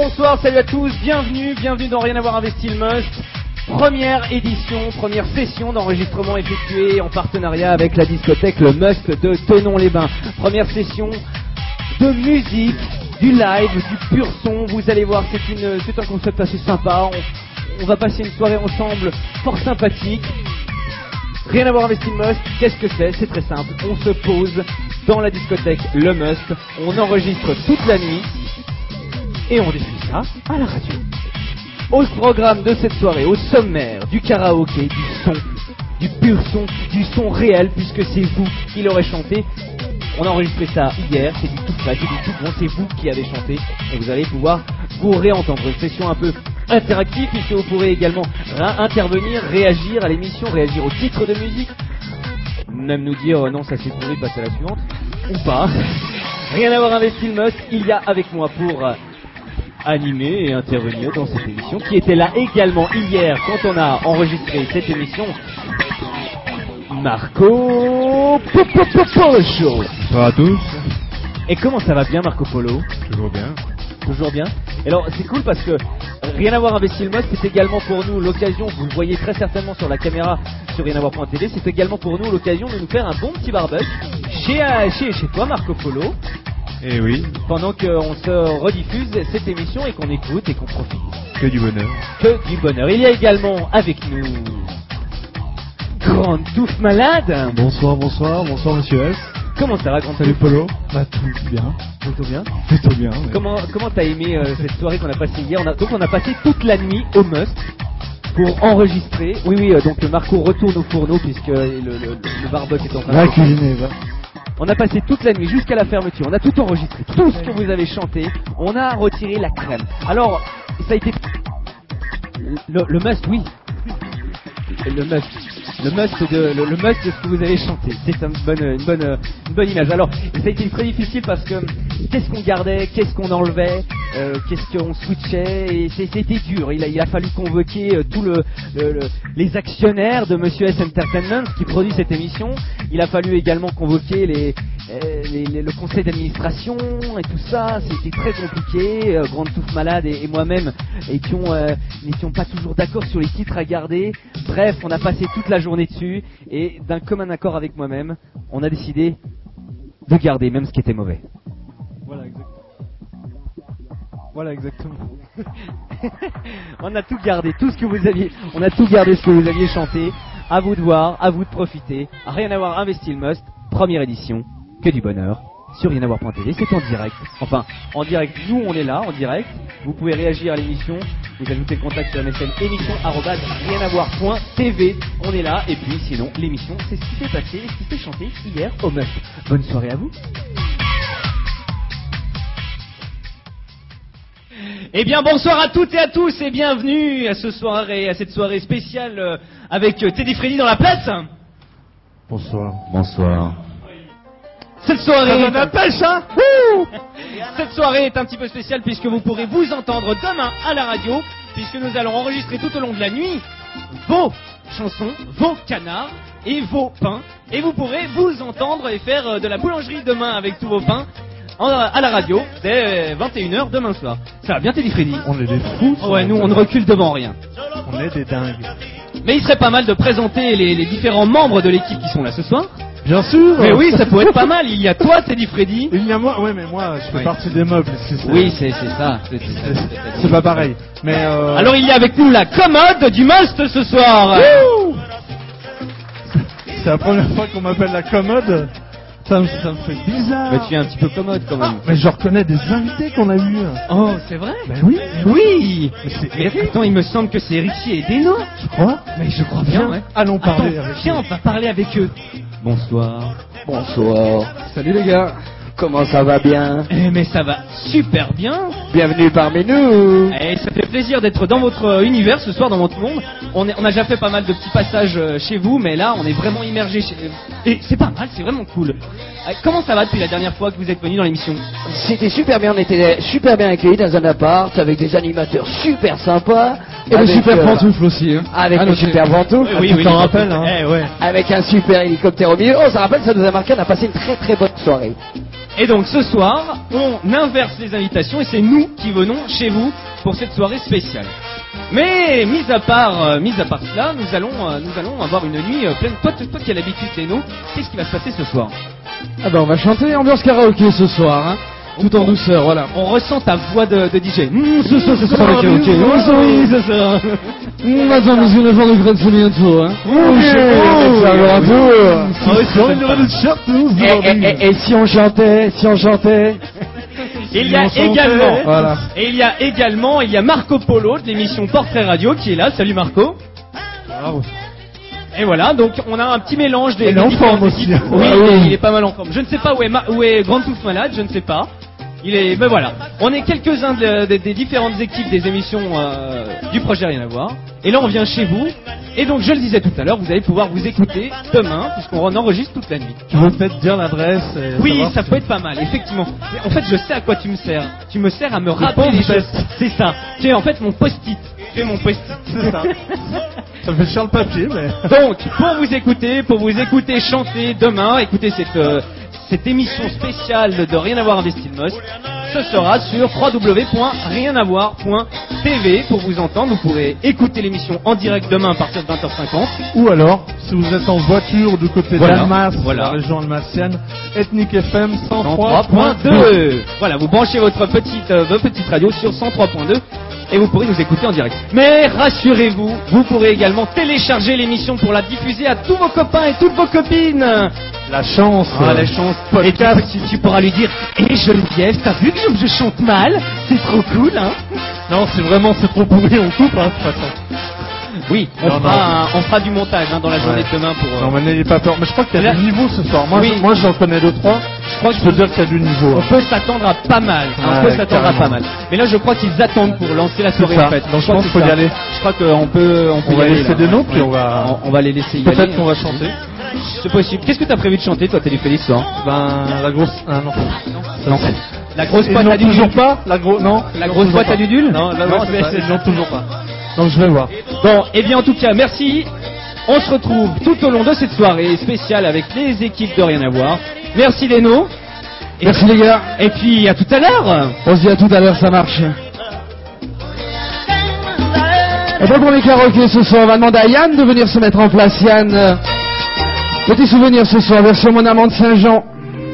bonsoir, salut à tous, bienvenue dans Rien à voir investi le Must. Première édition, première session d'enregistrement effectuée en partenariat avec la discothèque Le Must de Thonon-les-Bains. Première session de musique, du live, du pur son. Vous allez voir, c'est un concept assez sympa. On va passer une soirée ensemble fort sympathique. Rien à voir avec le Must, qu'est-ce que c'est? C'est très simple, on se pose dans la discothèque Le Must, on enregistre toute la nuit et on diffuse ça à la radio. Au programme de cette soirée, au sommaire, du karaoké, du son, du pur son, du son réel, puisque c'est vous qui l'aurez chanté. On a enregistré ça hier, c'est du tout frais, c'est du tout bon, c'est vous qui avez chanté, et vous allez pouvoir vous réentendre. Une session un peu interactive, puisque vous pourrez également intervenir, réagir à l'émission, réagir au titre de musique, même nous dire non ça c'est pourri, passe à la suivante, ou pas. Rien à voir avec le Must, il y a avec moi pour animer et intervenir dans cette émission, qui était là également hier quand on a enregistré cette émission, Marco Polo Show. Bonsoir à tous. Et comment ça va bien, Marco Polo? Toujours bien. Toujours bien. Et alors c'est cool parce que Rien à voir investi le Must, c'est également pour nous l'occasion, vous le voyez très certainement sur la caméra sur rienavoire.tv, c'est également pour nous l'occasion de nous faire un bon petit barbecue chez toi, Marco Polo. Eh oui. Pendant qu'on se rediffuse cette émission et qu'on écoute et qu'on profite. Que du bonheur. Que du bonheur. Il y a également avec nous Grande Touffe Malade. Bonsoir monsieur S. Comment ça va, Grande Salut Touffe? Polo. Bah tout bien. Plutôt bien. Plutôt bien. Ouais. Comment t'as aimé cette soirée qu'on a passée hier? On a passé toute la nuit au Must pour enregistrer. Oui, donc Marco retourne au fourneau puisque le barbecue est en train de cuisiner, va. On a passé toute la nuit jusqu'à la fermeture, on a tout enregistré, tout ce que vous avez chanté, on a retiré la crème. Alors, ça a été... Le Must, oui. Le must de ce que vous avez chanté. C'est une bonne image. Alors, ça a été très difficile parce que qu'est-ce qu'on gardait, qu'est-ce qu'on enlevait, qu'est-ce qu'on switchait, et c'était dur. Il a fallu convoquer tous les actionnaires de Monsieur S Entertainment qui produit cette émission. Il a fallu également convoquer le conseil d'administration et tout ça. C'était très compliqué. Grande Touffe Malade et moi-même n'étions pas toujours d'accord sur les titres à garder. Bref, on a passé toute la journée dessus et d'un commun accord avec moi-même, on a décidé de garder même ce qui était mauvais. Voilà exactement. On a tout gardé, on a tout gardé ce que vous aviez chanté. À vous de voir, à vous de profiter. Rien à voir, investi le Must. Première édition, que du bonheur. Sur rienavoire.tv, c'est en direct. Enfin, en direct, nous on est là, en direct. Vous pouvez réagir à l'émission. Vous ajoutez le contact sur MSN émission@rienavoire.tv. On est là, et puis sinon, l'émission, c'est ce qui s'est passé, ce qui s'est chanté hier au Must. Bonne soirée à vous. Eh bien, bonsoir à toutes et à tous, et bienvenue à cette soirée spéciale avec Teddy Freddy dans la place. Bonsoir. Cette soirée, la pêche, hein. Cette soirée est un petit peu spéciale puisque vous pourrez vous entendre demain à la radio, puisque nous allons enregistrer tout au long de la nuit vos chansons, vos canards et vos pains, et vous pourrez vous entendre et faire de la boulangerie demain avec tous vos pains à la radio dès 21h demain soir. Ça va bien, Teddy Freddy? On est des fous. Ouais, nous on ne recule devant rien. On est des dingues. Mais il serait pas mal de présenter les différents membres de l'équipe qui sont là ce soir. Bien sûr. Mais oui, ça pourrait être pas mal. Il y a toi, Teddy Freddy. Il y a moi. Ouais, mais moi, je fais partie des meubles. Oui, c'est ça. C'est pas pareil. Mais alors il y a avec nous la commode du Must ce soir. C'est la première fois qu'on m'appelle la commode. Ça me fait bizarre. Mais tu es un petit peu commode quand même. Mais je reconnais des invités qu'on a eu. Oh, c'est vrai? Ben oui. Oui. Mais attends, il me semble que c'est Richie et Deno. Tu crois? Mais je crois bien. Ouais. Allons parler avec eux. Tiens, on va parler avec eux. Bonsoir. Salut les gars. Comment ça va bien? Mais ça va super bien. Bienvenue parmi nous. Et ça fait plaisir d'être dans votre univers ce soir, dans votre monde. On a déjà fait pas mal de petits passages chez vous, mais là on est vraiment immergé et c'est pas mal, c'est vraiment cool. Comment ça va depuis la dernière fois que vous êtes venu dans l'émission? C'était super bien, on était super bien accueillis dans un appart avec des animateurs super sympas. Et le super pantoufle aussi, hein. Avec le super pantoufle. Oui, tu t'en rappelles, hein. Ouais. Avec un super hélicoptère au milieu. Oh, ça rappelle, ça nous a marqué, on a passé une très très bonne soirée. Et donc ce soir, on inverse les invitations et c'est nous qui venons chez vous pour cette soirée spéciale. Mais mis à part cela, nous allons avoir une nuit pleine. Toi qui as l'habitude des nous, qu'est-ce qui va se passer ce soir? Ah bah on va chanter ambiance karaoké ce soir, hein. Tout en douceur, voilà. On ressent ta voix de DJ. Ce soir le karaoké. Oui, c'est ça. Attends, monsieur le fond de Grande, c'est bientôt, hein. Et si on chantait, Il y a également Marco Polo de l'émission Portrait Radio qui est là. Salut Marco. Et voilà, donc on a un petit mélange des différentes équipes. Oui, il est pas mal en forme. Je ne sais pas où est Grand Touffe Malade, je ne sais pas. Ben voilà, on est quelques-uns des différentes équipes des émissions du projet Rien à voir. Et là on vient chez vous. Et donc je le disais tout à l'heure, vous allez pouvoir vous écouter demain, puisqu'on enregistre toute la nuit. Tu veux peut-être dire l'adresse Oui, ça peut être pas mal, effectivement. En fait, je sais à quoi tu me sers. Tu me sers à me rappeler les choses. C'est ça. Tu es en fait mon post-it. C'est ça. Ça me fait chier le papier, mais... Donc, pour vous écouter chanter demain, écoutez cette émission spéciale de Rien à voir avec Stylemos, ce sera sur www.rienavoire.tv pour vous entendre. Vous pourrez écouter l'émission en direct demain à partir de 20h50. Ou alors, si vous êtes en voiture du côté d'Almas, la région almacienne, Ethnic FM 103.2. Voilà, vous branchez votre petite radio sur 103.2. Et vous pourrez nous écouter en direct. Mais rassurez-vous, vous pourrez également télécharger l'émission pour la diffuser à tous vos copains et toutes vos copines. La chance. La chance. Podcast. Et tu pourras lui dire: "Eh Geneviève, t'as vu que je chante mal? C'est trop cool, hein?" Non, c'est trop pourri, on coupe, hein, de toute façon. Oui, on fera du montage dans la journée de demain pour... Non, mais n'ayez pas peur. Mais je crois qu'il y a du niveau ce soir. Moi j'en connais 2-3. Je peux dire qu'il y a du niveau. On peut s'attendre à pas mal. Mais là, je crois qu'ils attendent pour lancer la soirée en fait. Donc je pense qu'il faut y aller. Je crois qu'on peut y aller. Laisser des noms, puis on va les laisser y aller. Peut-être qu'on va chanter. C'est possible. Qu'est-ce que t'as prévu de chanter, toi, Téléphélis, ce soir? La grosse... non. La grosse boîte à toujours pas. La grosse boîte à dudule? Non, c'est toujours pas. Donc je vais voir. Bon, et bien en tout cas, merci. On se retrouve tout au long de cette soirée spéciale avec les équipes de Rien à voir. Merci Léno. Merci les gars. Et puis à tout à l'heure. On se dit à tout à l'heure, ça marche. Et donc pour les karaokés ce soir, on va demander à Yann de venir se mettre en place. Yann, petit souvenir ce soir, version Mon Amant de Saint-Jean.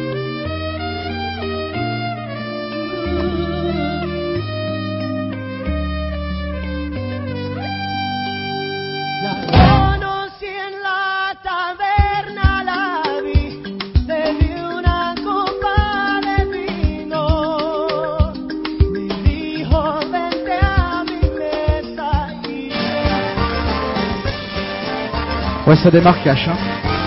Ouais, ça démarre cash, hein.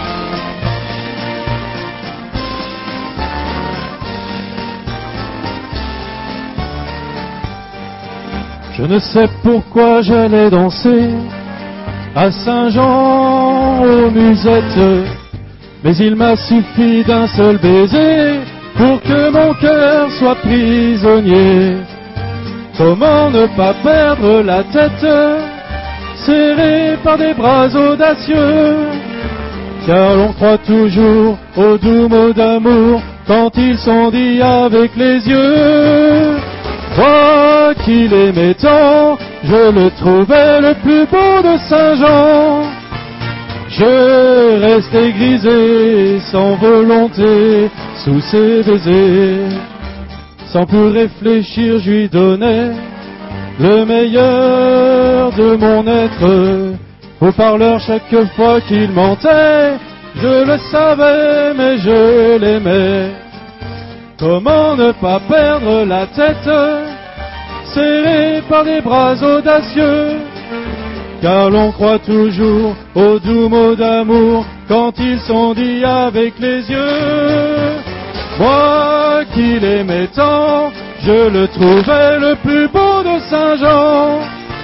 Je ne sais pourquoi j'allais danser à Saint-Jean aux musettes, mais il m'a suffi d'un seul baiser pour que mon cœur soit prisonnier. Comment ne pas perdre la tête, serré par des bras audacieux, car l'on croit toujours aux doux mots d'amour quand ils sont dits avec les yeux. Moi qui l'aimais tant, je le trouvais le plus beau de Saint-Jean. Je restais grisé sans volonté sous ses baisers. Sans plus réfléchir, je lui donnais le meilleur de mon être. Au parleur chaque fois qu'il mentait, je le savais mais je l'aimais. Comment ne pas perdre la tête, serré par des bras audacieux, car l'on croit toujours aux doux mots d'amour quand ils sont dits avec les yeux. Moi qui l'aimais tant, je le trouvais le plus beau de Saint-Jean.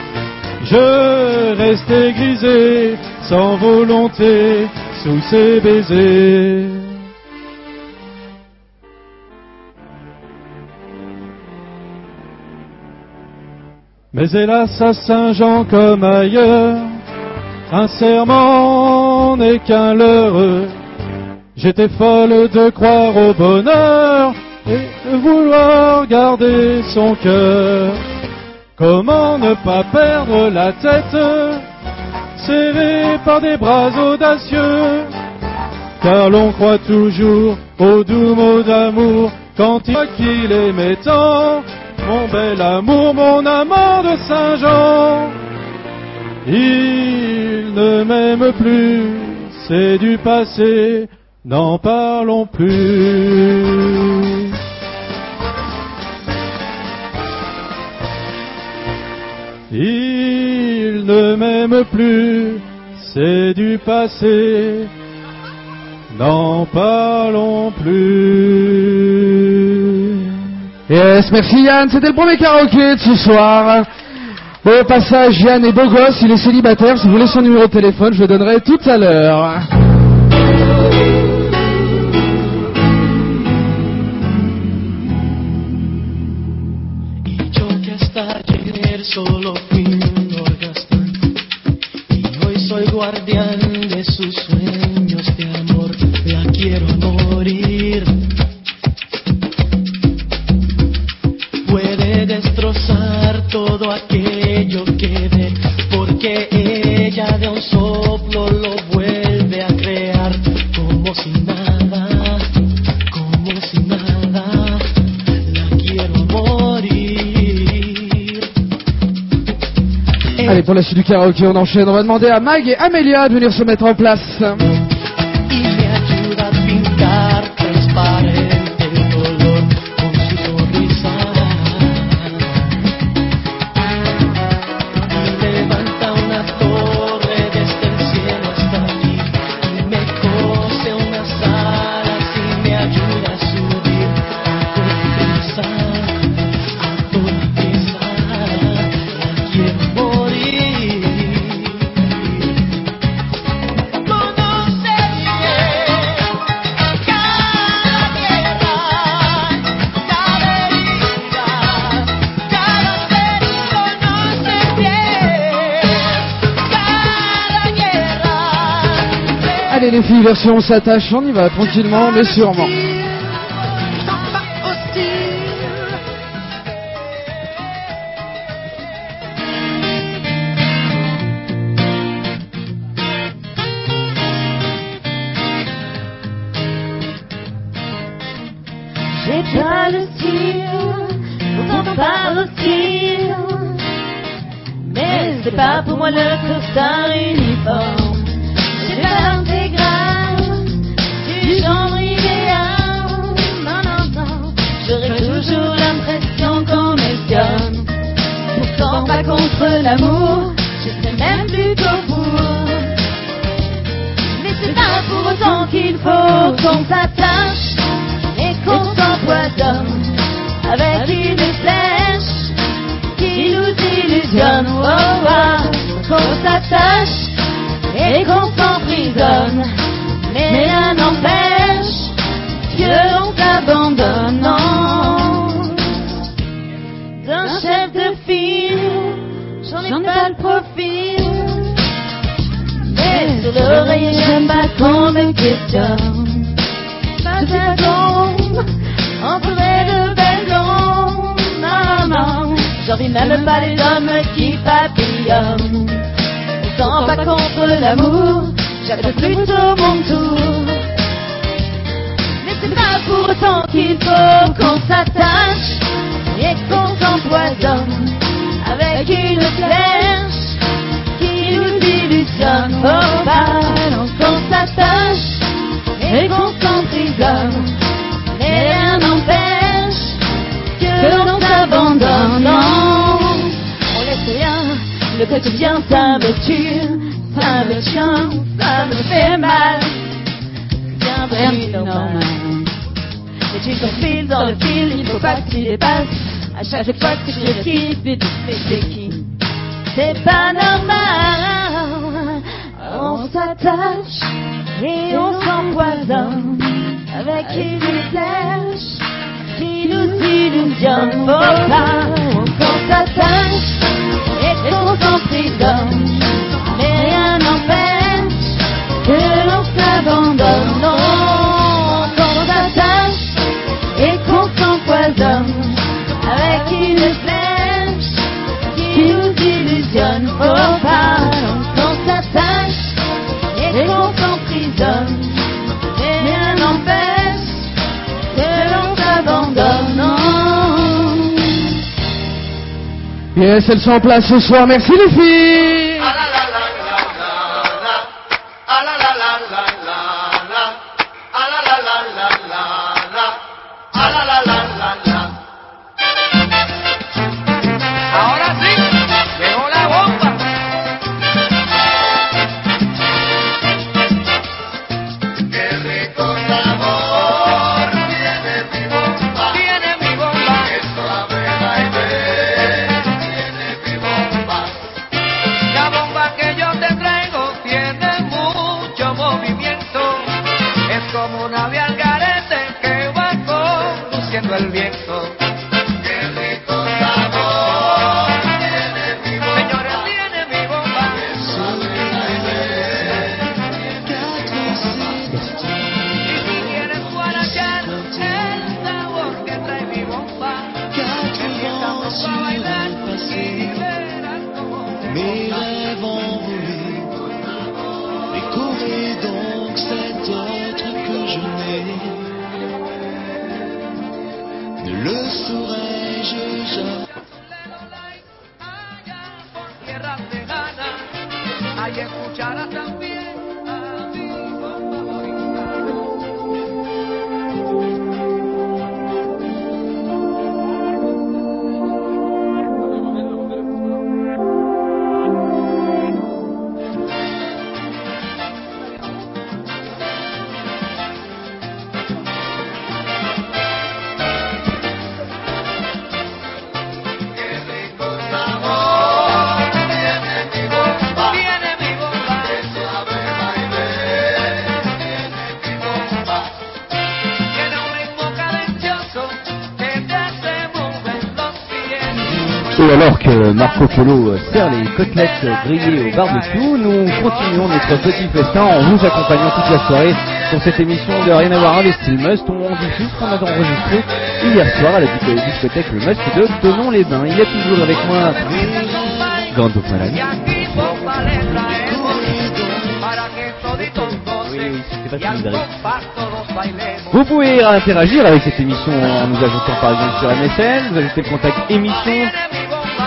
Je restais grisé sans volonté sous ses baisers. Mais hélas à Saint-Jean comme ailleurs, un serment n'est qu'un leurre. J'étais folle de croire au bonheur et de vouloir garder son cœur. Comment ne pas perdre la tête, serré par des bras audacieux, car l'on croit toujours aux doux mots d'amour quand il voit qu'il aimait tant, mon bel amour, mon amant de Saint-Jean. Il ne m'aime plus, c'est du passé, n'en parlons plus. Il ne m'aime plus, c'est du passé, n'en parlons plus. Yes, merci Yann, c'était le premier karaoké de ce soir. Au passage, Yann est beau gosse, il est célibataire, si vous voulez son numéro de téléphone, je le donnerai tout à l'heure. Solo fui un orgasmo y hoy soy guardián de sus sueños de amor. La quiero morir. Puede destrozar todo aquello que ve, porque ella de un soplo lo vuelve a crear como si nada, como si nada. La quiero morir. Allez, pour la suite du karaoké, on enchaîne. On va demander à Mag et Amélia de venir se mettre en place. Y me ayuda a pintar transparente el dolor con su sonrisa. Y levanta una torre desde el cielo hasta aquí. Y me cose unas alas y me ayuda a subir a toda prisa, a toda prisa. La quiero morir. Allez les filles, version on s'attache, on y va tranquillement mais sûrement. J'ai pas le style, pourtant pas hostile. Mais c'est pas pour moi le costard uniforme. J'ai pas l'intégrale du genre idéal. Non, non, non, j'aurai toujours l'impression qu'on m'espionne. Pourtant pas contre l'amour, je serais même plutôt pour. Mais c'est pas pour autant qu'il faut qu'on s'attache et qu'on s'empoisonne avec une flèche qui nous illusionne. Oh, oh, qu'on s'attache et qu'on s'emprisonne, mais rien n'empêche que l'on s'abandonne. Non, d'un chef de file, j'en ai pas le profil, mais sur l'oreiller j'aime pas qu'on me questionne. Pas de tombe, entouré de belles blondes. Non, non, j'en vis même pas les hommes qui papillonnent. Pourtant pas contre l'amour, j'attends plutôt mon tour. Mais c'est pas pour autant qu'il faut qu'on s'attache et qu'on s'empoisonne avec une flèche qui nous illusionne. Oh, pas qu'on s'attache et qu'on s'emprisonne, mais rien n'empêche que l'on s'abandonne. Non, on laisse rien, le quotidien ça me tue, ça me tient, ça me fait mal. Bien plus normal. Et tu t'enfiles dans le fil, il faut pas que tu dépasses. À chaque fois que je le quitte, mais tu fais c'est qui? C'est pas normal. On s'attache et on s'empoisonne avec une flèche qui nous illusionne. Faut pas qu'on s'attache et qu'on s'emprisonne, mais rien n'empêche que l'on s'abandonne. Non. s'illusionne, faut pas qu'on s'attache et qu'on s'emprisonne. Rien n'empêche que l'on s'abandonne. Non. Yes, elles sont en place ce soir. Merci les filles. Ahora sí, llegó la bomba. Qué rico sabor tiene mi bomba. Tiene mi bomba. Qué suave baile tiene mi bomba. La bomba que yo te traigo tiene mucho movimiento. Es como un ave al garete que va conduciendo el viento. Qué rico sabor tiene mi bomba. Señores, tiene mi bomba. Y si quieres guarachar el sabor que trae mi bomba, empezamos a bailar y verás cómo se Mes bomba. rêves envolés, et qu'aurait donc cet autre que je n'ai? Ne le saurais-je jamais? Allá por tierras lejanas, ahí escucharás también a mi bomba mexicana. Qué rico sabor tiene mi bomba. Tiene mi bomba. Qué suave baile tiene mi bomba. Tiene un ritmo cadencioso que te hace mover los pies. Et alors que Marco Polo sert les côtelettes grillées au barbecue, nous continuons notre petit festin en vous accompagnant toute la soirée pour cette émission de Rien à voir avec Style Must. On diffuse ce qu'on a enregistré hier soir à la discothèque Le Must de Thonon-les-Bains. Il y a toujours avec moi Gando Y Malani. aquí bomba le traemos para que toditos gocen c'est pas y al fini, David. compás todos bailemos. Vous pouvez interagir avec cette émission en nous ajoutant par exemple sur MSN, vous ajoutez le contact émission Tiene mi bomba.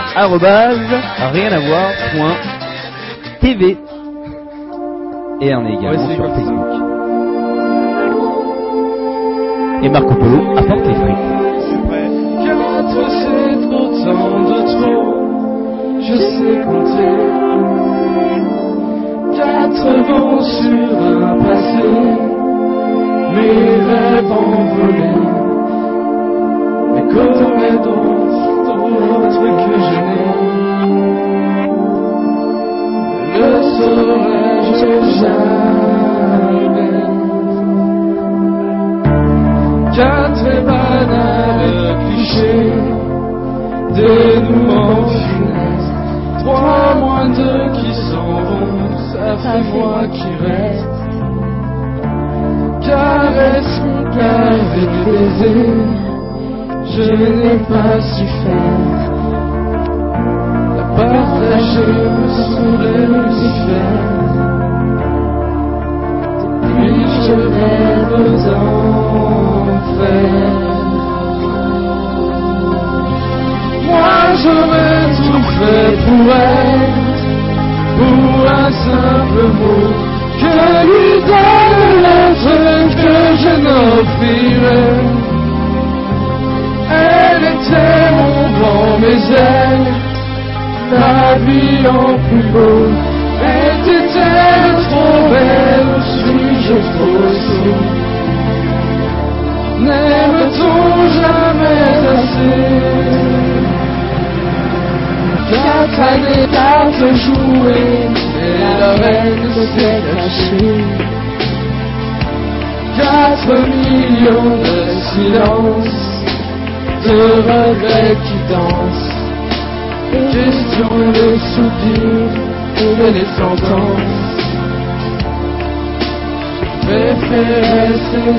@rienavoir.tv et on est également Ouais, sur c'est Facebook. Et Marco Polo apporte les frites. C'est prêt. 4 c'est autant de trop, je sais compter. 4 vents sur un passé, mes rêves envolés. Mais qu'aurait donc d'autre que je n'ai? Ne le saurais-je jamais? 4 banals clichés, dénouement funeste. 3 moins 2 qui s'en vont, ça fait moi qui reste. Caresse mon cœur avec baiser, je n'ai pas su faire. La partager me semblait Lucifer. Puis je rêve d'enfer. Moi j'aurais tout fait pour elle, pour un simple mot, que lui donne l'être que je n'offrirais. Elle était mon vent, mes ailes, la vie en plus beau. Était-elle trop belle ou suis-je trop sot? N'aime-t-on jamais assez? 4 années, 4 jouées, et la reine s'est cachée. 4 millions de silences, de regrets qui dansent. Question de soupirs et les sentences. Préférer ses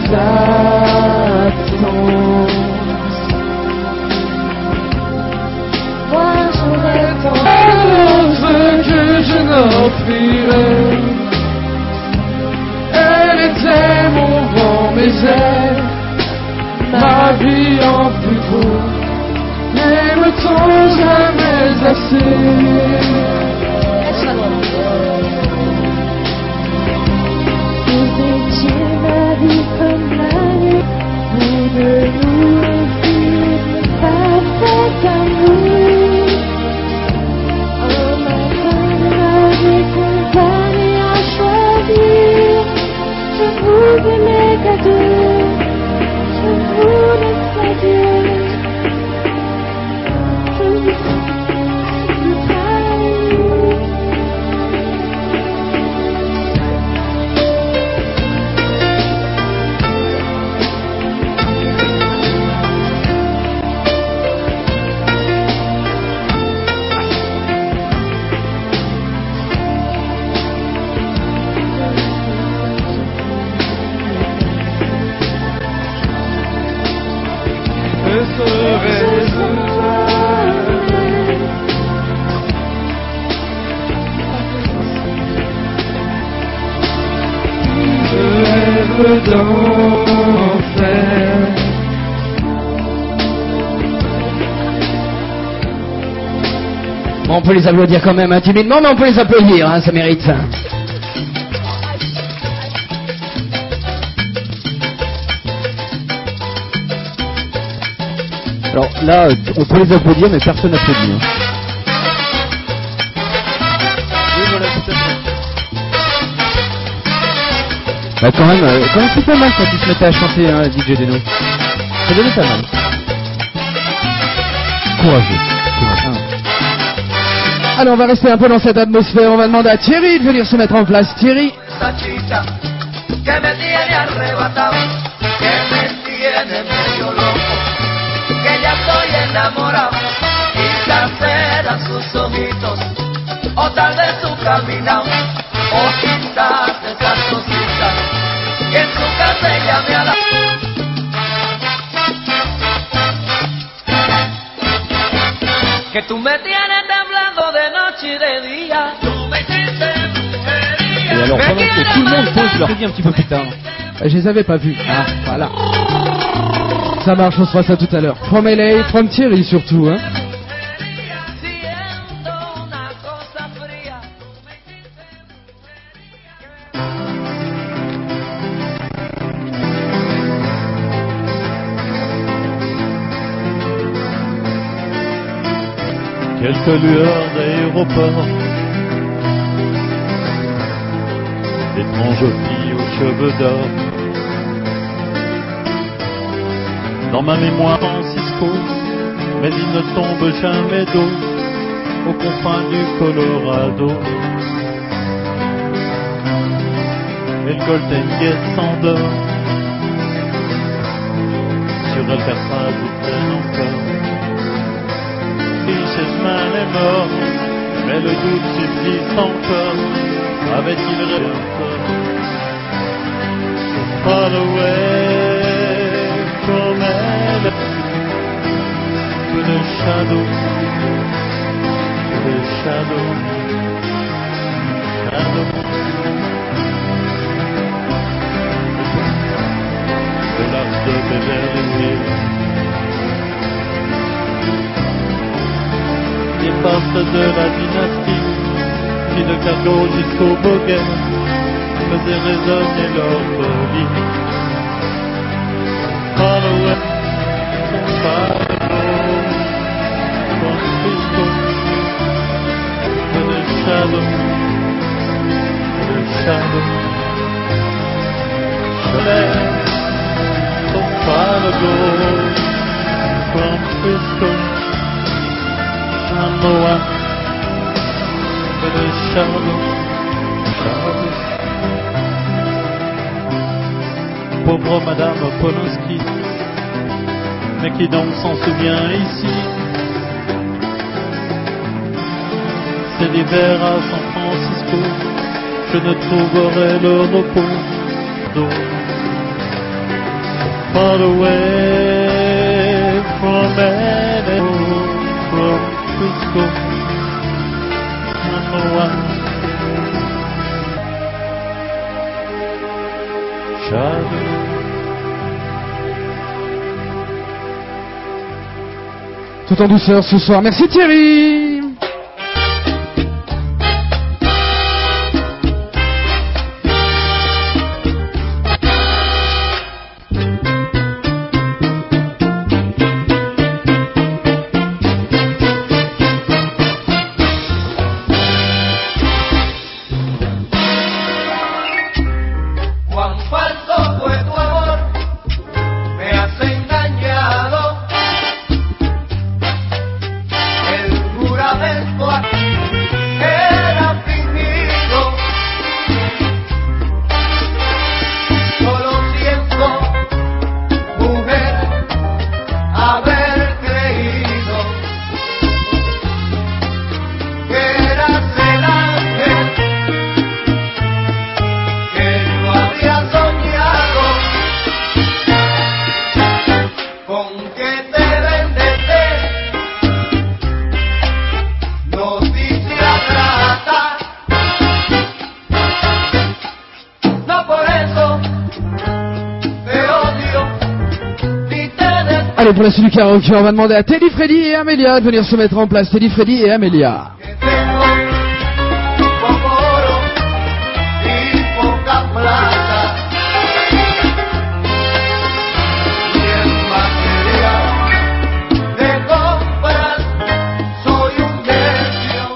absences. Moi j'aurais tant m'inspirait. Elle était mon vent, mes ailes, ma vie en plus beau. N'aime-t-on jamais assez? Faisais-tu ma vie comme la nuit? Près de nous un film parfait amour. Un matin de ma vie condamné à choisir. Je vous aimais qu'à deux, je vous laisse adieu. Je vous trahis. Bon, on peut les applaudir quand même timidement, mais on peut les applaudir, hein, ça mérite ça. Alors là, on peut les applaudir, mais personne n'applaudit. Hein. Oui, voilà, tout à fait. Bah quand même c'est pas mal quand ils se mettaient à chanter, hein, DJ Deno. Ça donnait pas mal. Courageux. Allez, on va rester un peu dans cette atmosphère. On va demander à Thierry de venir se mettre en place. Thierry. Esta chica que me tiene arrebatado, que me tiene medio loco, que ya estoy enamorado, quizás serán sus ojitos, o tal vez su caminado, o quizás esas cositas que en su casa ella me ha dado. Que tú me tienes temblando de noche y de día, tú me hiciste brujería. Et alors pendant que tout le monde pose leur crédit un petit peu plus tard. Je les avais pas vus. Ah, voilà. Ça marche, on se fera ça tout à l'heure. From LA, from Thierry surtout, hein. Siendo una cosa fría, tú me hiciste Quelques lueurs d'aéroport, d'étranges filles aux cheveux d'or. Dans ma mémoire, Francisco, mais il ne tombe jamais d'eau aux confins du Colorado. Et le Golden Gate s'endort, sur Alcatraz il traîne encore. Richesman est mort, mais le doute subsiste encore. Avait-il rêvé encore? Far away from LA, to the shadow, shadow. De l'art de Beverly Hills, les postes de la dynastie, puis de cargo jusqu'au Boguet, faisaient résonner leur folie. Far away from Frisco, to the shadow, so far ago, from Frisco, and no one but a shadow. Pauvre Madame Polanski, mais qui donc s'en souvient ici? C'est l'hiver à San Francisco, je ne trouverai le repos d'eau. Far away from LA, from Frisco, and no one Tout en douceur ce soir. Merci Thierry. Cuán falso fue tu amor, me has engañado. El juramento aquí era fingido. Solo siento, mujer, haber creído que eras el ángel que yo había soñado, con que te vendete, noticia grata. No por eso te odio, ni te detesto. Allez, pour la suite du karaoké, on va demander à Teddy Freddy et Amélia de venir se mettre en place. Teddy Freddy et Amélia. Tengo poco oro y poca plata, y en materia de compras soy un necio.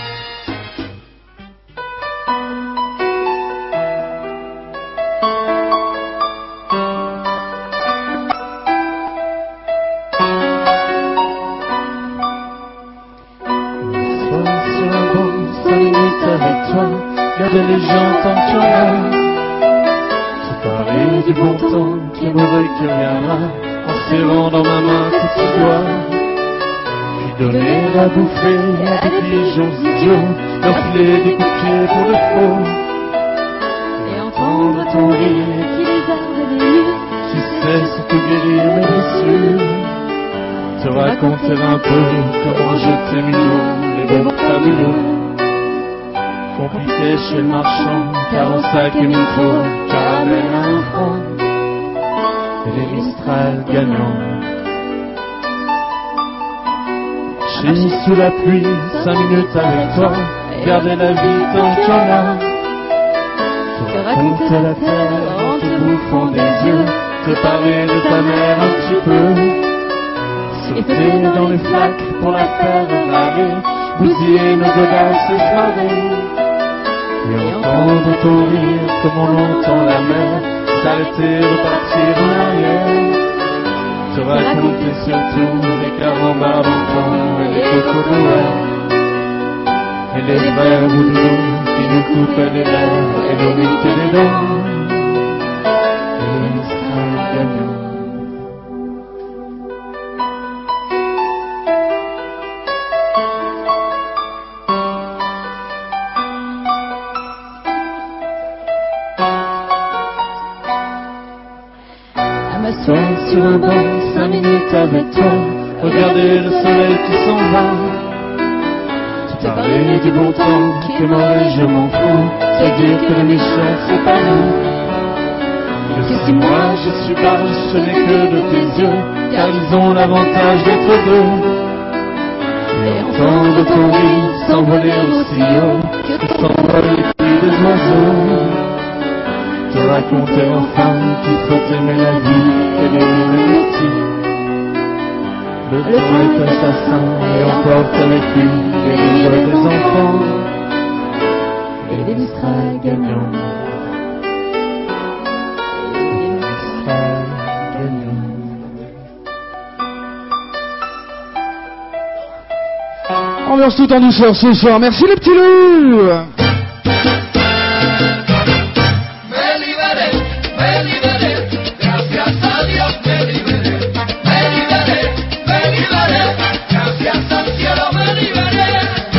Soir sur un banc, 5 minutes avec toi, garder les gens tant que tu en as. Se parler du bon temps qui est mauvais qui reviendra, en serrant dans ma main tes petits doigts. Puis donner à bouffer à des pigeons idiots, leur filer des coups de pied pour de faux. Et entendre ton rire qui les a réveillés. qui sait surtout guérir mes blessures. Te raconter un peu comment je t'ai mis l'eau, les bons fabuleux. Compliqué chez le marchand, car on sac et mille fois, caramel à un franc, et les Mistral gagnants. Chez sous la pluie, 5 minutes avec toi, garder la vie tant qu'il y en a. Te raconter la terre en te bouffant des yeux, te parler de ta mère un petit peu. Sauter dans les flaques pour la faire rager, bousiller nos godasses et se marrer. Et entendre ton rire comme on entend la mer, s'arrêter, repartir en arrière. Te raconter surtout les carambars d'antan et les cocos et les verres ou de l'eau qui nous coupaient les lèvres et nos niquaient les dents. Et les Mistral gagnants. M'asseoir sur un banc, 5 minutes avec toi, regarder le soleil qui s'en va. Te parler du bon temps qui est mauvais, je m'en fous. Te dire que les méchants c'est pas nous. Que si moi je suis bas, ce n'est que de tes yeux, car ils ont l'avantage d'être deux. Et entendre ton rire s'envoler aussi haut que s'envolent les cris des oiseaux. Te raconter enfin qu'il faut aimer la vie et aimer le métier. Le temps est assassin et emporte avec lui les rires des enfants et les Mistral gagnants. Et les Mistral gagnants. Ambiance tout en douceur ce soir. Merci les petits loups. Me liberé, gracias a Dios me liberé, gracias al cielo me liberé.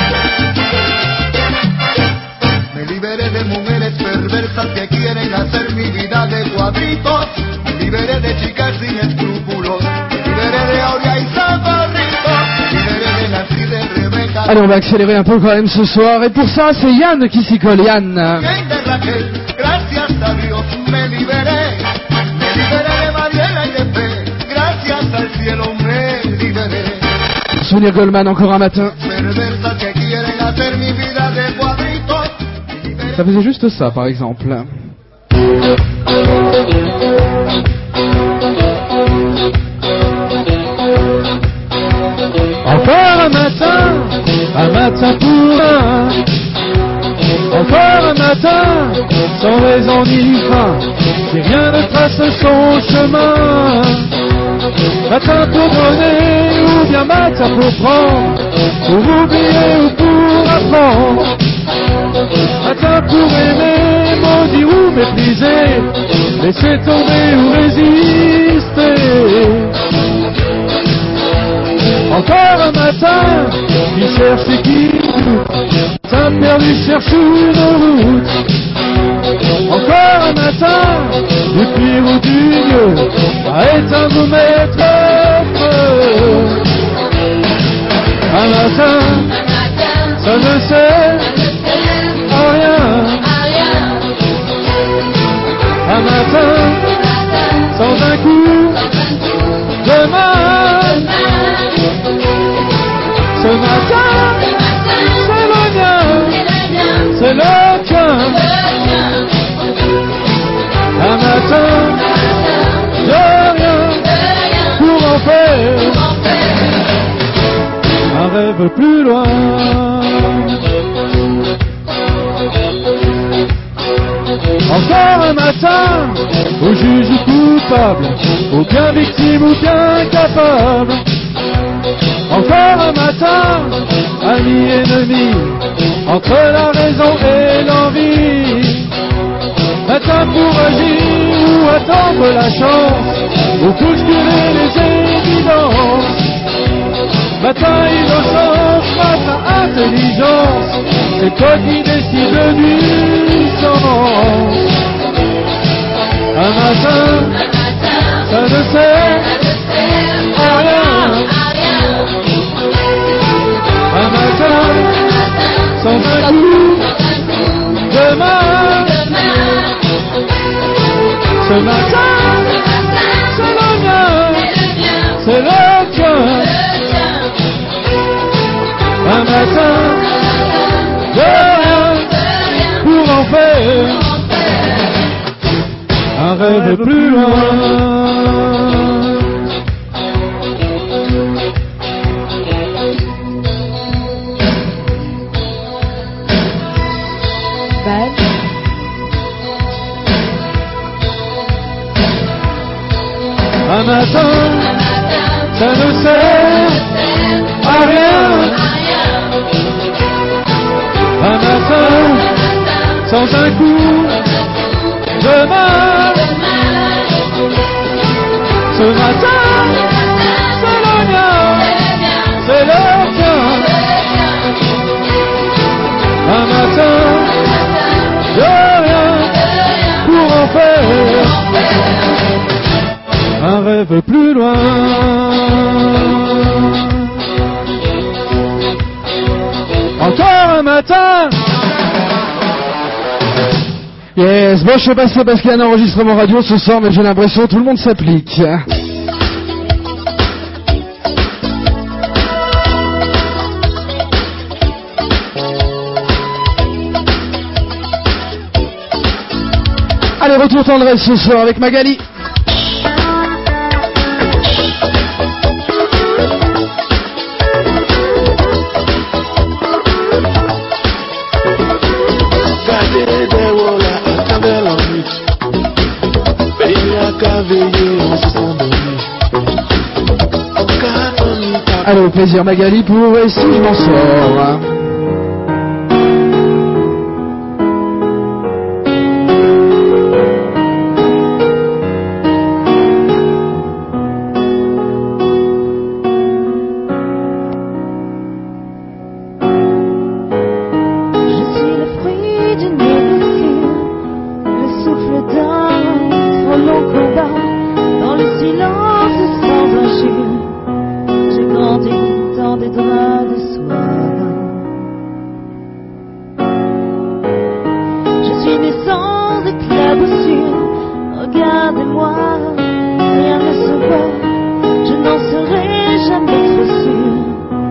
Me liberé de mujeres perversas que quieren hacer mi vida de cuadritos, me liberé de chicas sin escrúpulos, me liberé de Aurea y Zaparrito, me liberé de Nancy, de Rebeca. Allez, on va accélérer un peu quand même ce soir. Et pour ça, c'est Yann qui s'y colle. Yann. De Raquel, gracias a Dios me liberé de Mariela y de Fe, gracias al cielo me liberé. souvenir Goldman, encore un matin. perversas que quieren hacer mi vida de cuadritos. Ça faisait juste ça, par exemple. Encore un matin pour un. Encore un matin, sans raison ni fin, si rien ne trace son chemin. Matin pour donner, ou bien matin pour prendre, pour oublier ou pour apprendre. Matin pour aimer, maudire ou mépriser, laisser tomber ou résister. Encore un matin, qui cherche et qui doute, matin perdu cherche une route. Encore un matin, du pire ou du mieux, à éteindre ou mettre feu. Un matin, ça ne sert à rien. Un matin, sans un coup de main. Ce matin, c'est le mien, c'est le tien. Un matin, de rien, pour en faire un rêve plus loin. Encore un matin, au juge coupable, ou bien victime ou bien capable. Encore un matin, ami ennemi, entre la raison et l'envie. Matin pour agir ou attendre la chance, ou bousculer les évidences. Matin innocence, matin intelligence, c'est toi qui décides du sens. Un matin, ça ne sert à rien. Un matin, sans un coup de main. Ce matin, c'est le mien, c'est le tien. Un matin, de rien, pour en faire un rêve plus loin. Un matin, ça ne sert à rien. Un matin, sans un coup de main. Ce matin, c'est le mien, c'est le tien. Un matin, de rien, pour en faire un rêve plus loin. Encore un matin. Yes, bon je sais pas si c'est parce qu'il y a un enregistrement radio ce soir, mais j'ai l'impression que tout le monde s'applique. Allez, retour tendresse ce soir avec Magali. Allez, au plaisir Magali pour Et si je m'en sors. Regardez-moi, rien ne se voit, je n'en serai jamais trop sûre.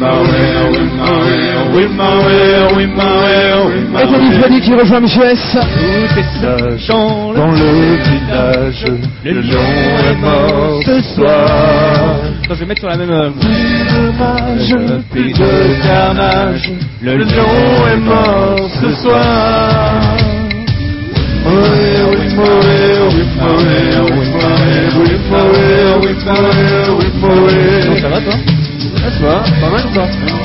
Et Teddy Freddy qui rejoint Monsieur S. Tout est sage dans le village. Le lion est mort ce soir. Attends, je vais mettre sur la même. Dommage, puis de carnage. Le lion est mort ce soir. Non, ça va toi? Ça va, pas mal ça.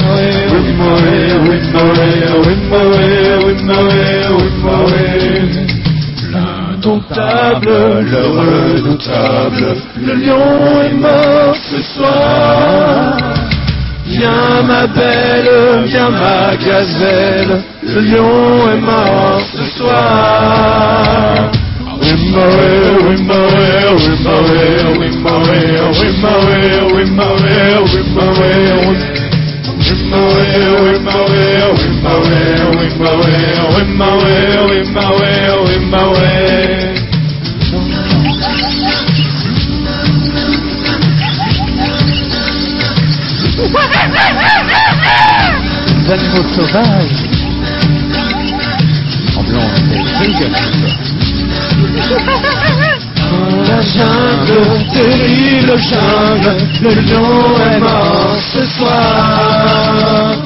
L'indomptable, le redoutable, le lion est mort ce soir. Viens ma belle, viens ma gazelle, le lion est mort ce soir. Les animaux sauvages. En blanc, c'est Dans la jungle, terrible jungle, le lion est mort ce soir.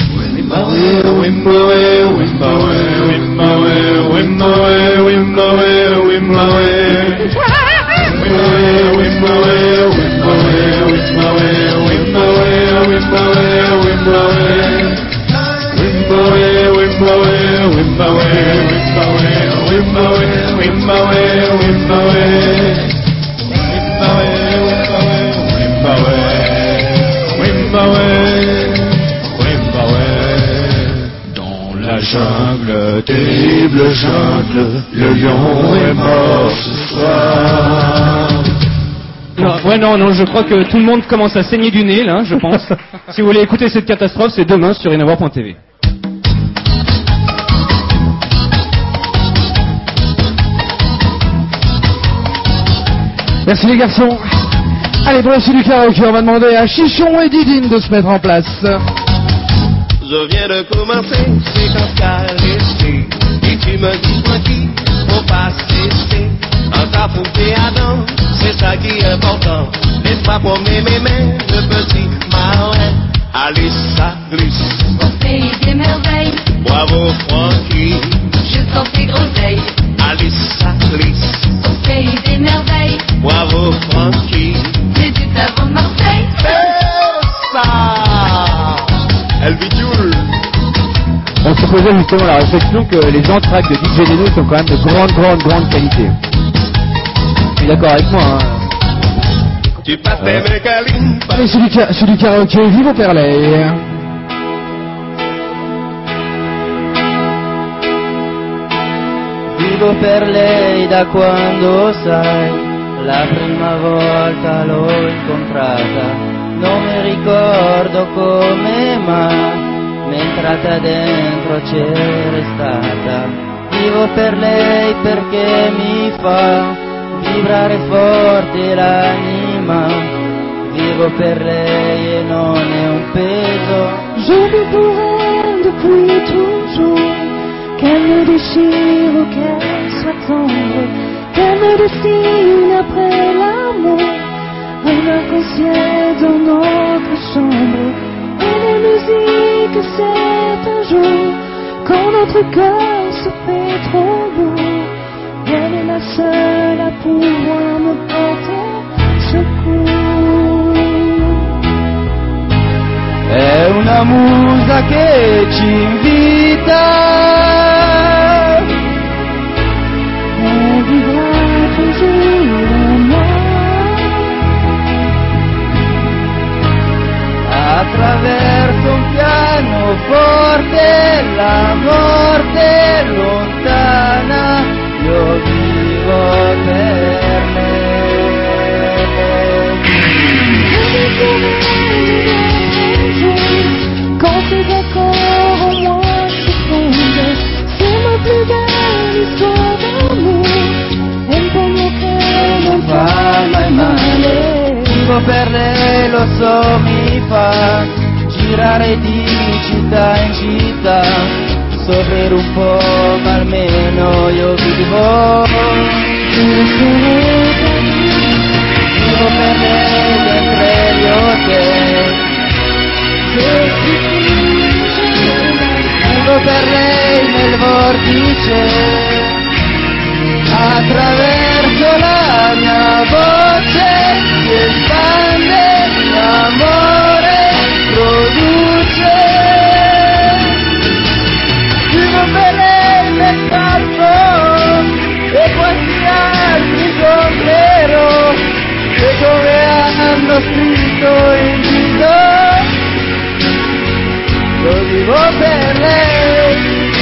Dans la jungle, terrible jungle, le lion est mort ce soir. Non, je crois que tout le monde commence à saigner du nez là, je pense. Si vous voulez écouter cette catastrophe, c'est demain sur inavoir.tv. Merci les garçons. Allez, pour la suite du karaoké, on va demander à Chichon et Didine de se mettre en place. Je viens de commencer, c'est quand caresser. Et tu me dis tranquille, faut pas cesser. En tapoter à dents, c'est ça qui est important. Laisse-moi promener mes mains, le petit marin. Allez, ça glisse. Au pays des merveilles, Bravo, Francky. je sens tes groseilles. Allez, ça glisse. Au pays des merveilles, Bravo, Francky. c'est du savon de Marseille. C'est ça. Elvidjoul. On se posait justement la réflexion que les entraques de DJ Deno sont quand même de grande qualité. Tu es d'accord avec moi, hein? Tu passes tes mains câlines. Allez, sur du karaoké, vive au Perlay. Vivo per lei da quando sai, la prima volta l'ho incontrata, non mi ricordo come mai, m'entrata dentro c'era stata. Vivo per lei perché mi fa vibrare forte l'anima, vivo per lei e non è un peso. Je vis pour elle depuis toujours, qu'elle me déchire ou qu'elle soit tendre, qu'elle me dessine après l'amour, un arc-en-ciel dans notre chambre, et la musique c'est un jour, quand notre cœur se fait trop lourd, elle est la seule à pouvoir me porter secours. È una musa che ci invita, Elle vivra toujours en moi, attraverso un pianoforte, la morte lontana, io vivo per quand tes accords en moi se fondent, c'est ma plus belle histoire d'amour, e un pugno che non fa mai male. Vivo per lei, lo so, mi fa girare girare di città in città, soffrire un po', ma almeno io vivo. Vivo per lei dentro gli hotel, vivo per lei nel vortice, attraverso la mia voce si espande l'amore, produce. Vivo per lei nel palco e quanti altri comprerò, che come hanno scritto in giro, io vivo per lei,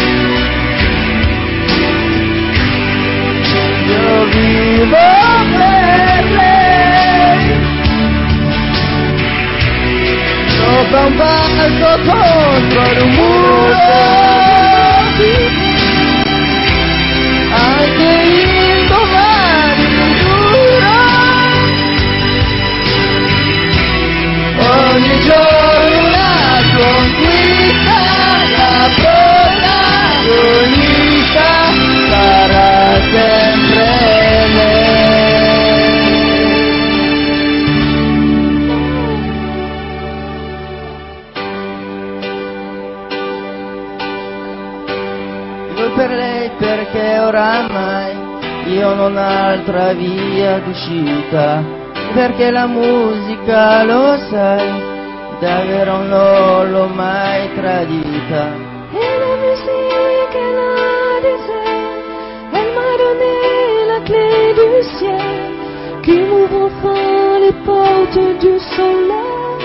io vivo per lei, sopra un palco contro un muro, anche il domani dura, ogni giorno una conquista, la protagonista sarà sempre lei. Vivo per lei perché oramai io non ho altra via d'uscita, perché la musica, lo sai, davvero non l'ho mai tradita. Et la musique, elle a des ailes, elle m'a donné la clé du ciel, qui m'ouvre enfin les portes du soleil.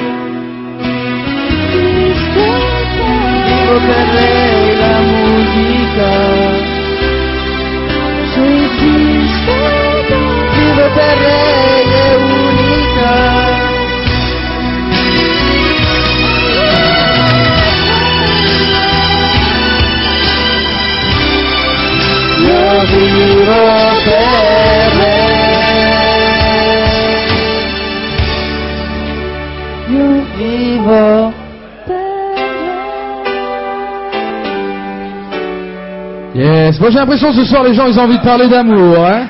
Vivo per lei la musica, vivo per lei è unica. Io vivo per lei, io vivo Yes, moi j'ai l'impression que ce soir les gens ils ont envie de parler d'amour, hein.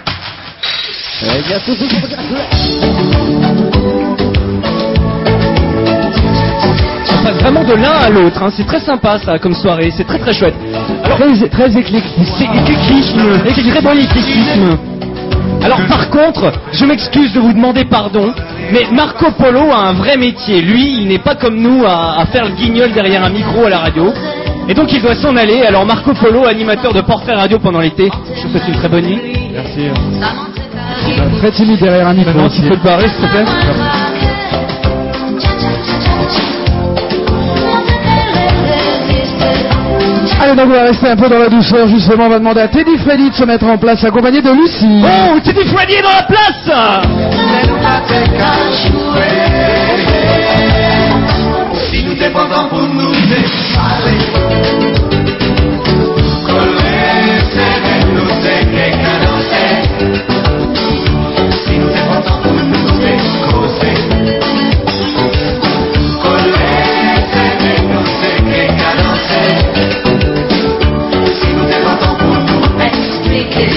On passe vraiment de l'un à l'autre, hein. C'est très sympa ça comme soirée, c'est très très chouette. Alors, Très éclectique. c'est éclectisme, c'est très bon éclectisme. Alors par contre, je m'excuse de vous demander pardon, mais Marco Polo a un vrai métier. Lui, il n'est pas comme nous à faire le guignol derrière un micro à la radio. Et donc il doit s'en aller. Alors Marco Polo, animateur de Portrait Radio pendant l'été, je vous souhaite une très bonne nuit. Merci. Très timide derrière un micro. Maintenant, tu peux te barrer, s'il te plaît. Allez, donc on va rester un peu dans la douceur, justement, on va demander à Teddy Freddy de se mettre en place, accompagné de Lucie. Oh, Teddy Freddy est dans la place. Si nous dépendons pour nous déparler, conocer, no sé qué conocer. Si nous dépendons pour nous décoser, conocer, no sé qué conocer. Si nous dépendons pour nous expliquer,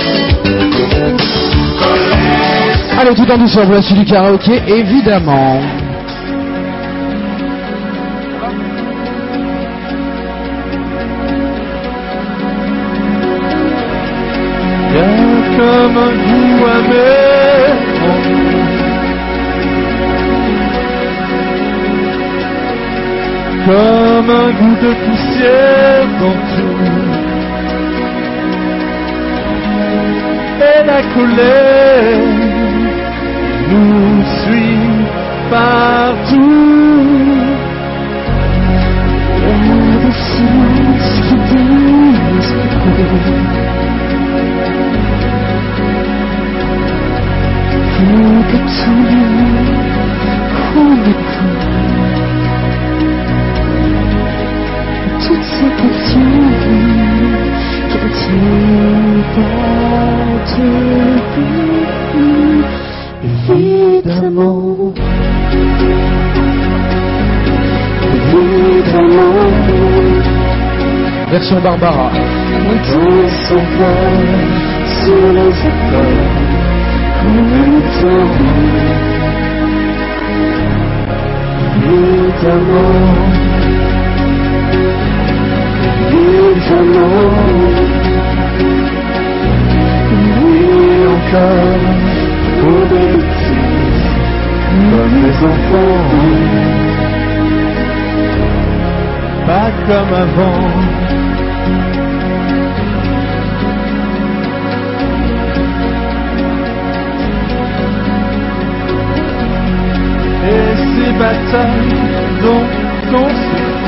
Allez, tout en douceur, voici du karaoké, évidemment. Comme un goût amer en nous, comme un goût de poussière dans tout, et la colère nous suit partout. Il y a des silences qui disent trop. Plus que tous les mots qu'on écoute, toutes ces questions qui tiennent à te évidemment. version Barbara. Monter son cœur sur les épaules, comme une tourmente, évidemment, évidemment. Oui, encore, pour des bêtises, comme les enfants. Pas comme avant. Et ces batailles dont on se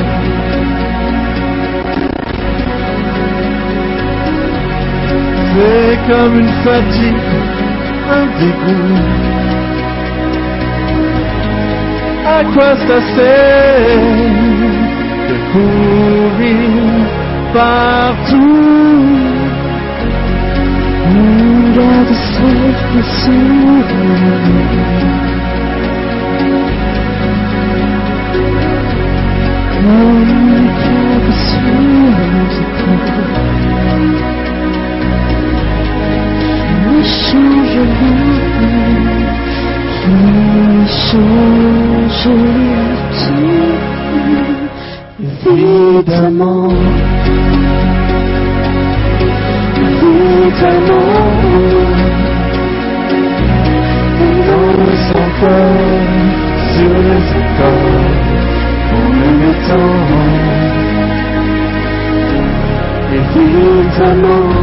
c'est comme une fatigue, un dégoût. À quoi ça sert de courir partout? On garde cette souvenir. Comme une cave sur les épaules, qui ne change rien, qui change tout, évidemment, évidemment, dans son corps, sur les épaules. Évidemment,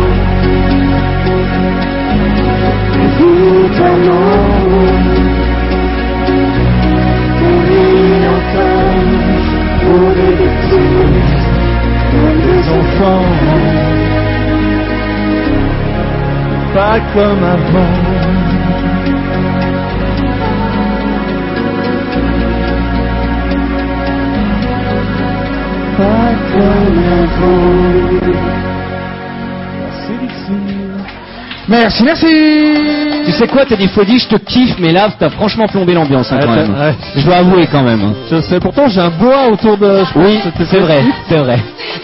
évidemment, oui encore, pour les bêtises, comme des enfants, pas comme avant. pas comme avant. Merci Dixie. Merci, merci. Tu sais quoi, t'as dit Foddy, je te kiffe, mais là, t'as franchement plombé l'ambiance hein, quand même. Ouais. Je dois avouer quand même. Hein. Je sais, pourtant j'ai un bois autour de... Oui, c'est vrai, c'est vrai.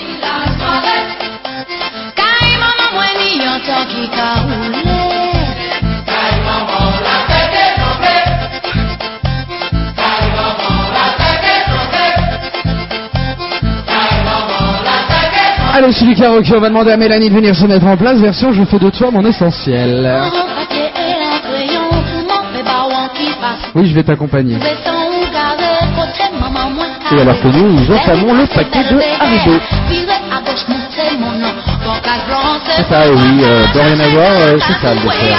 Allez, chez du karaoké, on va demander à Mélanie de venir se mettre en place. Version, je fais de toi mon essentiel. Oui, je vais t'accompagner. Et alors que nous entamons le paquet de Haribo. C'est ça, oui, peut rien avoir, c'est ça le dessert.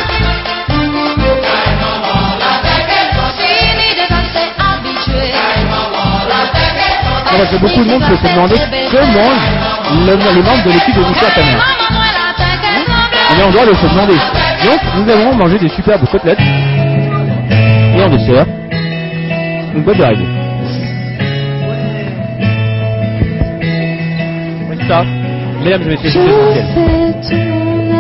Non, parce que beaucoup de monde peut se demander que mangent les membres de l'équipe de Nicolas ta mère. On est en droit de se demander. Donc, nous avons mangé des superbes côtelettes. Et en dessert, une boîte de Haribo. Ça, mesdames et messieurs, c'est essentiel.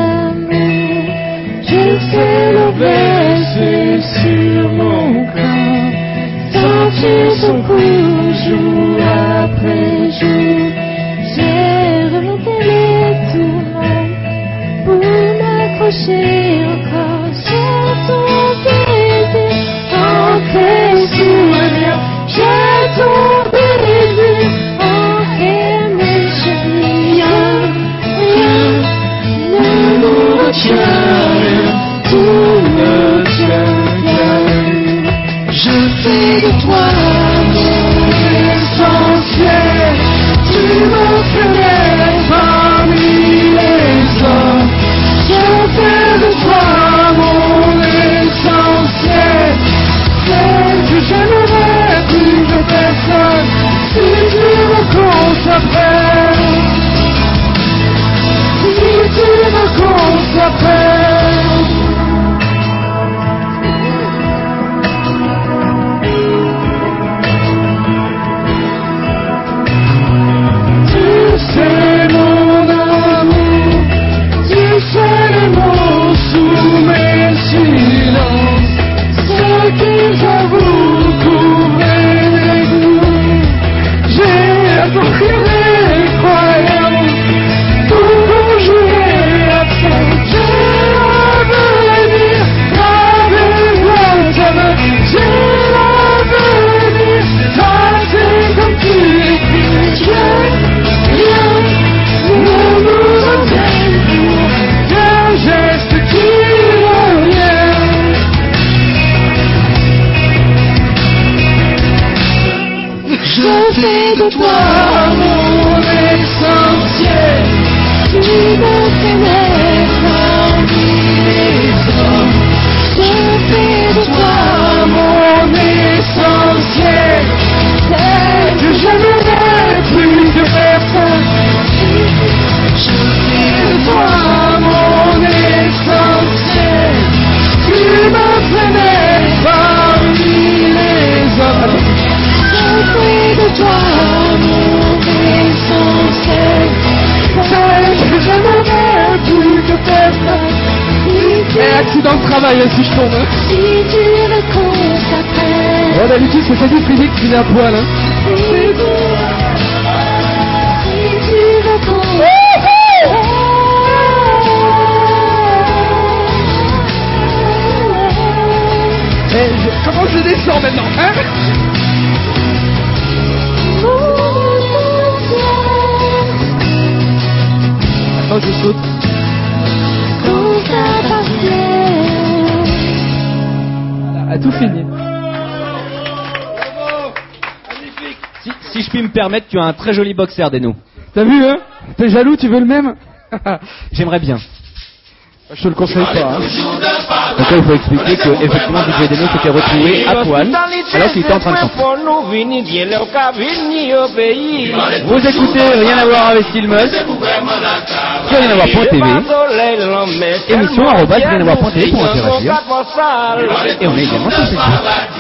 Je sais le verser sur mon corps, sentir son cou jour après jour. J'ai remonté les tourments pour m'accrocher encore sur ton baiser, ancré sous ma mien. J'ai ton baiser, ancré mes cheveux. Rien ne nous retient, tout ne tient qu'à. Je fais de toi mon essentiel. Tu de toi mon essentiel. Tu me connais parmi les hommes. Je fais de toi mon essentiel. C'est que je n'aurai plus que personne. Je fais de toi mon essentiel. Tu me connais parmi les hommes. Je fais de toi mon essentiel. C'est que je n'aurai plus que personne. Accident de travail si je tourne. Si tu me consacrais. Oh, d'habitude c'est Teddy Physique qui vient à poil. Hein. Si tu me consacrais. Comment je descends maintenant, hein? Attends, je saute. Voilà, a tout fini. Si je puis me permettre, tu as un très joli boxer, Deno. T'as vu, hein? T'es jaloux, tu veux le même? J'aimerais bien. Je te le conseille pas. Hein. Donc là, il faut expliquer que effectivement DJ Deno s'était retrouvé à poil alors qu'il était en train de chanter. Vous écoutez Rien à voir avec Stylmus sur rienavoire.tv, émission @rienavoire.tv pour interagir, et on est également sur Facebook.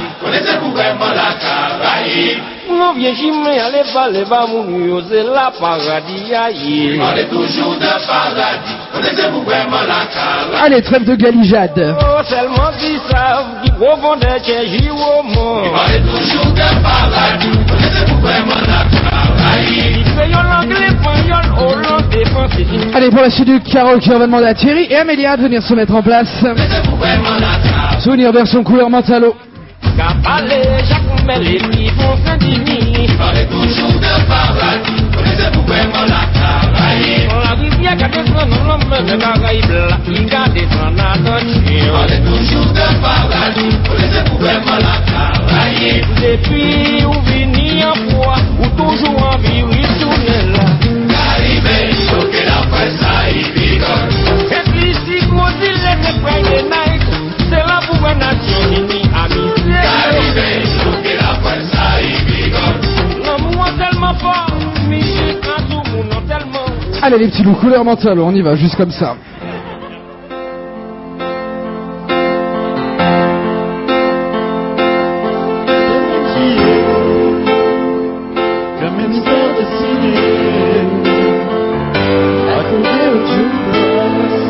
Non viens jamais aller parler va mon c'est la paradis aïe. On est toujours de paradis. On est vraiment la cara. Allez, trêve de galijade. Oh seulement qui savent qui profondeur que j'y au monde. On est toujours de paradis. On est vraiment la cara. Payons l'anglais, payons hollandais, français. Allez, pour la suite du karaoké, on va demander à Thierry et Amélia de venir se mettre en place. Souvenir version couleur Mentalo. Capalé, Jacques Mel qui font Saint-Denis. On est toujours de paradis. On est vraiment la Caraïbe. La rivière qui descend dans l'homme de Caraïbe, il descend dans notre chien. On est toujours de paradis. On est vraiment la Caraïbe. Depuis où vini en froid, ou toujours en vie, oui, tourner là. Caraïbe, choqué la presse, Caraïbe. Et puis si gros il est Friday night, c'est la pour une nation unie, amis. Allez les petits loups, couleur Mentalo, on y va, juste comme ça. Comme une histoire de ciné, racontée au jukebox.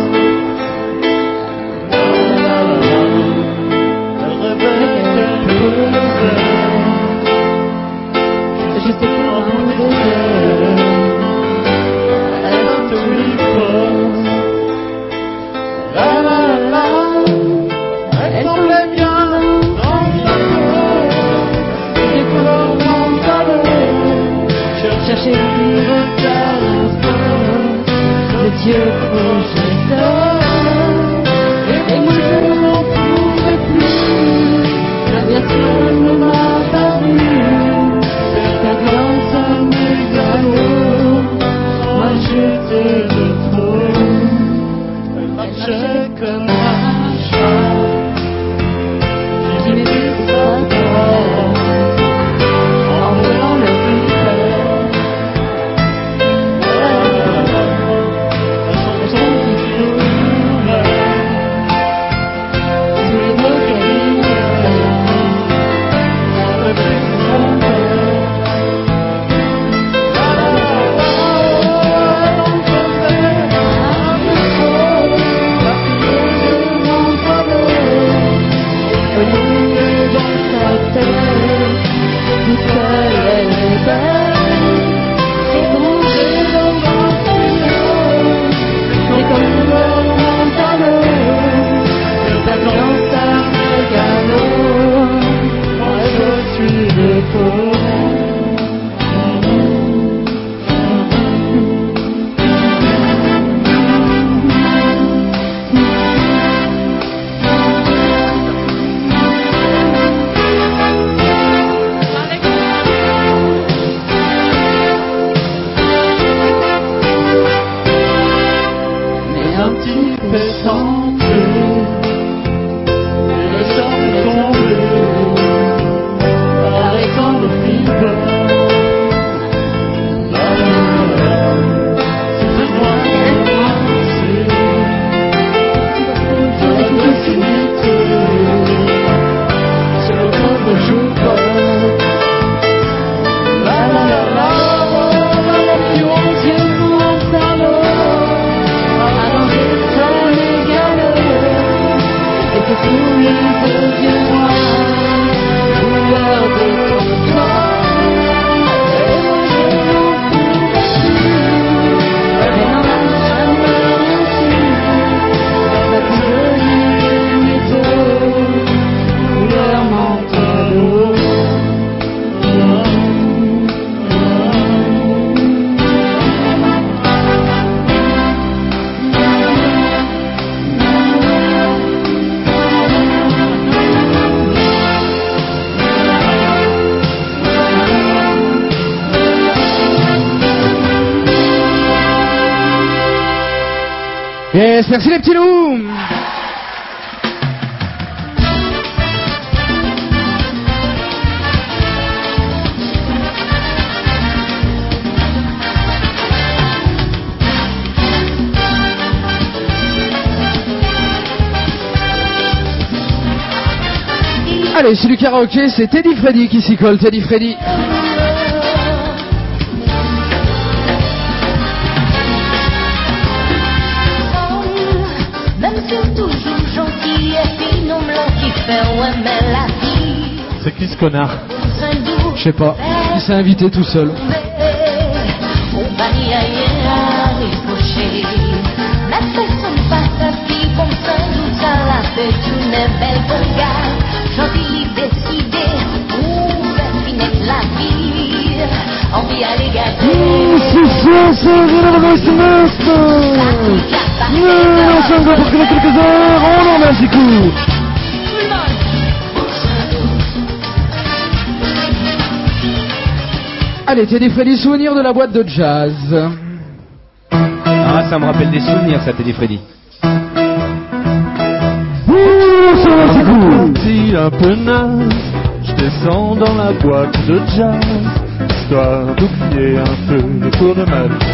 Elle réveille quelques heures. Je sais pas mon désert. Elle va tout riposte. La la la. Elle semblait bien dans sa peau. Des couleurs Mentalo. Chercher le transport, le Dieu projecteur. Et moi je n'en pouvais plus. La version ne m'a pas vu. Ta danse mégalo. Moi je t'ai de trop. Elle marchait comme un chat qui mérite sa place. En volant le plus fort. La chanson qui courait. Tous les mots qu'elle Le plus son cœur. La la la la. Elle en faisait fait tenter, et le charme est tombé, arrêtant le fever. C'est de moi de la docilité, c'est le corps de jour. Yes, merci les petits loups. Allez, c'est du karaoké, c'est Teddy Freddy qui s'y colle, Teddy Freddy. C'est qui ce connard? Je sais pas, il s'est invité tout seul. Allez, Teddy Freddy, souvenir de la boîte de jazz. Ah, ça me rappelle des souvenirs, ça, Teddy Freddy. Parti un peu naze, je descends dans la boîte de jazz, histoire d'oublier un peu le cours de ma vie.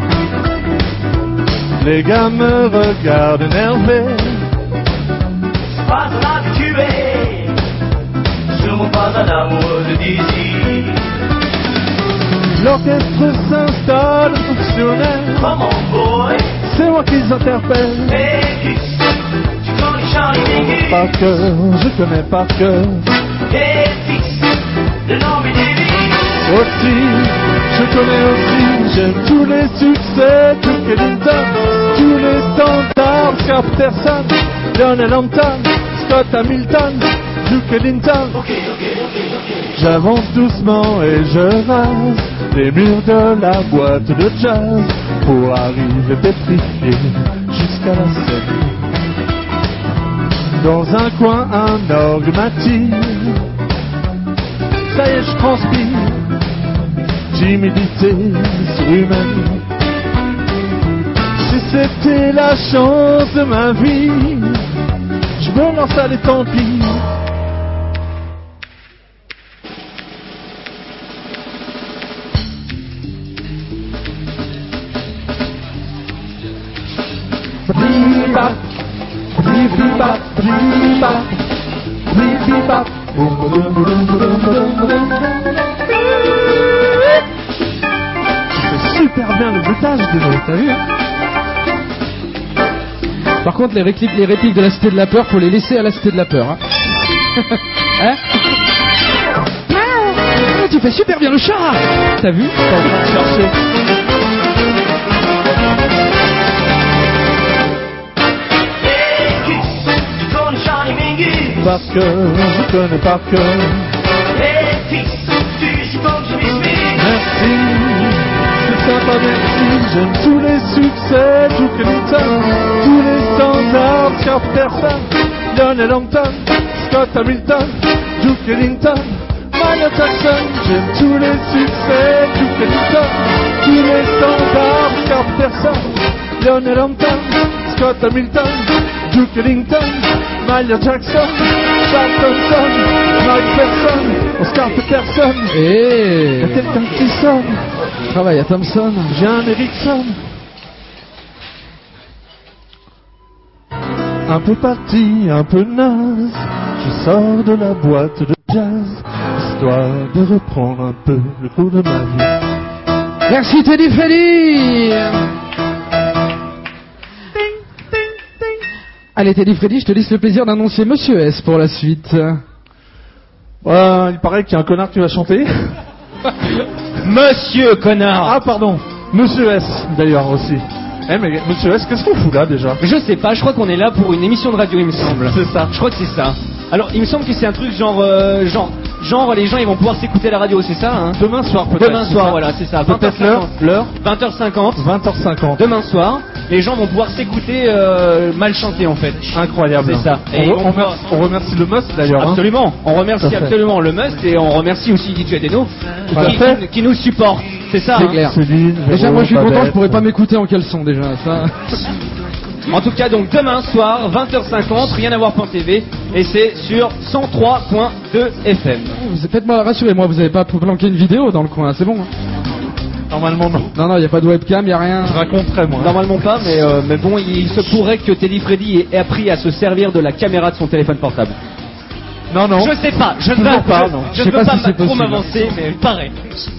Les gars me regardent énervés, Pas un habitué, sûrement pas un amoureux de Dizzy. l'orchestre s'installe fonctionnaire, Come on boy, c'est moi qui les interpelle. hey kiss, tu connais Charlie Mingus. Par cœur, je connais par cœur. Hey fils, le nom est David. Aussi, je connais aussi, j'aime tous les succès, Duke Ellington, tous les standards, Carterson, Lionel Hampton, Scott Hamilton, Duke Ellington. J'avance doucement et je rase les murs de la boîte de jazz pour arriver pétrifié jusqu'à la scène. Dans un coin, un orgue m'attire. Ça y est, je transpire. Timidité surhumaine. Si c'était la chance de ma vie, je me lance à les tant pis. Bip-bap, bip-bap, bip-bap, bip-bap. C'est super bien le bruitage de l'eau, t'as vu? Par contre, les répliques de la Cité de la Peur, faut les laisser à la Cité de la Peur. Hein, hein? Ah, tu fais super bien le chat. T'as vu? T'es en train de chercher. Par cœur, je connais par cœur. Merci, c'est sympa, merci. J'aime tous les succès, Duke Ellington, tous les standards, Carterson, Lionel Hampton, Scott Hamilton, Duke Ellington, Michael Jackson. J'aime tous les succès, Duke Ellington, tous les standards, Carterson, Lionel Hampton, Scott Hamilton, Duke Ellington, Michael Jackson, Charles Thompson, Mike Person, Oscar Peterson. Et Il y a quelqu'un qui sonne. je travaille à Thompson. J'ai un Ericsson. Un peu parti, un peu naze, je sors de la boîte de jazz, histoire de reprendre un peu le cours de ma vie. Merci Teddy Freddy. Allez Teddy Freddy, je te laisse le plaisir d'annoncer Monsieur S pour la suite. Il paraît qu'il y a un connard qui va chanter. Monsieur connard. Ah pardon, Monsieur S d'ailleurs aussi. Eh mais Monsieur S, qu'est-ce qu'on fout là déjà? Je sais pas, je crois qu'on est là pour une émission de radio, il me semble. C'est ça. Je crois que c'est ça. Alors, il me semble que c'est un truc genre les gens ils vont pouvoir s'écouter la radio, c'est ça hein? Demain soir peut-être. Demain soir, voilà, c'est ça. Peut-être 20h50. l'heure 20h50. 20h50. Demain soir, les gens vont pouvoir s'écouter mal chanter en fait. Incroyable. C'est ça. Et On remercie le Must d'ailleurs. Absolument. On Tout remercie à fait. absolument le Must et on remercie aussi DJ Deno Tout à fait. qui nous supporte. C'est ça. C'est hein. clair. Céline, Déjà Véro, moi je suis content, Babette. je pourrais pas m'écouter en caleçon déjà. Ça. En tout cas, donc demain soir, 20h50, rien à voir.tv et c'est sur 103.2 FM. Faites-moi, rassurez-moi, vous avez pas planqué une vidéo dans le coin, c'est bon hein? Normalement non. Non, il y a pas de webcam, y a rien. Je raconterai moi. Normalement pas, mais bon, il se pourrait que Teddy Freddy ait appris à se servir de la caméra de son téléphone portable. Non. Je sais pas, je ne Toujours veux pas, pas, non. je Je ne sais veux pas pas si c'est trop possible. m'avancer, mais il paraît.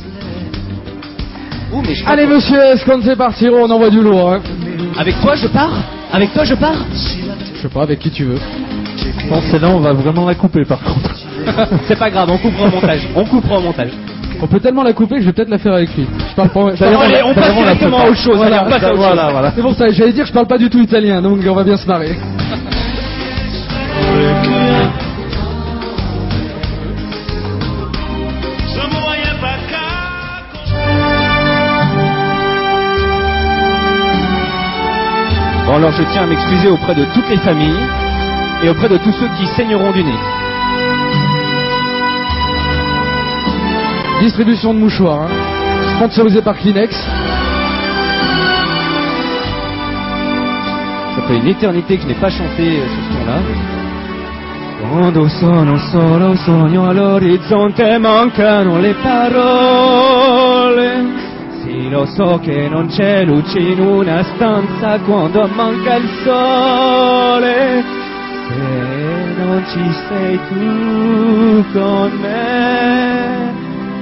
Ouh, mais je Allez monsieur S, quand c'est parti, on envoie du lourd. Hein. Avec toi je pars. Je sais pas, avec qui tu veux. Non, celle-là on va vraiment la couper par contre. C'est pas grave, on coupera au montage. On peut tellement la couper que je vais peut-être la faire avec lui. Je parle pas. D'ailleurs, allez, on passe directement à autre chose. Voilà, allez, on passe à autre chose. Voilà. C'est pour ça, j'allais dire, je parle pas du tout italien, donc on va bien se marrer. Bon alors je tiens à m'excuser auprès de toutes les familles et auprès de tous ceux qui saigneront du nez. Distribution de mouchoirs, hein. Sponsorisé par Kleenex. Ça fait une éternité que je n'ai pas chanté ce son-là. Quando sono solo sogno all'orizzonte mancano le parole. Sì, lo so che non c'è luce in una stanza quando manca il sole. Se non ci sei tu con me,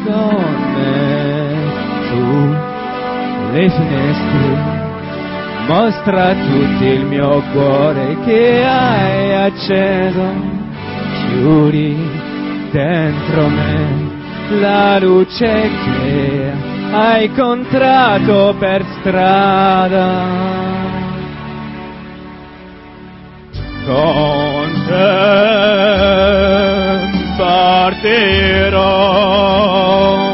su le finestre. Mostra tutto il mio cuore che hai acceso. Chiudi dentro me la luce che hai incontrato per strada. Con te partirò,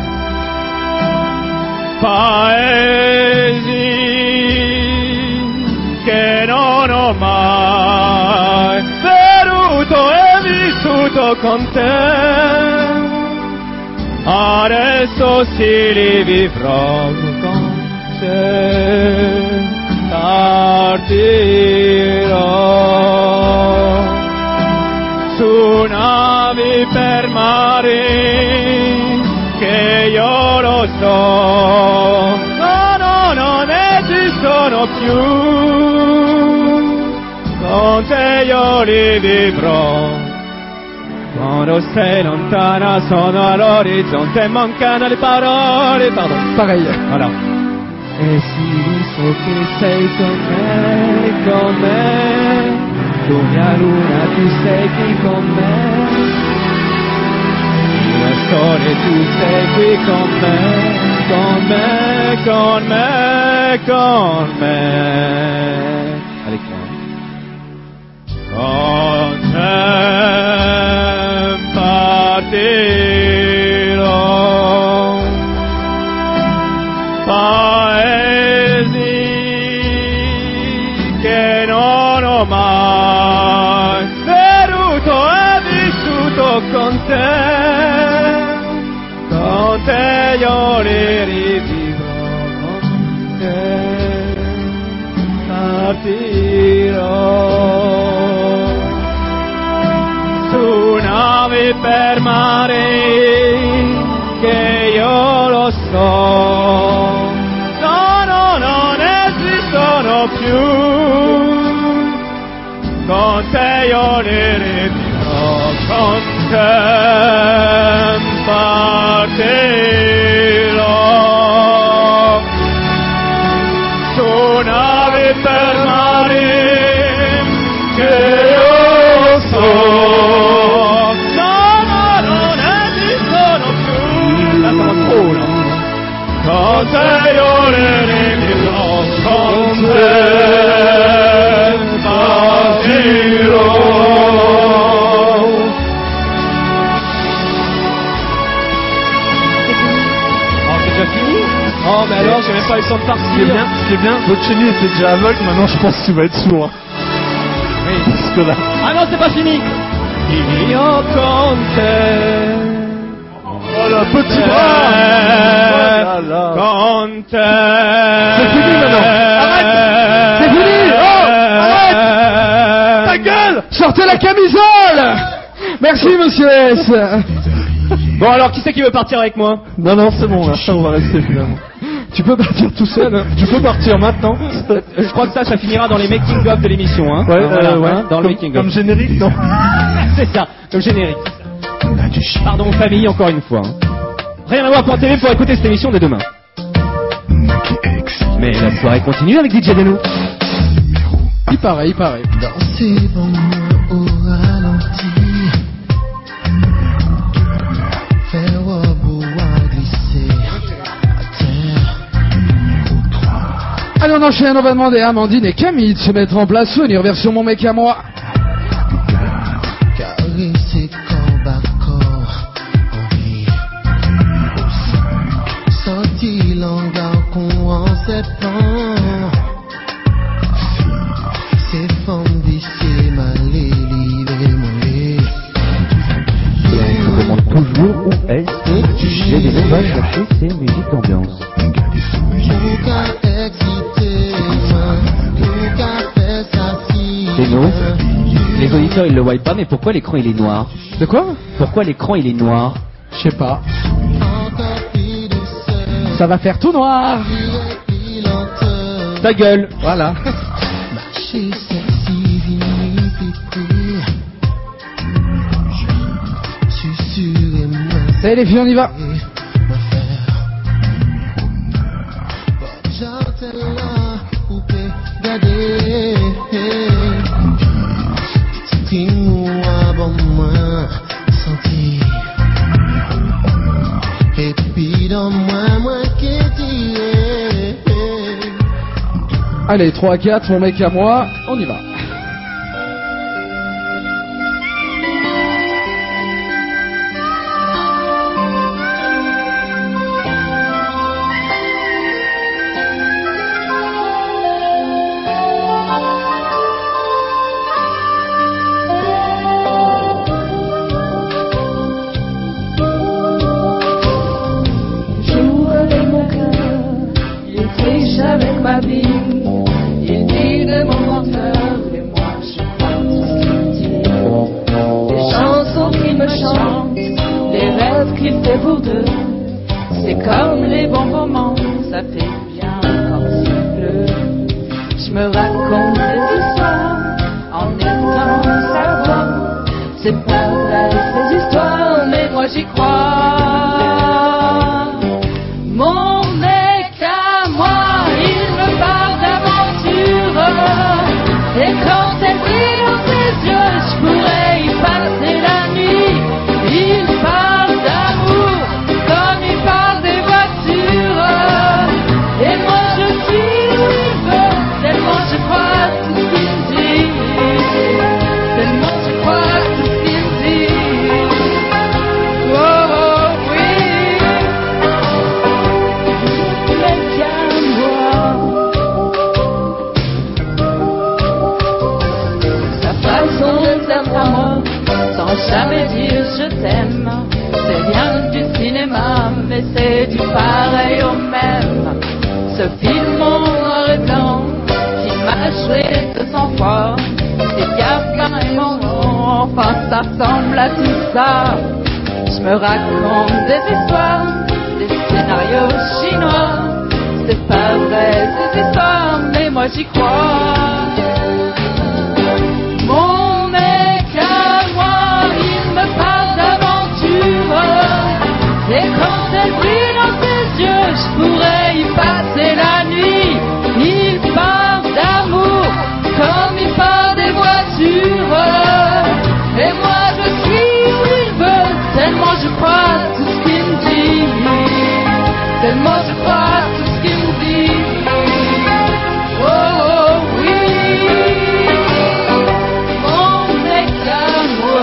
paesi che non ho mai veduto e vissuto con te. Adesso sì li vivrò con te. Partirò su navi per mari che io lo so. No, non esistono più. Con te io li vivrò. Quando sei lontana sono all'orizzonte e mancano le parole. Pardon. Pareil. Voilà. E sì, so che sei con me, tu mia luna, tu sei qui con me. Mio sole, tu sei qui con me, con me. Allez, con te partirò, paesi che non ho mai veduto e vissuto con te io li rivivrò con te. partirò su navi per mare, che io lo so, non esistono più, con te io li ritirò, con te partirò su navi per mare, che io so, non esistono più, con te io li ritirò, con te partirò. Oh, mais alors, j'ai même pas eu le temps de partir. Ce qui est bien, Boccelli était déjà aveugle, maintenant je pense qu'il va être sourd. Oui. Parce que là... Ah non, c'est pas fini. Io con te. Oh le petit bras. Oh là là. Con te. C'est fini maintenant. Arrête. C'est fini. Oh, arrête. Ta gueule. Sortez la camisole. Merci, monsieur S. Bon, alors, qui c'est qui veut partir avec moi? Non, c'est bon, là, ça on va rester finalement. Tu peux partir tout seul, hein. Tu peux partir maintenant. Je crois que ça finira dans les making-of de l'émission, hein. Ouais, Voilà, ouais. hein, dans le making-of. Comme générique, non? C'est ça, comme générique. Pardon, famille, encore une fois. Rien à voir pour TV pour écouter cette émission dès demain. Mais la soirée continue avec DJ Dano. Il paraît. Danser pour moi au ralenti. Faire boire glisser à terre. Allez, on enchaîne, on va demander à Amandine et Camille de se mettre en place, venir version Mon mec à moi. Caresser corps à corps en vie. Sorti l'hangar qu'on en septembre. C'est formes viciées, mal livrées, mollet. Et on se demande toujours où est-ce que j'ai des va chercher ces musiques d'ambiance. C'est nous. Les auditeurs ils le voient pas, mais pourquoi l'écran il est noir? De quoi? Pourquoi l'écran il est noir? Je sais pas. Ça va faire tout noir. Ta gueule. Voilà. Allez les filles, on y va. Allez, 3 à 4, Mon mec à moi, on y va. joué 200 fois. Et carrément, enfin ça ressemble à tout ça. Je me raconte des histoires, des scénarios chinois. C'est pas vrai ces histoires, mais moi j'y crois. Mon mec à moi, il me parle d'aventure. Et quand elle brille dans ses yeux, je pourrais y passer la nuit. Il parle d'amour, comme il parle des voitures. Et moi je suis où il veut, tellement je crois tout ce qu'il me dit. Tellement je crois tout ce qu'il me dit. Oh, oh oui, mon mec à moi.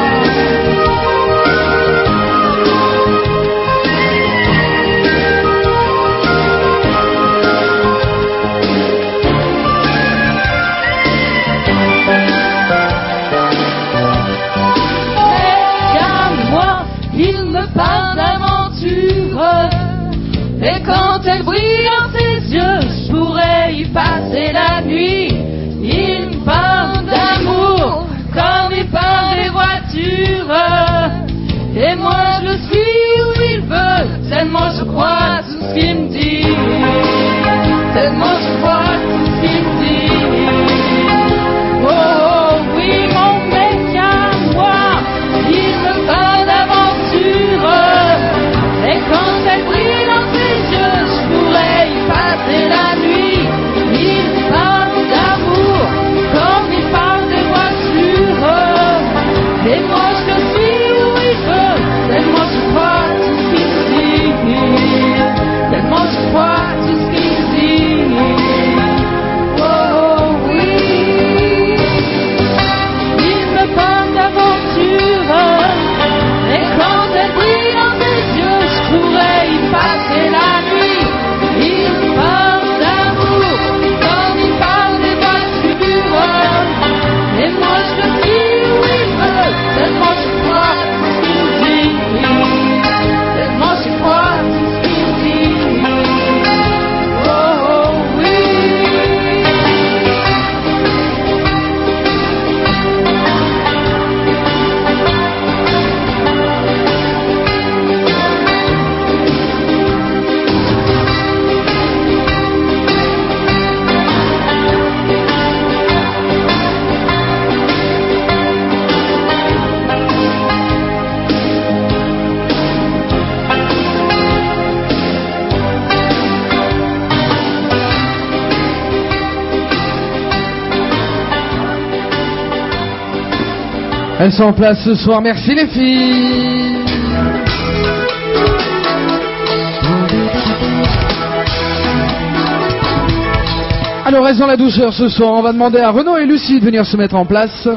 Il me parle d'aventure. Et quand elle brille dans ses yeux, je pourrais y passer la nuit. Il me parle d'amour, comme il parle des voitures. Et moi je suis où il veut, tellement je crois tout ce qu'il me dit. Tellement je crois tout ce qu'il me dit. Oh, oh oui, mon mec à moi, il me parle d'aventure. Et quand elle brille dans ses yeux, je pourrais y passer la nuit. Il parle d'amour, comme il parle de voitures. Et moi je suis où il veut, tellement je crois tout ce qu'il dit. Tellement je crois tout ce qu'il dit. Oh, oh oui, il me parle d'aventure. Et quand elle brille dans ses yeux, je pourrais y passer la nuit. Il parle d'amour, comme il parle des voitures. Et moi je le suis où il veut, tellement je crois tout ce qu'il dit. Tellement je crois tout ce qu'il dit. Oh, oh oui. Elles sont en place ce soir, merci les filles. Alors reste dans la douceur ce soir, on va demander à Renaud et Lucie de venir se mettre en place.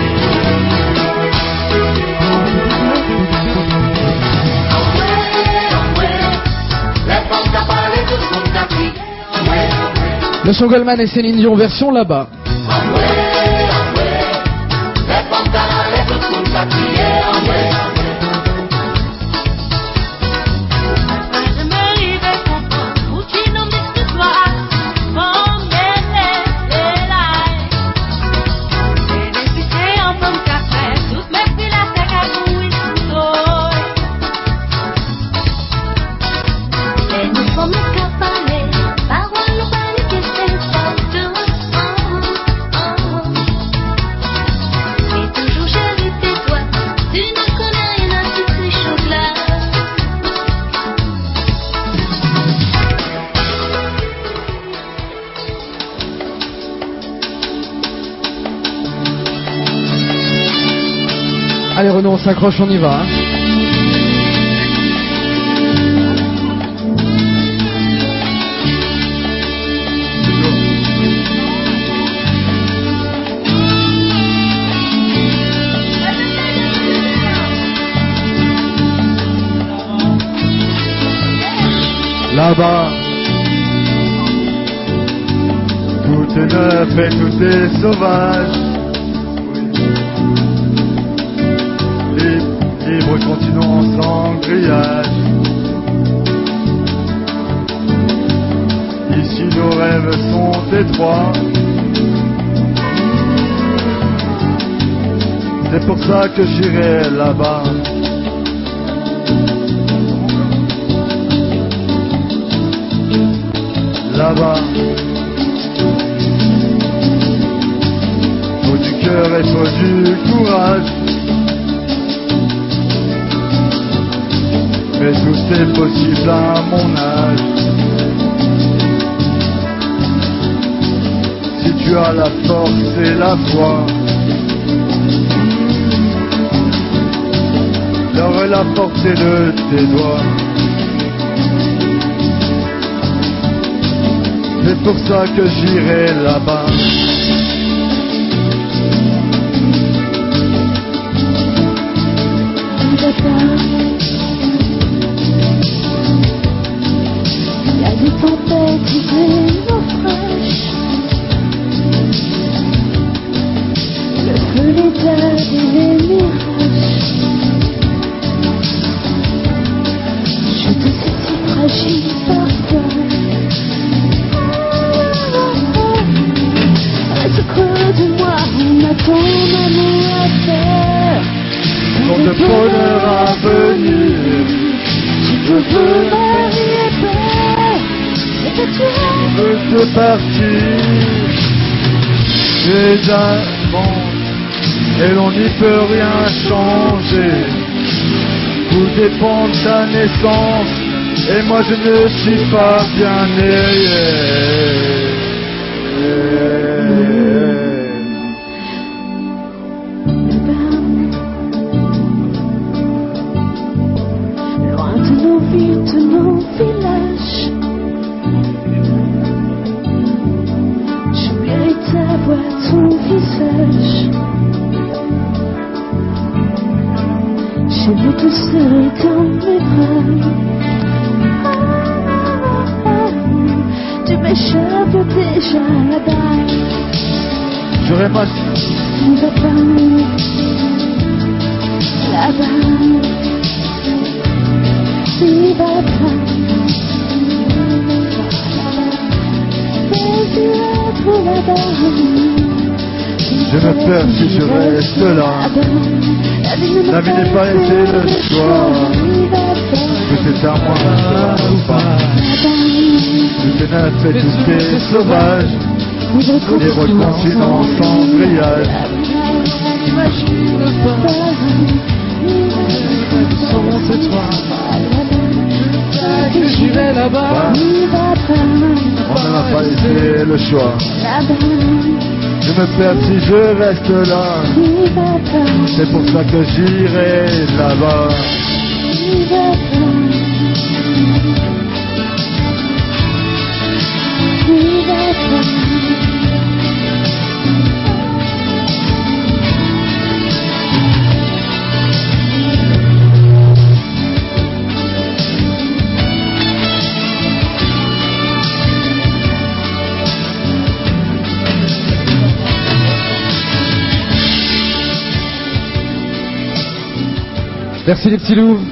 Le son Goldman et Céline Dion version là-bas. Allez Renaud, on s'accroche, on y va. Hein. Là-bas, tout est neuf et tout est sauvage. Libre continent sans grillage. Ici nos rêves sont étroits. C'est pour ça que j'irai là-bas. Là-bas. Faut du cœur et faut du courage. Mais tout est possible à mon âge. Si tu as la force et la foi, l'or et la portée de tes doigts. C'est pour ça que j'irai là-bas. Il y a des tempêtes et des naufrages, le feu, les vagues et les mirages. Je te sais si fragile parfois. Reste creux de moi, on a ton amour à faire. Pour le bonheur à venir, Tu peux marier peur, et que tu veux te partir. Les avancent et l'on n'y peut rien changer. Tout dépend de ta naissance, et moi je ne suis pas bien né. loin de nos villes, de nos villages, j'oublierai ta voix, ton visage. J'aime te serrer dans mes bras. Tu m'échappes déjà là-bas. J'aurais pas Tu vas pas là-bas. Tu vas pas là-bas. Je me perds si je reste là. La vie n'est pas été le choix. Que c'est à moi de pas. Tout est neuf et tout est sauvage. Les volcans sinon sans grillage. C'est toi que j'irai là-bas. On n'a pas laissé le choix. Je me perds si je reste là. C'est pour ça que j'irai là-bas. Merci les petits loups.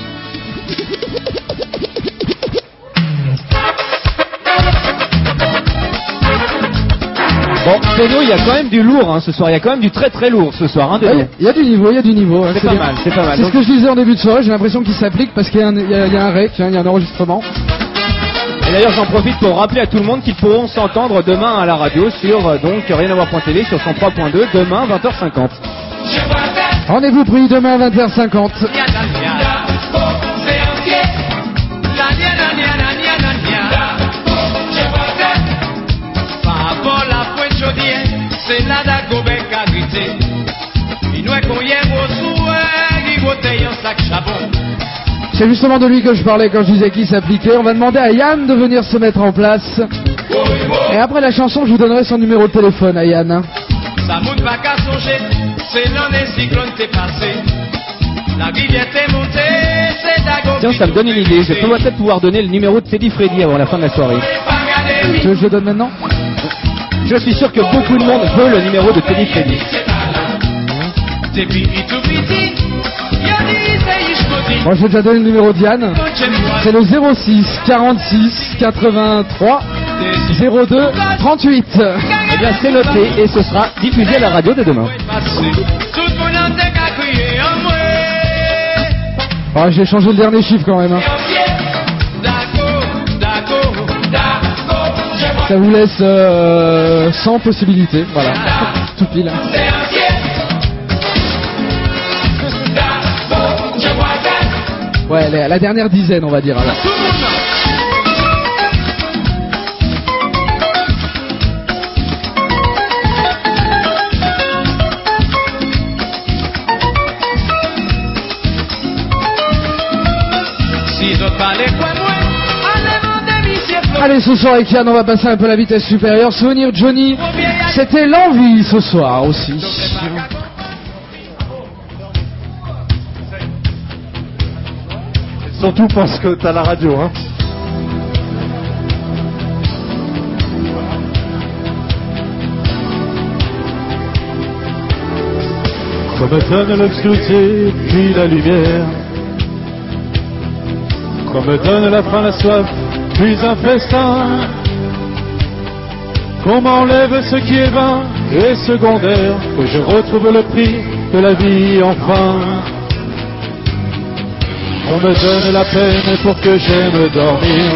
Bon, Tono, il y a quand même du lourd ce soir, il y a quand même du très très lourd ce soir, hein, Tono. Il y a du niveau, il y a du niveau. C'est pas bien. mal, c'est pas mal. C'est Donc- ce que je disais en début de soirée, j'ai l'impression qu'il s'applique parce qu'il y a un rec, il y a un enregistrement. Et d'ailleurs, j'en profite pour rappeler à tout le monde qu'ils pourront s'entendre demain à la radio sur donc rien à voir.tv sur 103.2 demain 20h50. Rendez-vous pris demain à 20h50. C'est justement de lui que je parlais quand je disais qu'il s'appliquait. On va demander à Yann de venir se mettre en place. Et après la chanson, je vous donnerai son numéro de téléphone à Yann. Ça monte pas qu'à songer, c'est l'année cyclone t'est passé. La rivière t'est montée, c'est d'ago. Tiens, ça me donne une idée, je vais peut-être pouvoir donner le numéro de Teddy Freddy avant la fin de la soirée. Tu veux que je le donne maintenant? Je suis sûr que beaucoup de monde veut le numéro de Teddy Freddy. T'es pipi tout petit, y'a dit c'est ishmodi. Moi, je vais déjà donner le numéro de Yann. C'est le 06 46 83 02 38. Eh bien, c'est noté et ce sera diffusé à la radio de demain. Tout le monde Ah, j'ai changé le dernier chiffre quand même. Hein. Ça vous laisse 100 possibilités. Voilà. Tout pile. Ouais, la dernière dizaine, on va dire. Alors. Allez, ce soir avec Yann, on va passer un peu à la vitesse supérieure. Souvenir Johnny, c'était l'envie ce soir aussi. Surtout parce que t'as la radio, hein. Qu'on me donne l'obscurité, puis la lumière. Qu'on me donne la faim, la soif, puis un festin. Qu'on m'enlève ce qui est vain et secondaire. Que je retrouve le prix de la vie enfin. On me donne la peine pour que j'aime dormir.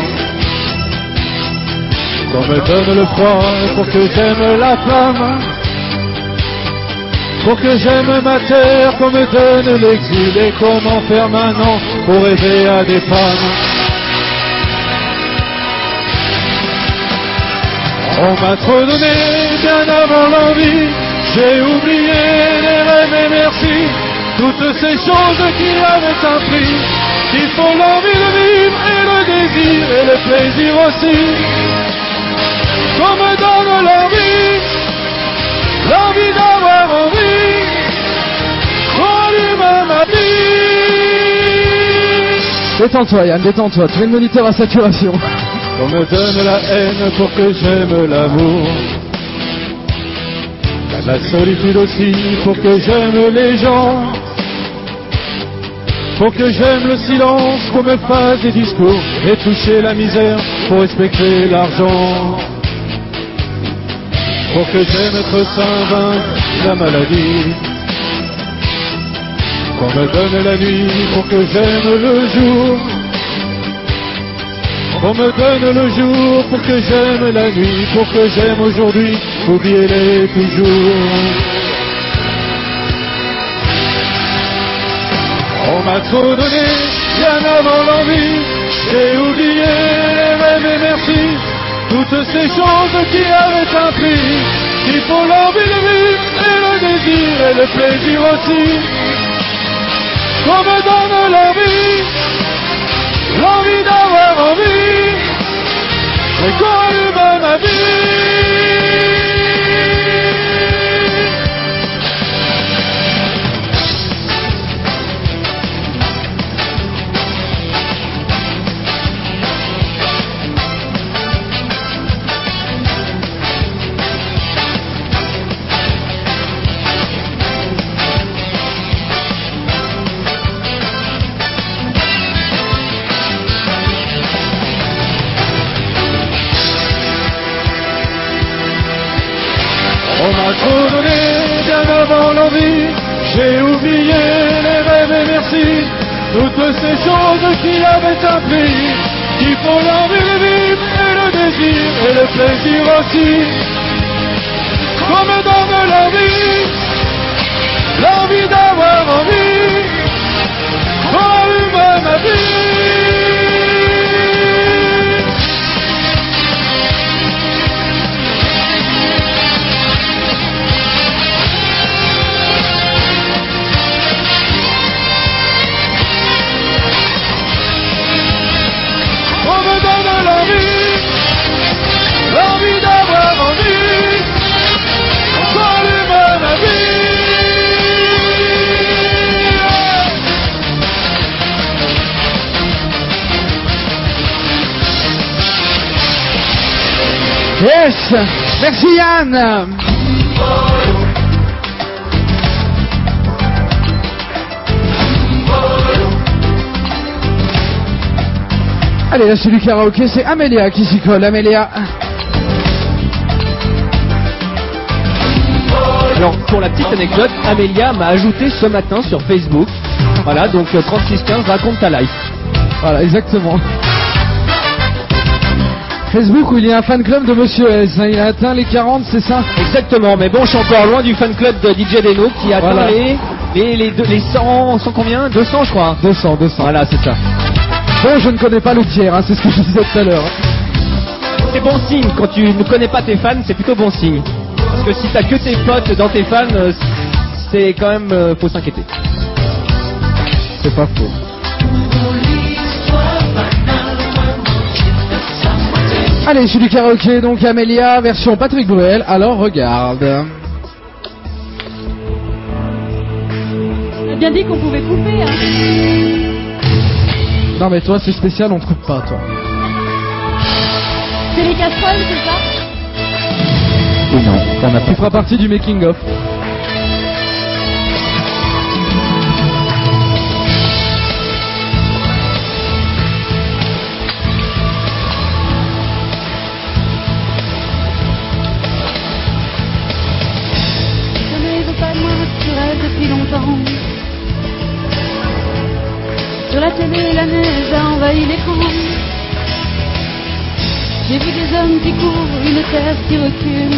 Qu'on me donne le froid pour que j'aime la flamme. Pour que j'aime ma terre, qu'on me donne l'exil et qu'on m'enferme un an pour rêver à des femmes. On m'a trop donné bien avant l'envie, j'ai oublié les rêves et merci. Toutes ces choses qui avaient un prix, qui font l'envie de vivre et le désir et le plaisir aussi. Qu'on me donne l'envie d'avoir envie, qu'on allume ma vie. Détends-toi Yann, détends-toi, tu mets le moniteur à saturation. Qu'on me donne la haine pour que j'aime l'amour. La solitude aussi pour que j'aime les gens. Pour que j'aime le silence, qu'on me fasse des discours et toucher la misère pour respecter l'argent. Pour que j'aime être sain, vaincre la maladie. Qu'on me donne la nuit pour que j'aime le jour. Qu'on me donne le jour pour que j'aime la nuit. Pour que j'aime aujourd'hui, oubliez-les toujours. On m'a trop donné, bien avant l'envie. J'ai oublié les rêves et merci. Toutes ces choses qui avaient un prix, qui font l'envie de vivre et le désir et le plaisir aussi. Qu'on me donne l'envie d'avoir envie, et qu'on allume ma vie. On m'a trop donné bien avant l'envie, j'ai oublié les rêves et merci. Toutes ces choses qui avaient un prix, qui font l'envie de vivre et le désir et le plaisir aussi. Qu'on me donne l'envie d'avoir envie, qu'on allume ma vie. L'envie d'avoir envie, qu'on allume ma vie. Yes, merci Yann. Allez, là c'est du karaoké, c'est Amélia qui s'y colle. Amélia. Alors, pour la petite anecdote, Amélia m'a ajouté ce matin sur Facebook Voilà, donc 3615, raconte ta life. Voilà, exactement. Facebook où il y a un fan club de Monsieur S. Il a atteint les 40, c'est ça? Exactement, mais bon, je suis encore loin du fan club de DJ Deno qui a atteint Voilà. les 100 combien? 200 je crois. 200. Voilà, c'est ça. Bon, je ne connais pas le tiers, hein, c'est ce que je disais tout à l'heure. C'est bon signe, quand tu ne connais pas tes fans, c'est plutôt bon signe. Parce que si t'as que tes potes dans tes fans, c'est quand même, faut s'inquiéter. C'est pas faux. Allez, je suis du karaoké, donc Amélia, version Patrick Bruel, alors regarde. On a bien dit qu'on pouvait couper, hein. Non mais toi c'est spécial, on te coupe pas toi. C'est les casseroles, c'est ça? Et non, on a plus fera partie du making of. Je ne veux pas de moi sur elle depuis longtemps. Sur la télé, la neige a envahi l'écran. J'ai vu des hommes qui courent, une terre qui recule.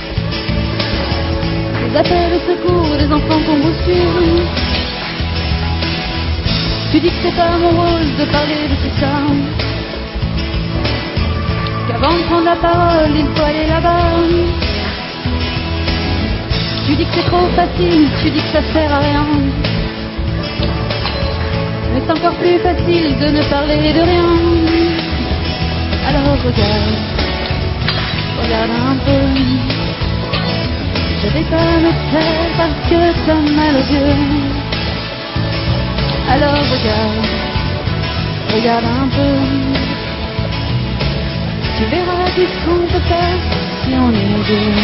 Des appels au secours, des enfants qu'on bouscule. Tu dis que c'est pas mon rôle de parler de tout ça. Qu'avant de prendre la parole, il faut aller là-bas. Tu dis que c'est trop facile, tu dis que ça sert à rien. Mais c'est encore plus facile de ne parler de rien. Alors regarde, regarde un peu. Je vais pas me taire parce que t'as mal aux yeux. Alors regarde, regarde un peu. Tu verras tout ce qu'on peut faire si on est deux.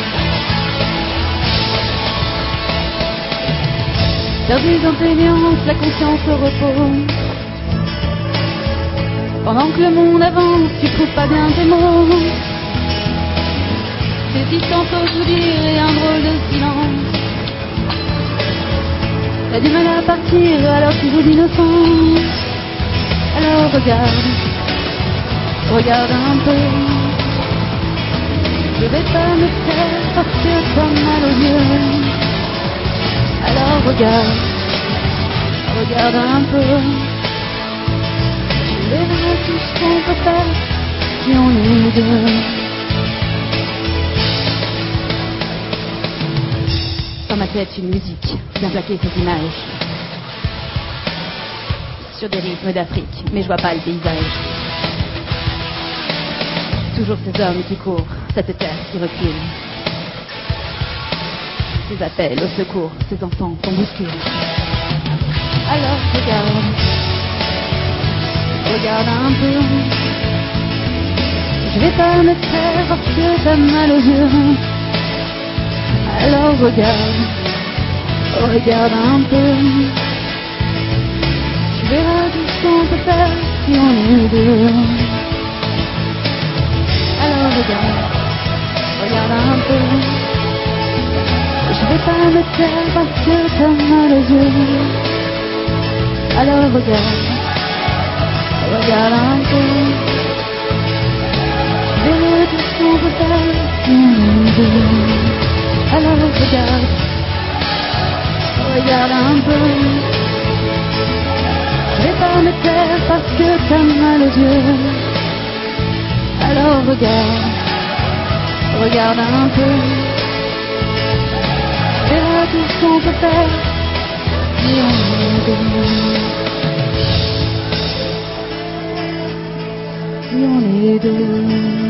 Perdu dans tes nuances, la conscience au repos. Pendant que le monde avance, tu trouves pas bien tes mots. T'hésites tantôt tout dire et un drôle de silence. T'as du mal à partir alors tu joues d'innocence. Alors regarde, regarde un peu. Je vais pas me taire parce que t'as mal aux yeux. Alors regarde, regarde un peu. Tu verras tout ce qu'on peut faire si on est deux. Dans ma tête, une musique, bien plaquée ces images. Sur des rythmes d'Afrique, mais je vois pas le paysage. Toujours ces hommes qui courent, cette terre qui recule. Ces appels au secours, ces enfants qu'on bouscule. Alors regarde, regarde un peu. Je vais pas me taire parce que t'as mal aux yeux. Alors regarde, regarde un peu. Tu verras tout ce qu'on peut faire si on est deux. Alors regarde, regarde un peu. Je vais pas me taire parce que t'as mal aux yeux. Alors regarde, regarde un peu. Tu verras tout ce qu'on peut faire si on est deux. Alors regarde, regarde un peu. Je vais pas me taire parce que t'as mal aux yeux. Alors regarde, regarde un peu. Tu verras tout ce qu'on peut faire si on est deux. Si on est deux.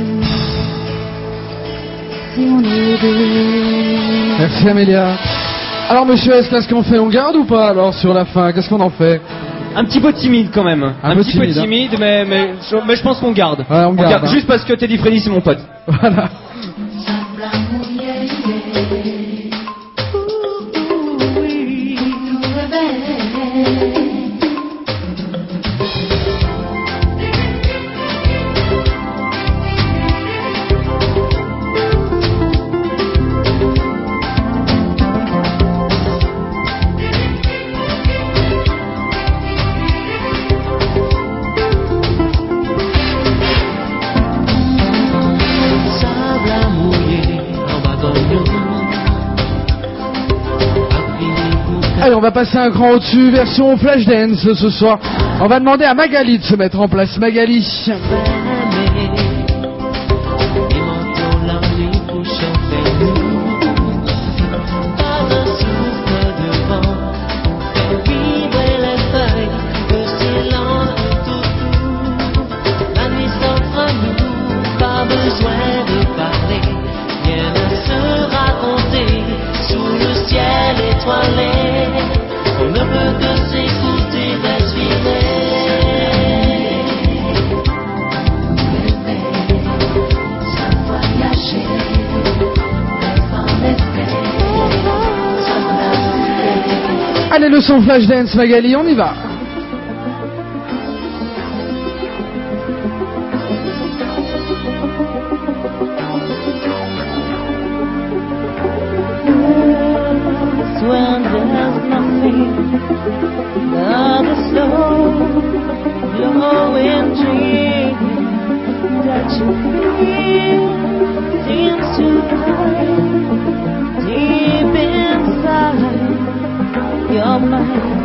Si on est deux. Merci Amélia. Alors monsieur, est-ce ce qu'on fait, on garde ou pas alors sur la fin? Qu'est-ce qu'on en fait? Un petit peu timide quand même. Un peu petit peu timide, hein. timide, mais je pense qu'on garde. Ouais, on garde, hein. Juste parce que Teddy Freddy c'est mon pote. Voilà. Allez, on va passer un cran au-dessus, version Flashdance ce soir. On va demander à Magali de se mettre en place. Magali. On ne peut que s'écouter respirer. Sans voyager, sans espérer, sans Allez, le son Flashdance, Magali, on y va. when there's nothing but a slow blowing dream that you feel seems to hide deep inside your mind.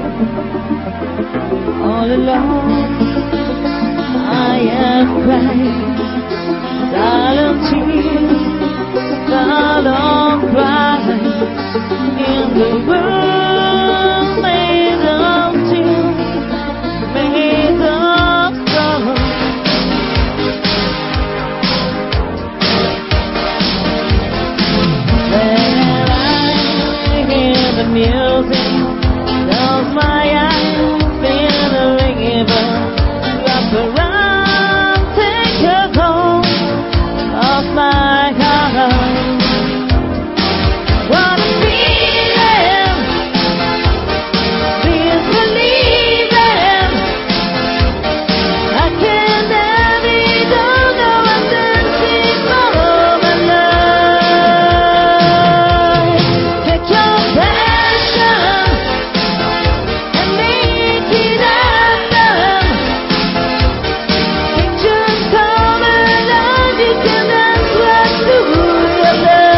All alone I am crying silent tears, silent cries in the world made of tears, made of sorrow. When I hear the music, close my eyes, feel the river wrap around, take a hold of my heart. What a feeling, please believe it. I can't have it, don't know I'm dancing for my life. Take your passion and make it happen. Pictures come alive, you can dance right through your life.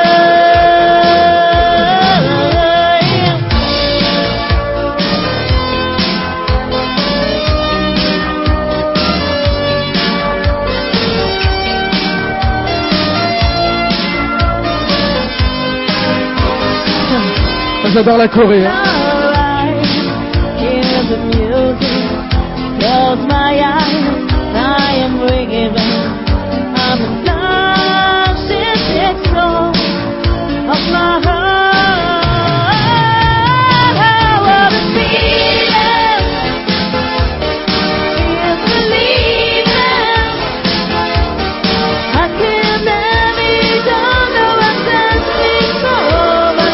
J'adore la Corée. Hein. Alright, hear the music, close my eyes, I am ringing. I'm the last exhale of my heart. What a feeling, please believe it. I can't have it, don't know I'm dancing for my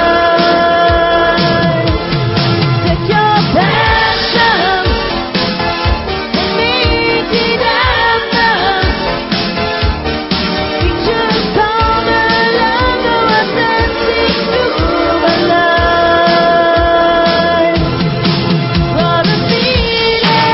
life. Take your passion and make it happen. Pictures come alive, though I'm dancing through my life. What a feeling.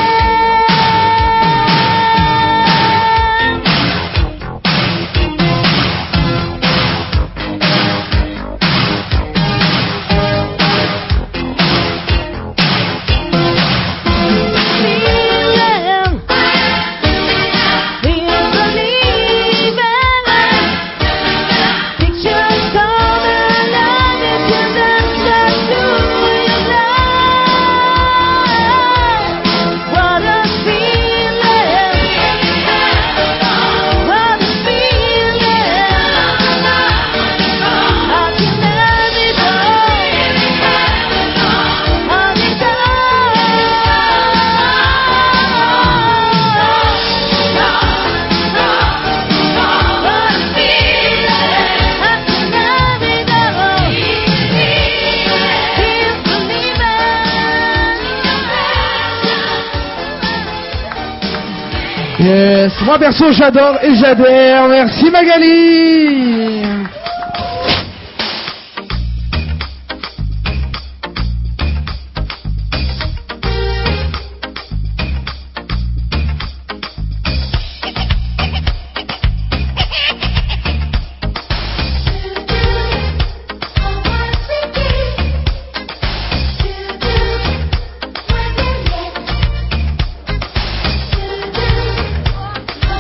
Yes, moi perso j'adore et j'adhère. Merci Magali.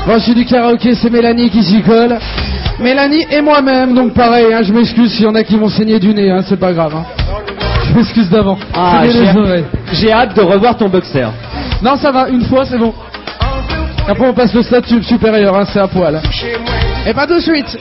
Bon, c'est du karaoké, c'est Mélanie qui s'y colle. Mélanie et moi-même, donc pareil, hein, je m'excuse s'il y en a qui m'ont saigné du nez, hein, c'est pas grave. Hein. Je m'excuse d'avant. Ah, C'est bien les oreilles. j'ai hâte de revoir ton boxer. Non, ça va, une fois, c'est bon. Après, on passe le stade supérieur, hein, c'est à poil. Et pas de suite.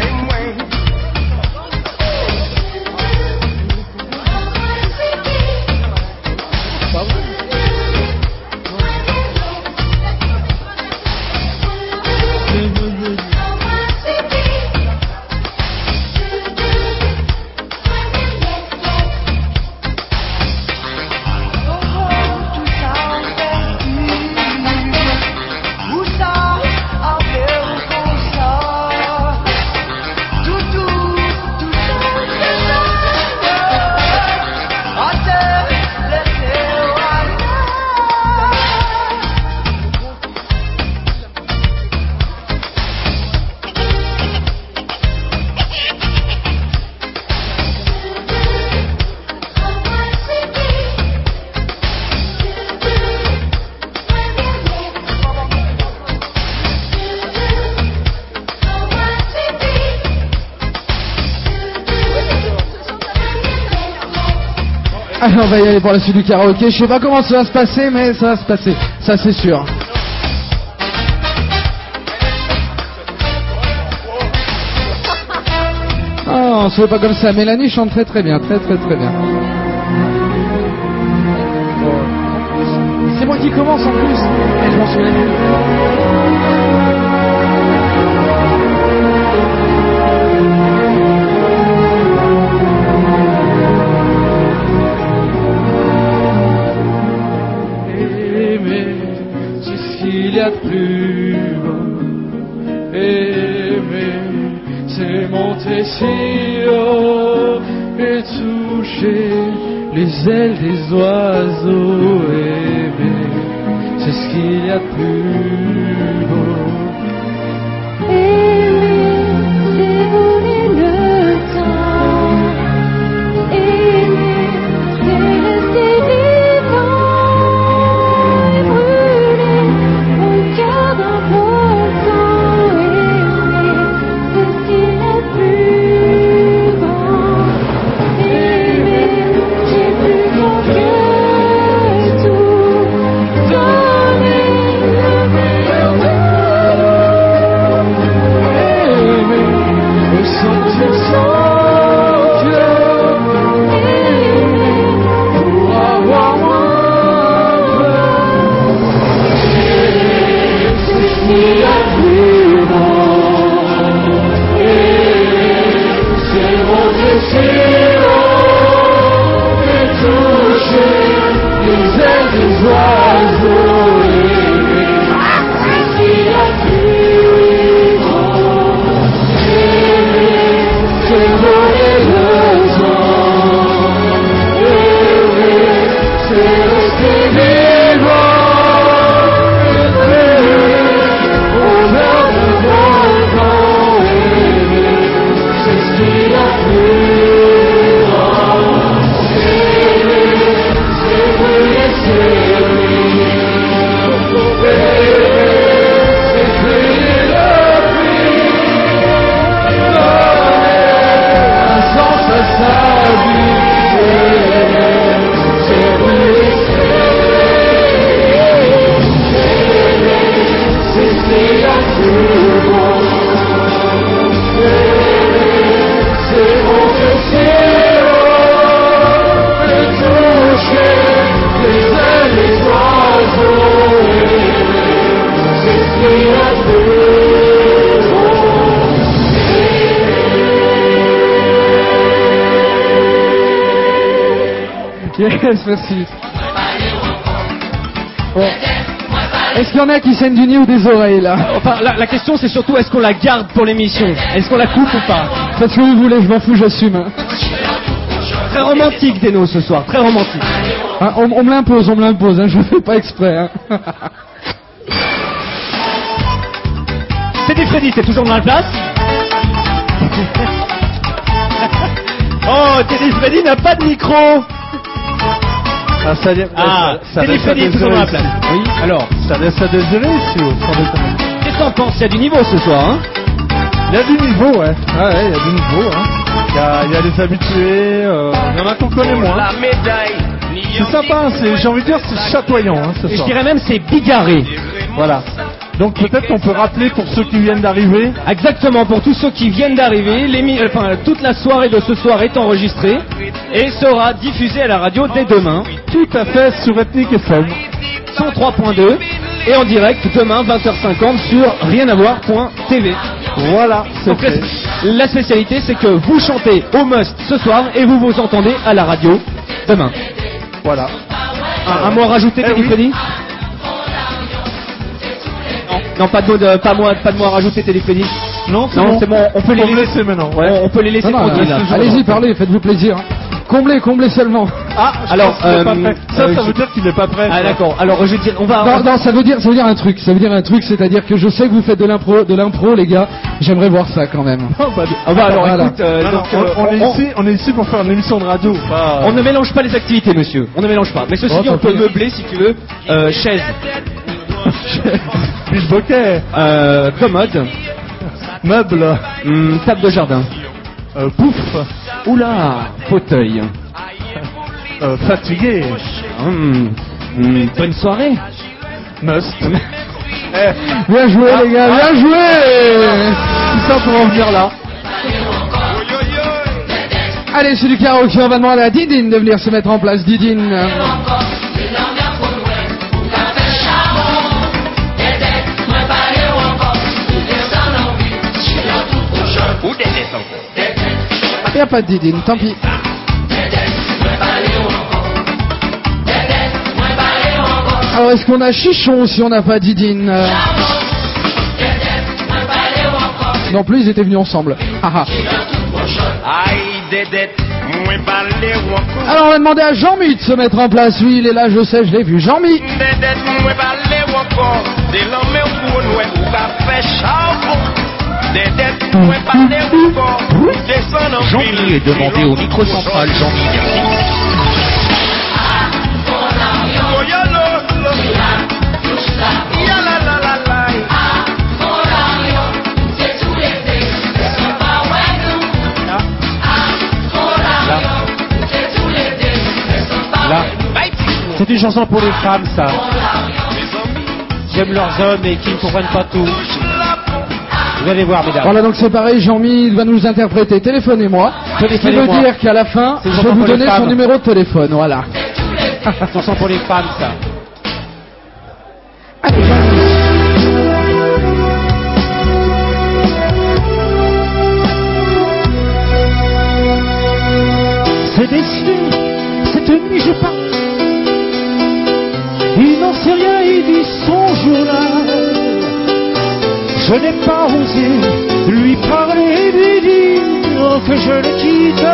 Allez, on va y aller pour la suite du karaoké. Je sais pas comment ça va se passer, mais ça va se passer. Ça, c'est sûr. Oh, c'est pas comme ça. Mélanie chante très très bien. Très très très bien. C'est moi qui commence en plus. Et je m'en souviens plus. Il y a de plus beau. Aimer, c'est monter si haut et toucher les ailes des oiseaux. Aimer, c'est ce qu'il y a de plus beau. Aimer, c'est voler le temps. Aimer, c'est rester vivant et brûler au cœur d'un volcan. Aimer, c'est ce qu'il y a de plus beau. Aimer, c'est plus grand que tout. Donner le meilleur de nous. Ressentir son cœur pour avoir moins peur. C'est ce qu'il y a de plus beau. C'est monter si haut et toucher les ailes des oiseaux. C'est ce qu'il y a de plus beau. C'est voler le temps. C'est rester vivant et brûler au cœur d'un volcan. C'est ce qu'il y a de plus grand. C'est brûler, c'est vivre. C'est crier le prix. Donner un sens à sa vie. C'est brûler, c'est ce qu'il y a de plus beau. C'est monter si haut et toucher les ailes des oiseaux. C'est ce qu'il y a de plus beau. Yes, merci. Bon. Est-ce qu'il y en a qui saignent du nez ou des oreilles là? Enfin, la question c'est surtout est-ce qu'on la garde pour l'émission? Est-ce qu'on la coupe ou pas? Faites ce que vous voulez, je m'en fous, j'assume. Hein. Très romantique, Deno, ce soir, très romantique. Hein, on me l'impose, hein, je le fais pas exprès. Hein. Teddy Freddy, t'es toujours dans la place? Oh, Teddy Freddy n'a pas de micro. Ah, ça Teddy Freddy est toujours dans la place. Oui, alors ça laisse à désirer ici, sans déconner. Qu'est-ce Qu'est-ce que t'en penses? Il y a du niveau ce soir, hein? Il y a du niveau, ouais. Ah ouais, il y a du niveau, hein. Il y a des habitués, il y en a qu'on connaît moins. C'est sympa, j'ai envie de dire, c'est chatoyant, hein, ce Et je soir. dirais même c'est bigarré. Voilà. Donc peut-être qu'on peut rappeler pour ceux qui viennent d'arriver. Exactement, pour tous ceux qui viennent d'arriver, toute la soirée de ce soir est enregistrée et sera diffusée à la radio dès demain. Tout à fait, sur Ethnic FM. 103.2 et en direct demain 20h50 sur rienavoire.tv. Voilà, c'est Donc fait. la spécialité c'est que vous chantez au must ce soir et vous vous entendez à la radio demain. Voilà. Un mot à rajouter, Téléphonie? Non, pas de mot à rajouter, Téléphonie. Non, c'est bon, on peut les laisser maintenant. On peut les laisser Non, non, tranquilles. allez-y, parlez, faites-vous plaisir. Comblez seulement. Ah, alors, ça veut dire qu'il n'est pas prêt. Ah d'accord. Alors je vais dire, on va. Non, ça veut dire un truc. Ça veut dire un truc, c'est-à-dire que je sais que vous faites de l'impro, les gars. J'aimerais voir ça quand même. Alors Voilà. écoute, on est ici pour faire une émission de radio. On ne mélange pas les activités, monsieur. On ne mélange pas. Mais ceci dit, on peut meubler si tu veux. Chaise. Bilboquet. Commode. Meuble. Table de jardin. Pouf. Oula. Fauteuil. Fatigué. Bonne soirée. Must. Bien joué, les gars, bien joué. Tout ça pour en venir là. Allez, c'est du karaoké, on va demander à Didine de venir se mettre en place. Didine. Il n'y a pas de Didine, tant pis. Alors, est-ce qu'on a Chichon si on n'a pas Didine? Non plus, ils étaient venus ensemble. Alors, on va demander à Jean-Mi de se mettre en place. Oui, il est là, je sais, je l'ai vu. Jean-Mi. Jean-Mi est demandé au micro central. Jean-Mi, merci. Là. C'est une chanson pour les femmes, ça. J'aime leurs hommes et qui ne comprennent pas tout. Vous allez voir, mesdames. Voilà, donc c'est pareil, Jean-Mi va nous interpréter. Téléphonez-moi. Ce qui veut dire qu'à la fin, je vais vous donner son numéro de téléphone. Voilà. Chanson pour les femmes, ça. C'est décidé, cette nuit je pars. Il n'en sait rien, il dit son journal. Je n'ai pas osé lui parler et lui dire que je le quitte.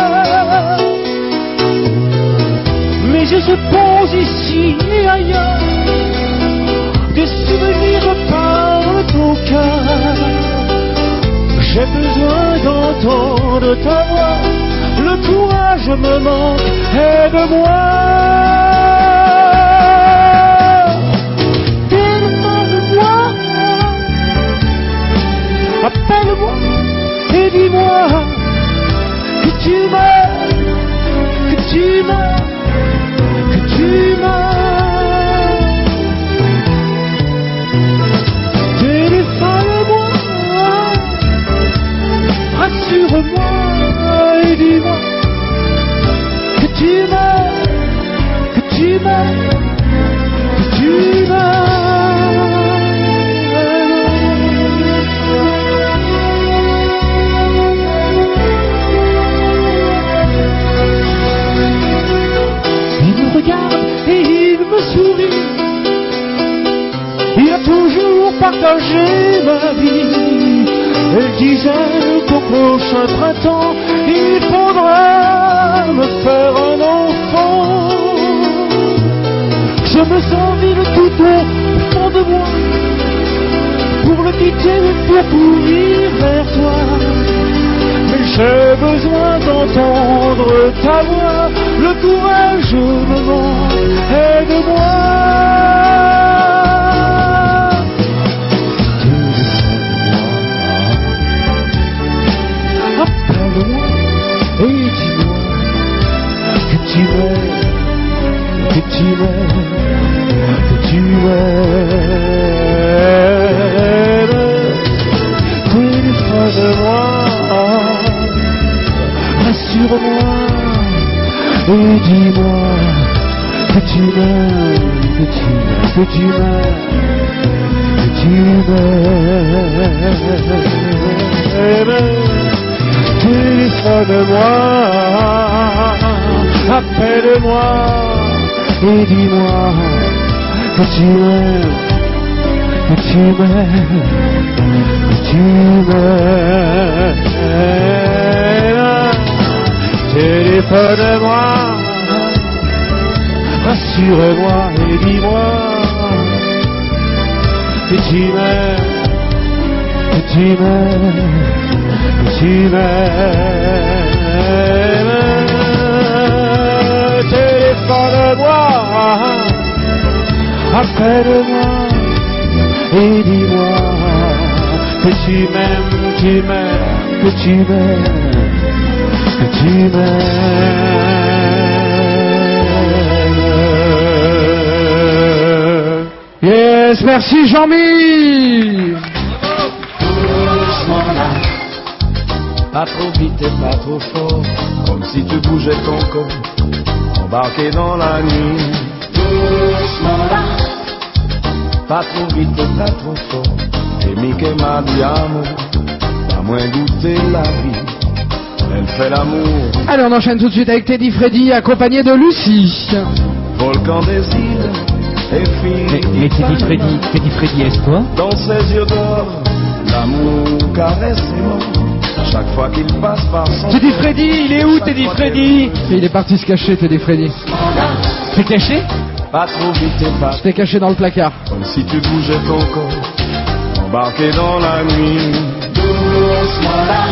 Mais je suppose ici et ailleurs, des souvenirs parlent au cœur. J'ai besoin d'entendre ta voix. Le courage me manque, aide-moi. Téléphone-moi, appelle-moi et dis-moi que tu m'aimes, que tu m'aimes, que tu m'aimes. Téléphone-moi, rassure-moi. Et dis-moi que tu m'aimes, que tu m'aimes, que tu m'aimes. Il me regarde et il me sourit. Il a toujours partagé ma vie. Elle disait qu'au prochain printemps, il faudra me faire un enfant. Je me sens vide tout au fond de moi, pour le quitter, pour courir vers toi. Mais j'ai besoin d'entendre ta voix, le courage me manque, aide-moi. tu m'aimes, que tu m'aimes. Téléphone-moi, rassure-moi et dis-moi que tu m'aimes, que tu m'aimes, que tu m'aimes, que tu m'aimes. Téléphone-moi, appelle-moi et dis-moi que tu m'aimes, que tu m'aimes, que tu m'aimes. Téléphone-moi, rassure-moi et dis-moi que tu m'aimes, que tu m'aimes, que tu m'aimes. Téléphone-moi, appelle-moi et dis-moi que tu m'aimes, tu m'aimes, que tu m'aimes, que tu m'aimes. Yes, merci Jean-Mi. Doucement là, pas trop vite et pas trop fort, comme si tu bougeais ton corps, embarqué dans la nuit. Doucement là, pas trop vite et pas trop fort, et Mickey m'a dit amour, pas moins goûter la vie, elle fait l'amour. Allez, on enchaîne tout de suite avec Teddy Freddy, accompagné de Lucie. Volcan des îles et filles. Mais Teddy Freddy, est-ce toi? Dans ses yeux d'or, l'amour caresse ses mains. Chaque fois qu'il passe par son. Teddy Freddy, il est où Teddy Freddy? Il est parti se cacher, Teddy Freddy. C'est caché? Pas trop vite et pas. Je t'ai caché dans le placard. Comme si tu bougeais ton corps, embarqué dans la nuit. Doucement là,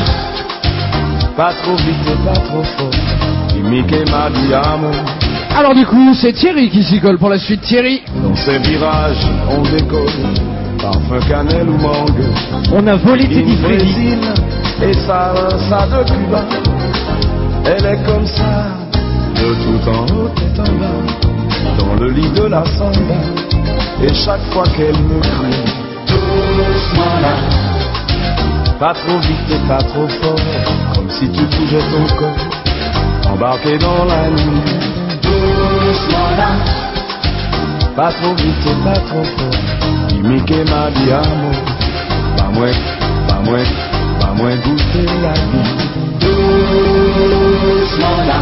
pas trop vite et pas trop fort. Et Mickey m'a dit amour. Alors du coup, c'est Thierry qui s'y colle pour la suite. Thierry. Dans ces virages, on décolle. Parfum cannelle ou mangue. On a volé Teddy Freddy. Brésil et salsa de Cuba. Elle est comme ça, de tout en haut et en bas, dans le lit de la samba. Et chaque fois qu'elle me crie, doucement là, pas trop vite et pas trop fort, comme si tu bougeais ton corps, embarqué dans la nuit. Doucement là, pas trop vite et pas trop fort. Mickey m'a dit amour, pas moins goûter la vie. Doucement là,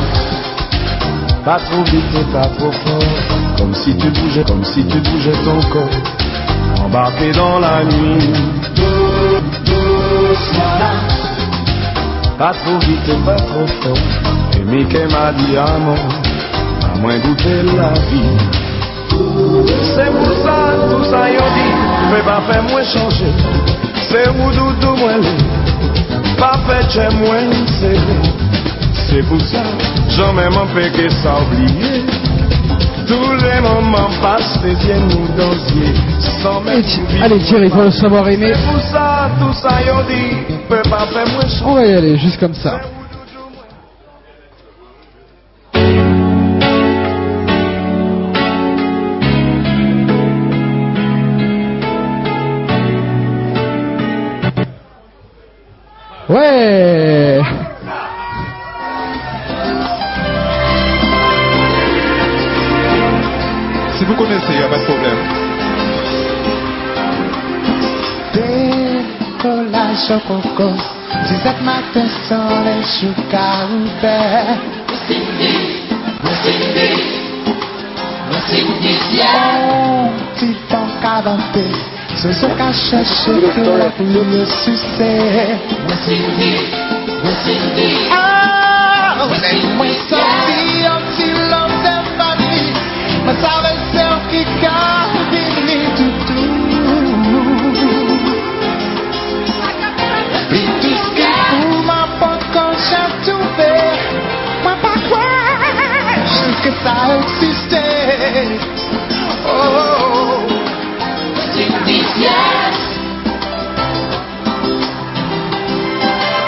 pas trop vite et pas trop fort, comme si tu bougeais ton corps, embarqué dans la nuit. Doucement là, pas trop vite et pas trop fort. Et Mickey m'a dit amour, pas moins goûter la vie. C'est pour ça, tout ça y'en dit, mais pas fait moins changer. C'est où doudou moins l'est, pas fait j'ai moins serré. C'est pour ça, jamais m'en fait que ça oublier. Tous les moments passent, les yeux nous dansiers, sans même oublier. Allez Thierry, pour le savoir aimer. C'est pour ça, tout ça y'en dit, mais pas fait moins changer. On va y aller, juste comme ça. Ouais. Si vous connaissez, il n'y a pas de problème. Décollage au coco, 17 matins sans les choux ouverts. Oh, petit temps qu'à vanter, ce sont qu'à chercher que la pluie succès. Ah, c'est moins sorti un petit l'homme de famille, mais ça va faire qui carabine tout. Puis tout ce qui pour ma porte quand j'ai trouvé, moi pas quoi, juste que ça existait. Oh,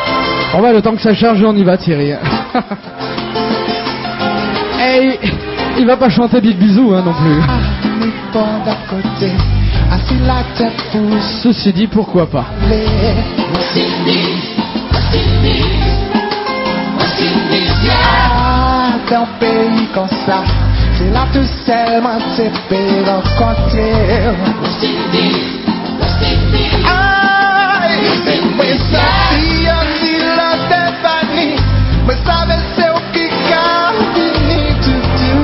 On va le temps que ça charge, on y va Thierry. Hey, Il va pas chanter Big Bisou hein, non plus. Ceci dit, pourquoi pas. Dans un pays comme ça, c'est là tout seulement t'es fait rencontrer. Mais ça, si on dit la défanie, mais ça veut c'est au qui carabine tout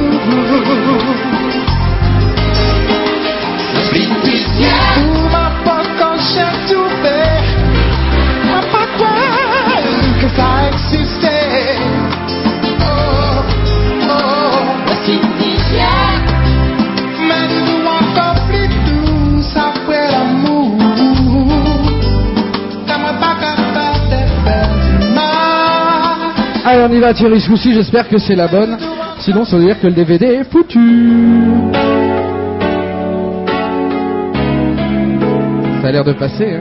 pour ma porte quand j'ai tout fait, ma pas croire que ça existait. Mais nous encore plus douce après l'amour. Allez, on y va, Thierry Souci, j'espère que c'est la bonne. Sinon, ça veut dire que le DVD est foutu. Ça a l'air de passer, hein.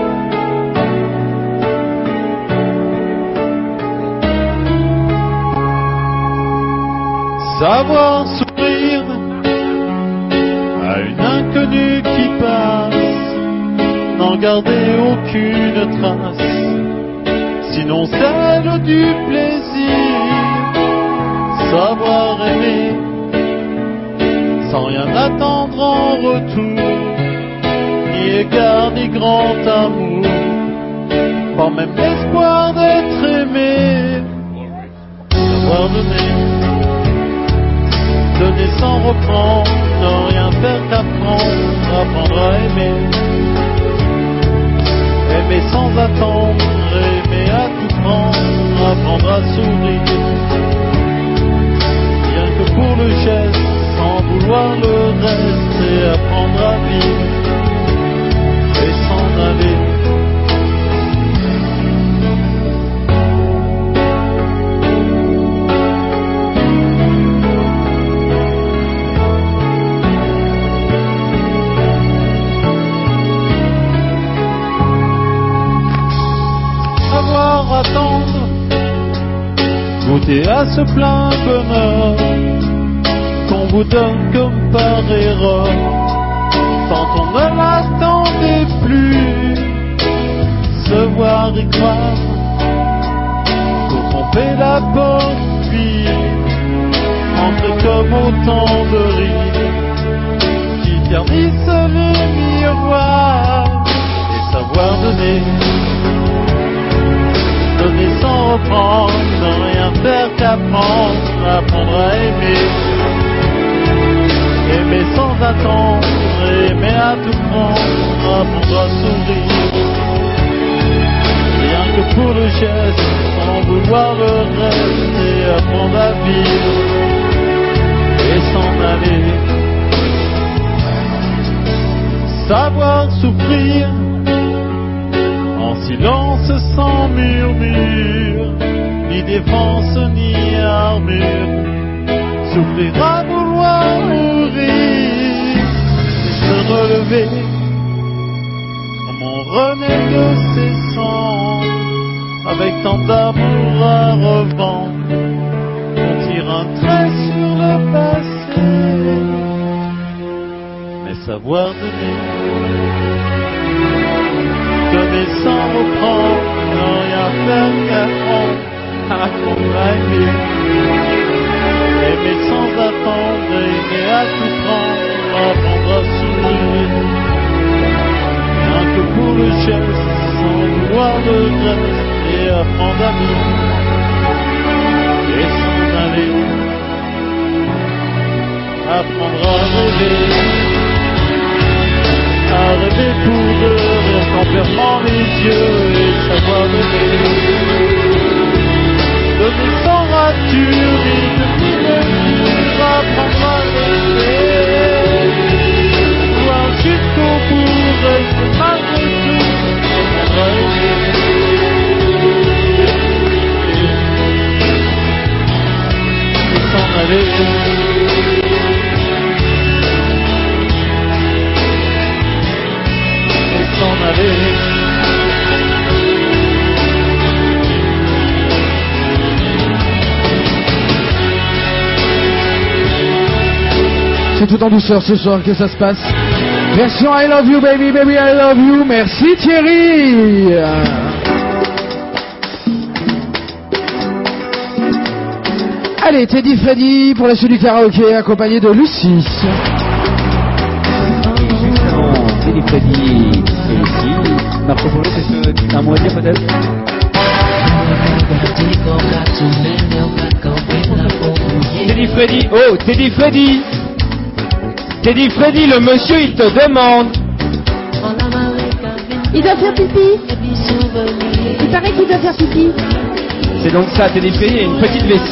Savoir sourire à une inconnue qui passe, n'en garder aucune trace, sinon celle du plaisir. Savoir aimer sans rien attendre en retour, ni égard ni grand amour, pas même l'espoir d'être aimé. Savoir donner sans reprendre, ne rien faire qu'apprendre, apprendre à aimer. Aimer sans attendre, aimer à tout prendre, apprendre à sourire. Rien que pour le geste, sans vouloir le reste, et apprendre à vivre et s'en aller. Attendre, goûter à ce plein bonheur qu'on vous donne comme par erreur, tant on ne l'attendait plus. Se voir y croire, pour tromper la porte, puis entrer comme autant de rires qui ternissent les miroirs, et savoir donner sans reprendre, ne rien faire qu'apprendre, apprendre à aimer. Aimer sans attendre, aimer à tout prendre, apprendre à sourire. Rien que pour le geste, sans vouloir le reste, et apprendre à vivre et s'en aller. Savoir souffrir en silence sans murmure, ni défense ni armure, souffrir à vouloir mourir, et se relever comme on renaît de ses cendres, avec tant d'amour à revendre, on tire un trait sur le passé, mais savoir donner sans reprendre, ne rien faire qu'apprendre, apprendre à aimer. Aimer sans attendre, aimer à tout prendre, apprendre à sourire. Rien que pour le geste, sans vouloir le reste, et apprendre à vivre et s'en aller. Apprendre à rêver pour de rire qu'en fermant les yeux, et savoir donner sans rature, ni de mesure, apprendre à rêver, voir jusqu'au bout, rester malgré tout, apprendre à aimer. C'est tout en douceur ce soir que ça se passe. Version I love you baby, baby I love you. Merci Thierry. Allez, Teddy Freddy pour la suite du karaoké, accompagné de Lucie. Justement, Teddy Freddy et Lucie. Marco Polo, c'est un mot à dire peut-être? Teddy Freddy, oh Teddy Freddy. Teddy Freddy, le monsieur il te demande. Il doit faire pipi. Il paraît qu'il doit faire pipi. C'est donc ça, Teddy Freddy, il a une petite vessie.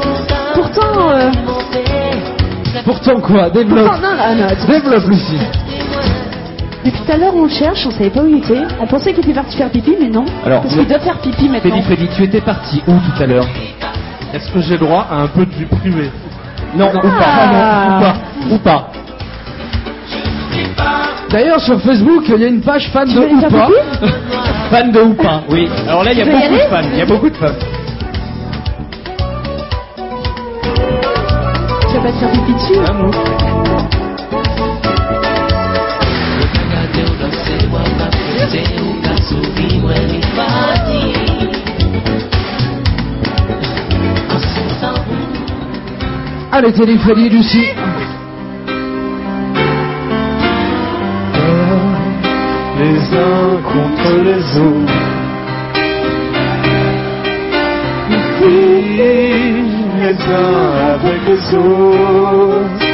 Pourtant quoi? Développe. Pourtant, non, Développe Lucie. Depuis tout à l'heure on le cherche, on savait pas où il était. On pensait qu'il était parti faire pipi, mais non. Alors, parce qu'il doit faire pipi maintenant. Teddy Freddy, tu étais parti où tout à l'heure? Est-ce que j'ai droit à un peu de vie privée? Non, ou pas. Ou pas. D'ailleurs sur Facebook il y a une page fan de veux faire Oupa. Fan de Oupa, oui. Alors là il y a Tu veux y beaucoup de aller fans. Il y a beaucoup de fans. Tu vas pas te faire pipi dessus? Allez Teddy Freddy, Lucie. Les uns contre les autres. Ici, les uns avec les autres.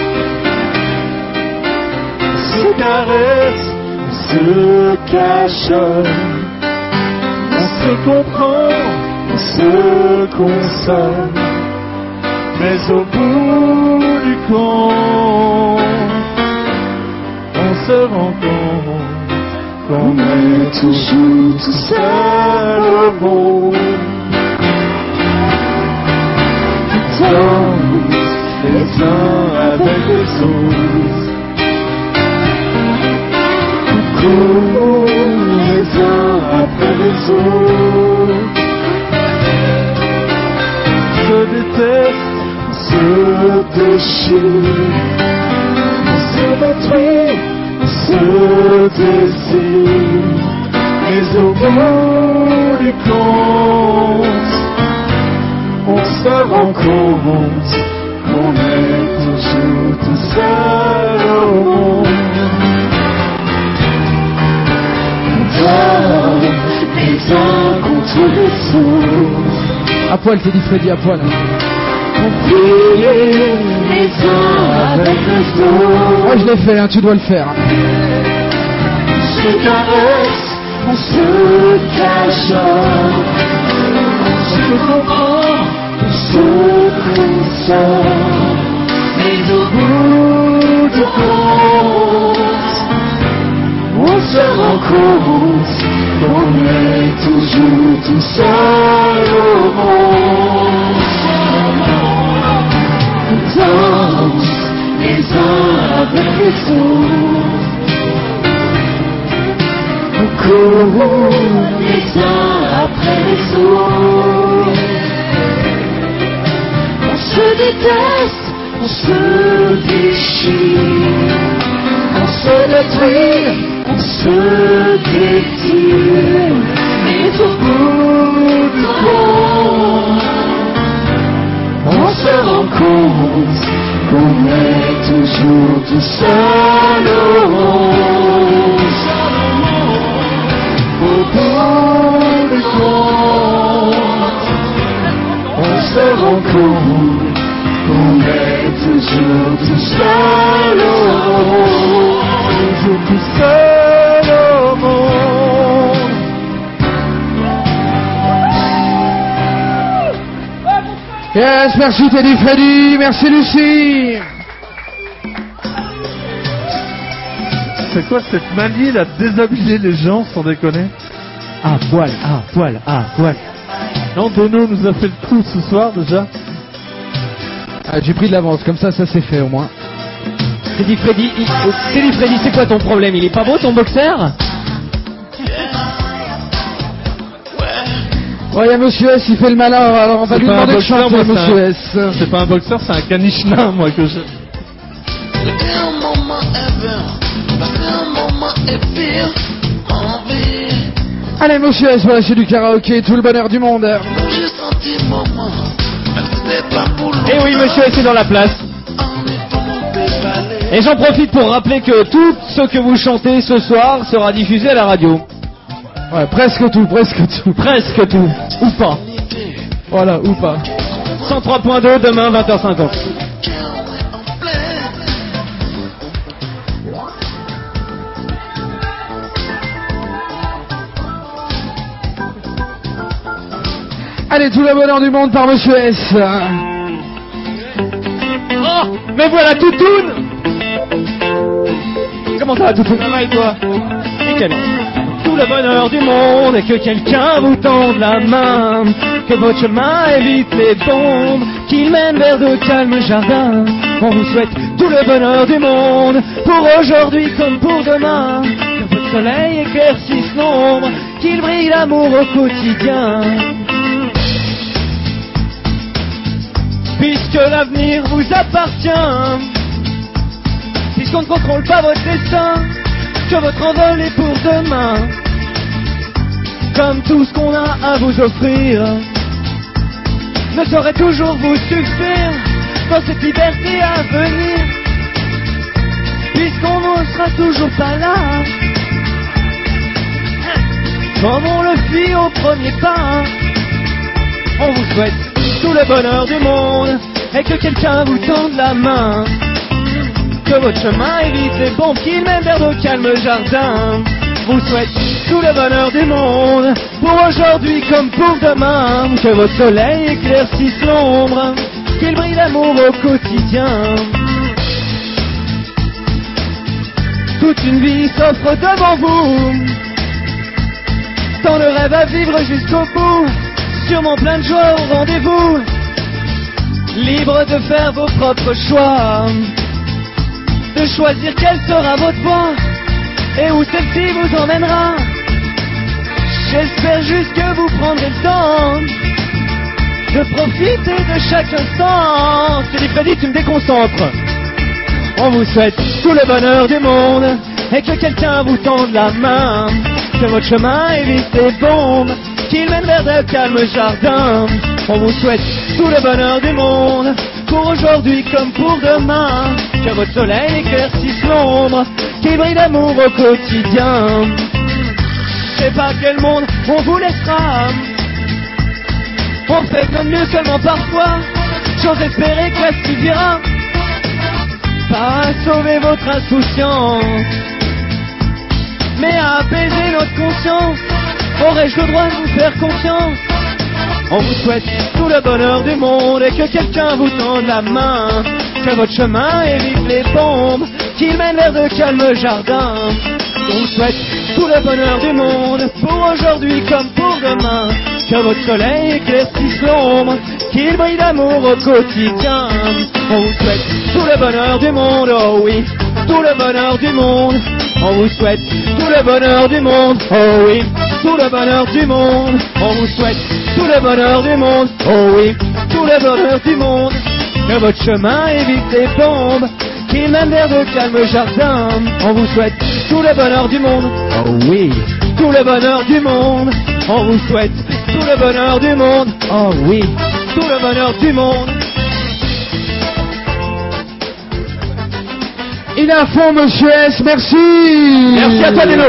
On se caresse, on se cachonne. On se comprend, on se console. Mais au bout du compte, on se rend compte qu'on est toujours tout seul au monde. On danse les uns avec les autres. On court les uns après les autres. On se déteste, on se déchire. On se détruit, on se désire. Mais au bout du compte, on se rend compte qu'on est toujours tout seul au monde. On dort les uns contre les autres. À poil Teddy Freddy, à poil. On prie les uns avec les autres. Moi je l'ai fait, hein, tu dois le faire. On se caresse, on se cache, on se comprend, on se console. Mais au bout du compte, on se rend compte qu'on est toujours tout seul au monde. On danse les uns avec les autres. On court les uns après les autres. On se déteste, on se déchire. On se détruit, on se détire. Mais au bout du compte, on se rend compte qu'on est toujours tout seul au monde. Au bout du compte, on se rend compte qu'on est toujours tout seul au monde. Toujours tout seul au monde. Yes, merci Teddy Freddy, merci Lucie. C'est quoi cette manie là de déshabiller les gens sans déconner? Ah poil, ah poil, ah poil. Non, Dono nous a fait le coup ce soir déjà. Ah, j'ai pris de l'avance, comme ça c'est fait au moins. Teddy Freddy, c'est quoi ton problème? Il est pas beau ton boxer? Ouais, il y a Monsieur S, il fait le malin, alors on va lui demander de chanter, Monsieur S. C'est pas un boxeur, c'est un caniche nain, moi, que je... Le pire moment ever, le pire moment est pire en vie. Allez, monsieur S, voilà, c'est du karaoké, tout le bonheur du monde. J'ai senti moment, mais c'était pas pour longtemps. Et oui, monsieur S est dans la place. Et j'en profite pour rappeler que tout ce que vous chantez ce soir sera diffusé à la radio. Ouais, presque tout, presque tout. Presque tout, ou pas. Voilà, ou pas. 103.2 demain 20h50. Allez, tout le bonheur du monde par monsieur S. Oh, mais voilà Toutoune. Comment ça va Toutoune? Ça va et toi? Nickel. Tout le bonheur du monde et que quelqu'un vous tende la main, que votre chemin évite les bombes, qu'il mène vers de calmes jardins. On vous souhaite tout le bonheur du monde, pour aujourd'hui comme pour demain, que votre soleil éclaircisse l'ombre, qu'il brille l'amour au quotidien. Puisque l'avenir vous appartient, puisqu'on ne contrôle pas votre destin, que votre envol est pour demain, comme tout ce qu'on a à vous offrir ne saurait toujours vous suffire dans cette liberté à venir, puisqu'on ne sera toujours pas là comme on le fit au premier pas. On vous souhaite tout le bonheur du monde et que quelqu'un vous tende la main, que votre chemin évite les bombes, qu'il mène vers de calmes jardins. Vous souhaite tout le bonheur du monde, pour aujourd'hui comme pour demain, que votre soleil éclaircisse l'ombre, qu'il brille l'amour au quotidien. Toute une vie s'offre devant vous, tant de rêves à vivre jusqu'au bout, sûrement plein de joie au rendez-vous, libre de faire vos propres choix, de choisir quelle sera votre voie et où celle-ci vous emmènera. J'espère juste que vous prendrez le temps de profiter de chaque instant. C'est dit Freddy, tu me déconcentres. On vous souhaite tout le bonheur du monde et que quelqu'un vous tende la main, que votre chemin évite les bombes, qu'il mène vers de calmes jardins. On vous souhaite tout le bonheur du monde, pour aujourd'hui comme pour demain, que votre soleil éclaircisse l'ombre, qu'il brille d'amour au quotidien. Je sais pas quel monde on vous laissera, on fait comme mieux seulement parfois, j'ose espérer que ça suffira, pas à sauver votre insouciance, mais à apaiser notre conscience. Aurais-je le droit de vous faire confiance? On vous souhaite tout le bonheur du monde et que quelqu'un vous tende la main, que votre chemin évite les bombes, qu'il mène vers de calmes jardins. On vous souhaite tout le bonheur du monde, pour aujourd'hui comme pour demain, que votre soleil éclaircisse l'ombre, qu'il brille d'amour au quotidien. On vous souhaite tout le bonheur du monde, oh oui, tout le bonheur du monde. On vous souhaite tout le bonheur du monde, oh oui, tout le bonheur du monde. On vous souhaite tout le bonheur du monde, oh oui, tout le bonheur du monde. Que votre chemin évite les bombes, qu'il mène vers de calmes jardins. On vous souhaite tout le bonheur du monde, oh oui, tout le bonheur du monde. On vous souhaite tout le bonheur du monde, oh oui, tout le bonheur du monde. Il est à fond, monsieur S, merci. Merci à toi, Deno.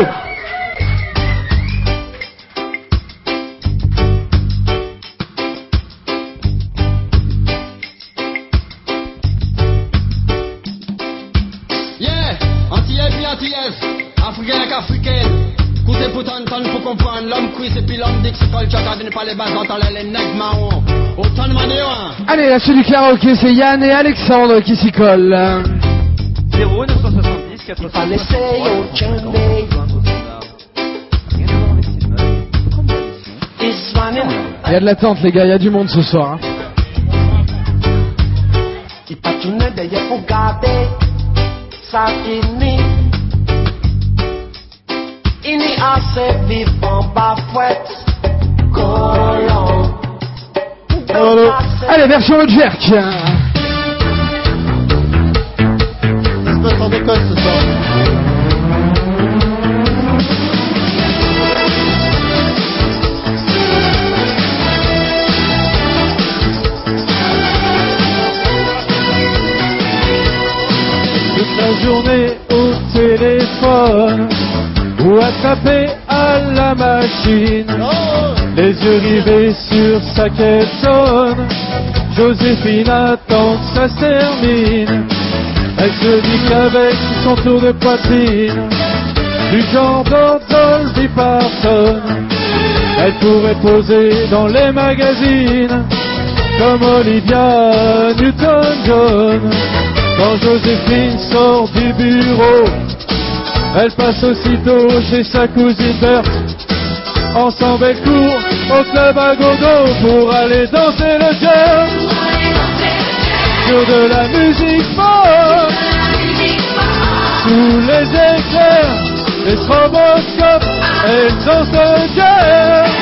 Yeah, Antillaise puis Antillaise, Africain avec Africaine. Écoutez pour t'entendre, pour comprendre, l'homme cuisse et puis l'homme dit que c'est culture, quand il pas les bases, entend les nègres marrons. Autant de manières, hein. Allez, là, celui du karaoké, c'est Yann et Alexandre qui s'y collent. 0 970 80. Il y a de l'attente, les gars, il y a du monde ce soir. Hein. Allez, version le jerk. fête ce soir. Toute la journée au téléphone ou attrapé à la machine, les yeux rivés sur sa quête jaune, Joséphine attend que ça se termine. Elle se dit qu'avec son tour de poitrine, du genre d'Odolphe Parton, elle pourrait poser dans les magazines comme Olivia Newton-John. Quand Joséphine sort du bureau, elle passe aussitôt chez sa cousine Berthe. Ensemble elles courent au club à gogo pour aller danser le jazz sur de la musique forte, sous les éclairs des stroboscopes, elles dansent le jazz.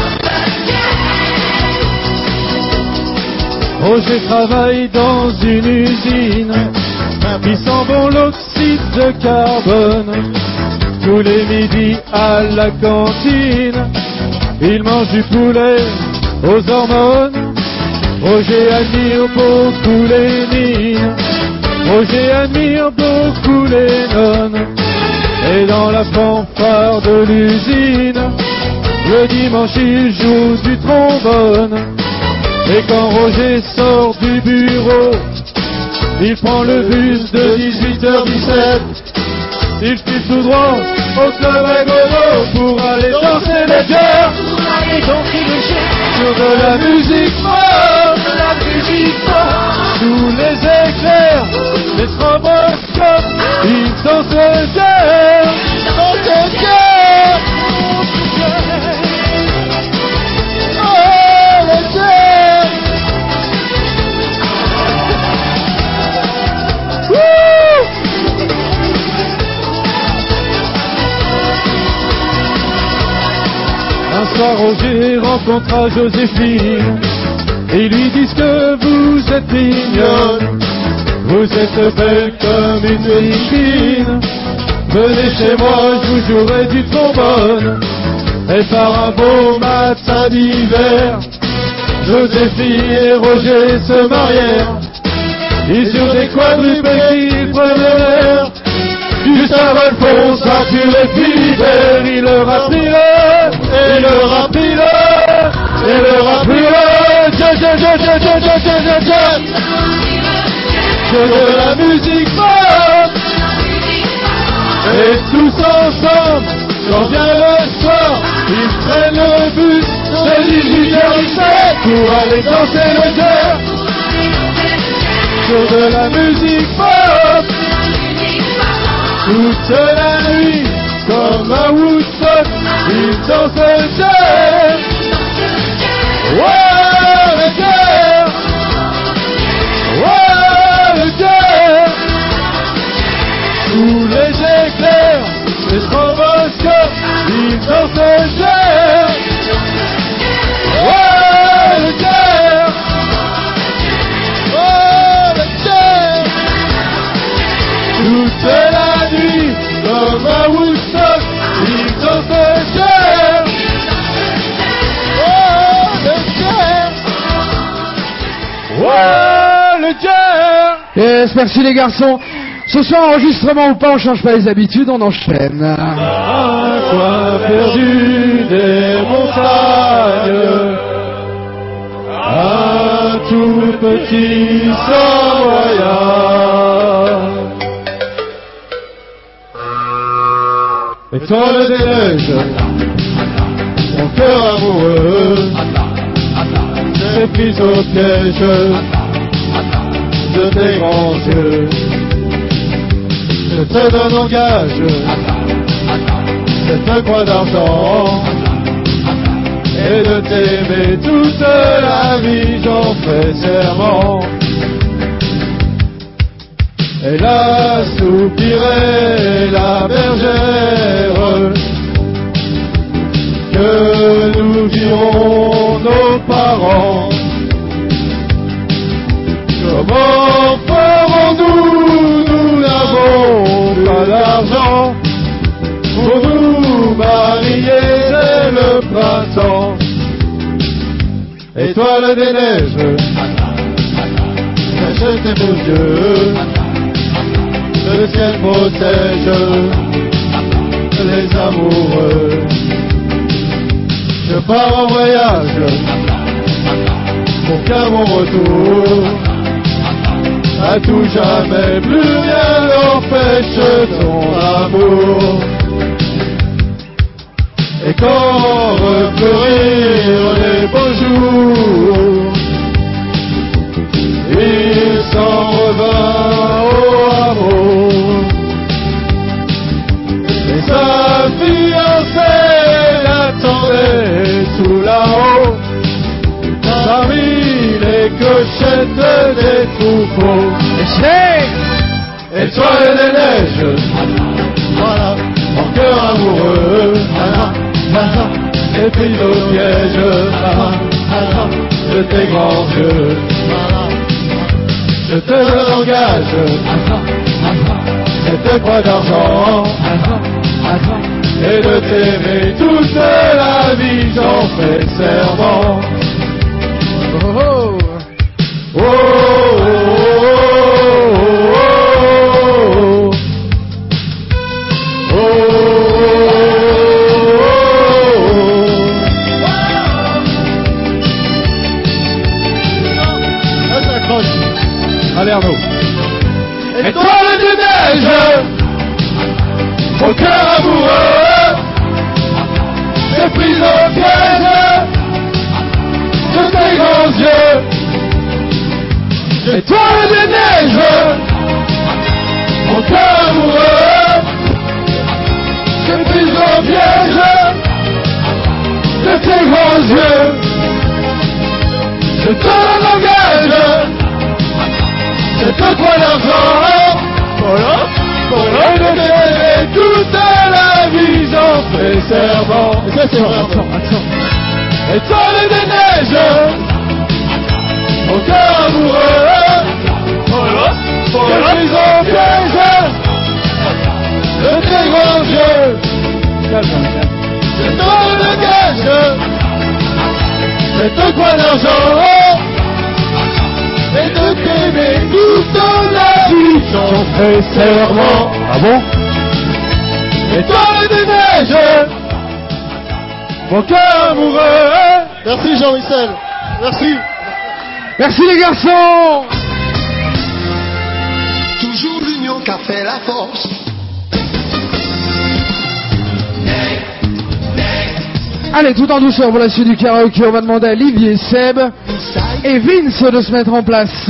Roger travaille dans une usine qui sent bon l'oxyde de carbone. Tous les midis à la cantine, il mange du poulet aux hormones. Roger admire beaucoup Lénine, Roger admire beaucoup Lennon. Et dans la fanfare de l'usine, le dimanche il joue du trombone. Et quand Roger sort du bureau, il prend le bus de 18h17. Il file tout droit au club à gogo pour aller danser le jazz, sur de la musique forte, sous les éclairs des stroboscopes, il danse le jazz, danse le jazz. Oh, le jazz. Un soir Roger rencontra Joséphine et ils lui disent que vous êtes mignonne, vous êtes belle comme une fille. Venez chez moi, je vous jouerai du trombone. Et par un beau matin d'hiver, Joséphine et Roger se marièrent. Ils sur des quadruples ils prenaient l'air. Gustave Alphonse, Arthur et Philibert, il leur a pris et leur a pris et leur a pris de la musique forte. Et tous ensemble, quand vient le soir, ils prennent le bus de 18h17 pour aller danser le jazz sur de la musique forte. Toute la nuit, comme à Woodstock, ils dansent le jazz. Ouais, le jazz. Ouais, le jazz. Sous les éclairs des stroboscopes, ils dansent le jazz. Ouais, le jazz. Ouais, le jazz. Toute la nuit, comme à Woodstock, ils dansent le jazz. Oh, le jazz. Oh, le jazz. Yes, merci les garçons. Ce soir, enregistrement ou pas, on change pas les habitudes, on enchaîne. Un coin perdu des montagnes, un tout petit Savoyard. Étoile des neiges, mon cœur amoureux s'est pris au piège de tes grands yeux. Je te donne en gage cette croix d'argent et de t'aimer toute la vie, j'en fais serment. Elle a soupiré la bergère que nous dirons nos parents. Comment ferons-nous? Nous n'avons Étoile des neiges, cache tes beaux yeux. Le ciel protège les amoureux. Je pars en voyage pour qu'à mon retour, à tout jamais, plus rien n'empêche ton amour. Et quand refleurir les beaux jours, il s'en revint au hameau. Et sa fiancée l'attendait tout là-haut, parmi les clochettes des troupeaux. Étoile des neiges, voilà, mon cœur amoureux, et puis au piège de tes grands yeux. Je te engage, cette croix d'argent, et de t'aimer toute la vie, j'en fais serment. Oh oh oh oh oh. Ça s'accroche. Allez Arnaud. Étoile de neige, mon cœur amoureux, c'est pris au piège de tes grands yeux. Étoile de neige, mon cœur amoureux, c'est pris au piège de tes grands yeux. Je te l'engage, cette croix d'argent, pour de t'aimer toute la vie, j'en fais serment. Et ça c'est vrai. Étoile des neiges, mon cœur amoureux, je suis au piège de tes grands yeux. Je te l'engage, cette croix d'argent, et de t'aimer toute la vie, j'en fais serment. Ah bon? Étoile des neiges, mon cœur amoureux. Merci Jean-Michel, merci. Merci les garçons. Toujours l'union qui a fait la force. Allez, tout en douceur pour la suite du karaoké, on va demander à Olivier, Seb et Vince de se mettre en place.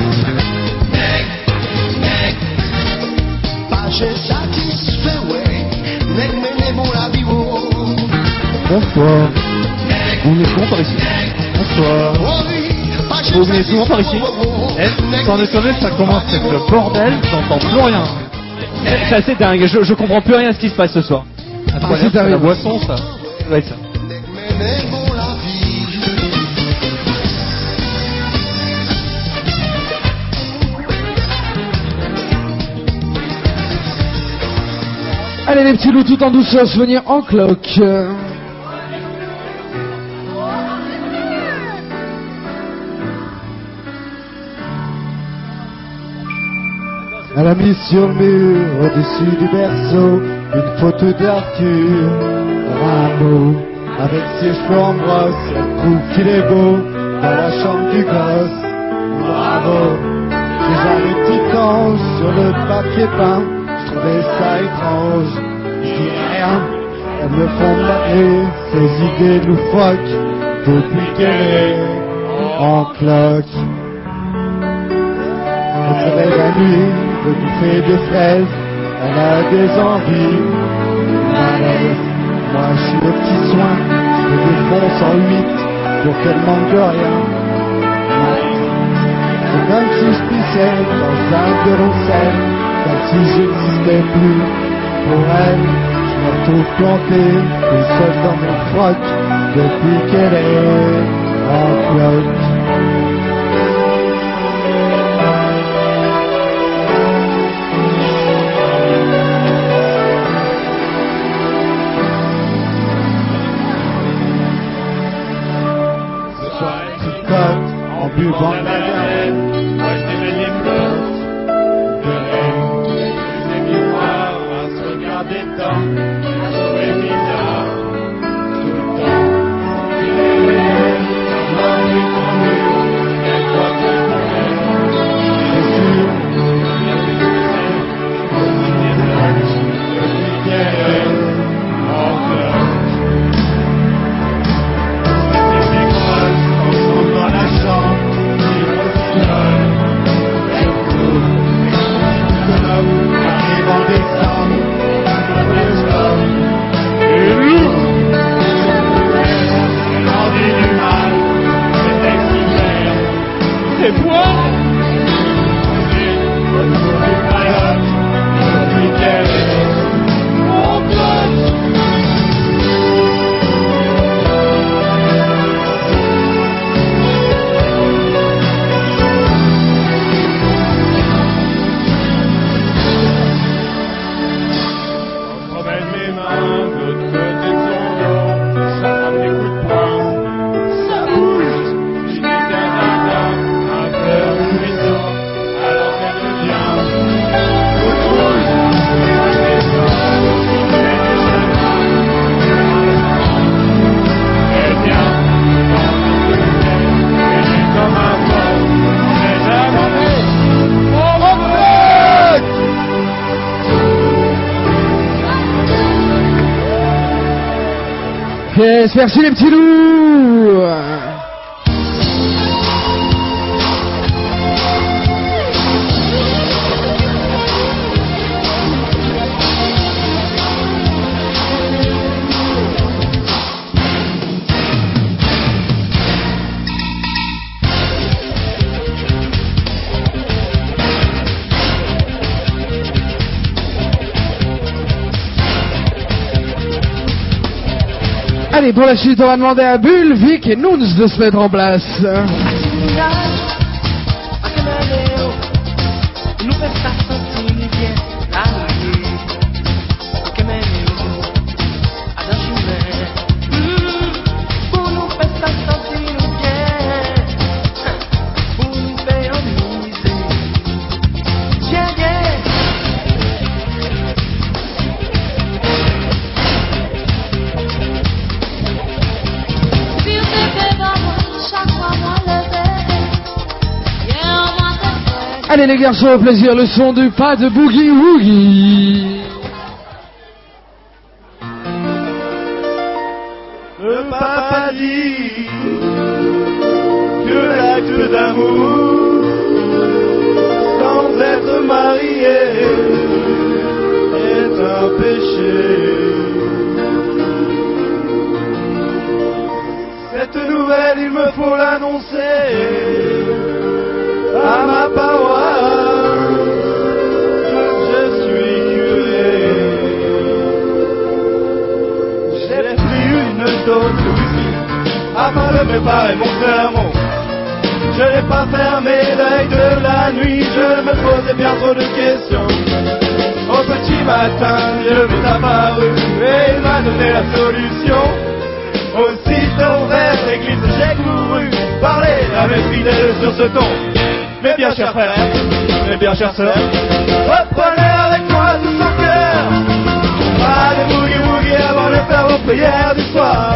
Bonsoir. Vous venez souvent par ici? Bonsoir. Vous venez souvent par ici? Sans déconner, ça commence à être le bordel, j'entends plus rien. C'est assez dingue, je comprends plus rien à ce qui se passe ce soir. C'est la boisson, ça. Ça va être ça. Allez les petits loups, tout en douceur, se venir en cloque. Elle a mis sur le mur, au-dessus du berceau, une photo d'Arthur Rimbaud. Avec ses cheveux en brosse, elle trouve qu'il est beau, dans la chambre du gosse. Bravo! J'ai jamais petit ange sur le papier peint, je trouvais ça étrange. Je dis rien, elles me font marrer, ces idées loufoques, depuis qu'elle est en cloque. Elle se lève la nuit, veut bouffer des fraises, elle a des envies, malaise. Moi je suis le petit soin, je me défonce en 8 pour qu'elle manque de rien. C'est comme si je pissais dans un carrousel, comme si j'existais plus. Pour elle, je me retrouve planté, tout seul dans mon froc, depuis qu'elle est en cloque. En buvant de la garenne, moi je t'aimais les fleurs de rêve, les miroirs à se regarder tant, à jouer bizarre, tout le temps. Avoir vu ton mur, et quoi que je voulais, c'est sûr, depuis qu'elle est en cloche. C'était des grosses, ensemble dans la chambre, et rossignol, elle court, arrive en décembre, le job, et loup, elle en dit du mal, c'est excitant, c'est moi, c'est retour du maillot, depuis qu'elle est en cloche. On promène mes mains de l'autre côté de son dos, ça frappe des coups de poing, ça bouge, je dis dada, un peu ruisseau, alors qu'elle devient toute rouge, elle descend, elle est chagrin, elle vient dans le côté, elle est comme un faux, mais jamais, on regrette. Yes, merci les petits loups. Allez, pour la suite, on va demander à Bull, Vic et Noons de se mettre en place. Allez les garçons, au plaisir, le son du pas de Boogie Woogie. Le papa dit que l'acte d'amour, sans être marié, est un péché. Cette nouvelle, il me faut l'annoncer à ma paroisse. Je suis curé. J'ai pris une dose de whisky afin de préparer mon sermon. Je n'ai pas fermé l'œil de la nuit, je me posais bien trop de questions. Au petit matin, Dieu m'est apparu et il m'a donné la solution. Aussitôt vers l'église, j'ai couru parler à mes fidèles sur ce ton. Mes bien chers frères, mes bien chères sœurs, reprenez avec moi tout son cœur. Pas de boogie woogie avant de faire vos prières du soir.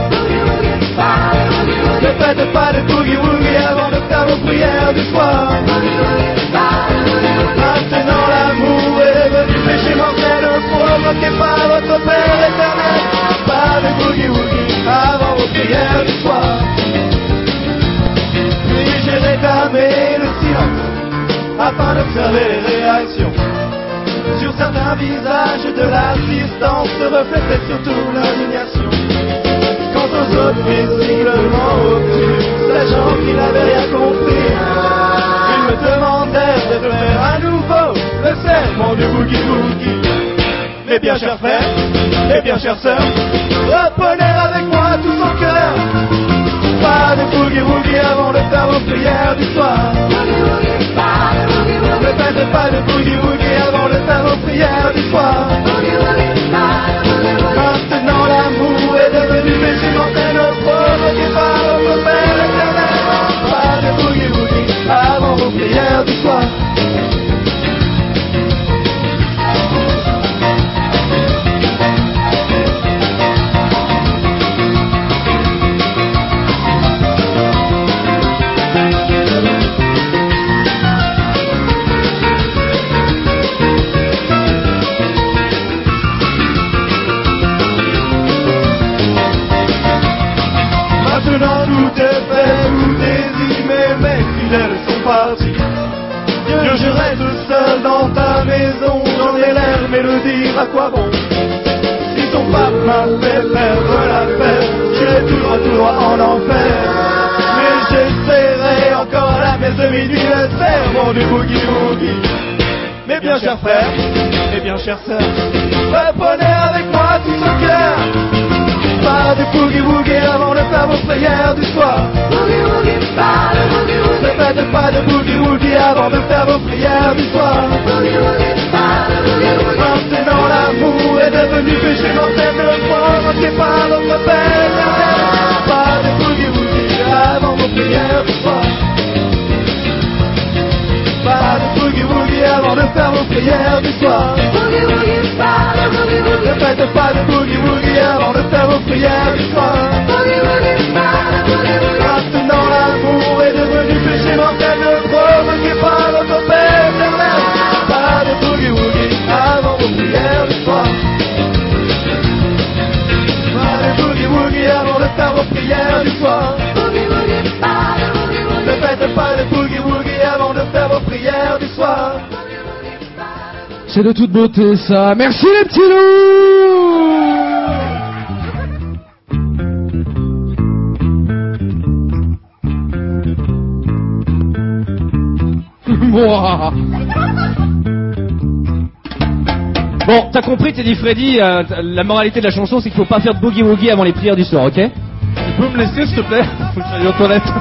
Ne faites pas de boogie woogie avant de faire vos prières du soir. Maintenant l'amour est devenu péché mortel, provoqué par votre Père éternel. Pas de boogie woogie avant vos prières du soir. Puis j'ai réclamé le silence afin d'observer les réactions. Sur certains visages de l'assistance se reflétait surtout l'indignation. Quant aux autres visiblement obtus, sachant qu'ils n'avaient rien compris, ils me demandèrent de faire à nouveau le serment du boogie woogie. Mes bien chers frères, mes bien chères sœurs, reprenez avec moi tout son cœur. Pas de boogie woogie avant de faire vos prières du soir. Ne faites pas de boogie woogie avant de faire vos prières du soir. Maintenant l'amour est devenu péché mortel, provoqué par notre Père éternel. Pas de boogie woogie soir. Maintenant tout est fait, tout est dit, mais mes fidèles sont partis. Dieu, je reste seul dans ta maison, j'en ai l'air, mais le dire à quoi bon? Si ton pape m'a fait perdre la paix, j'irai tout droit en enfer. Mais j'essaierai encore à la messe de minuit le sermon du boogie-woogie. Mes bien chers frères, mes bien chères sœurs, reprenez avec moi tout ce cœur. Pas de boogie-woogie avant de faire vos prières du soir. Boogie-woogie, pas de boogie-woogie. Ne faites pas de boogie-woogie avant de faire vos prières du soir. Boogie-woogie, pas de boogie-woogie. Maintenant l'amour est devenu péché mortel, ne provoquez pas votre peine. Pas de boogie-woogie avant vos prières du soir. Pas de boogie-woogie avant de faire vos prières du soir. Boogie-woogie, pas de boogie-woogie. Ne faites pas de boogie-woogie avant de faire vos prières du soir. Boogie-woogie, pas de boogie-woogie. Maintenant l'amour est devenu péché mortel, ne provoquez pas votre Père éternel. Pas de boogie-woogie avant vos prières du soir. Pas de boogie-woogie avant de faire vos prières du soir. Boogie-woogie, pas de boogie-woogie. Ne faites pas de boogie-woogie avant de faire vos prières du soir. C'est de toute beauté ça. Merci les petits loups. Moi. Bon, t'as compris, Teddy Freddy, la moralité de la chanson, c'est qu'il faut pas faire de boogie-woogie avant les prières du soir, ok? Tu peux me laisser, s'il te plaît? Faut que j'aille aux toilettes.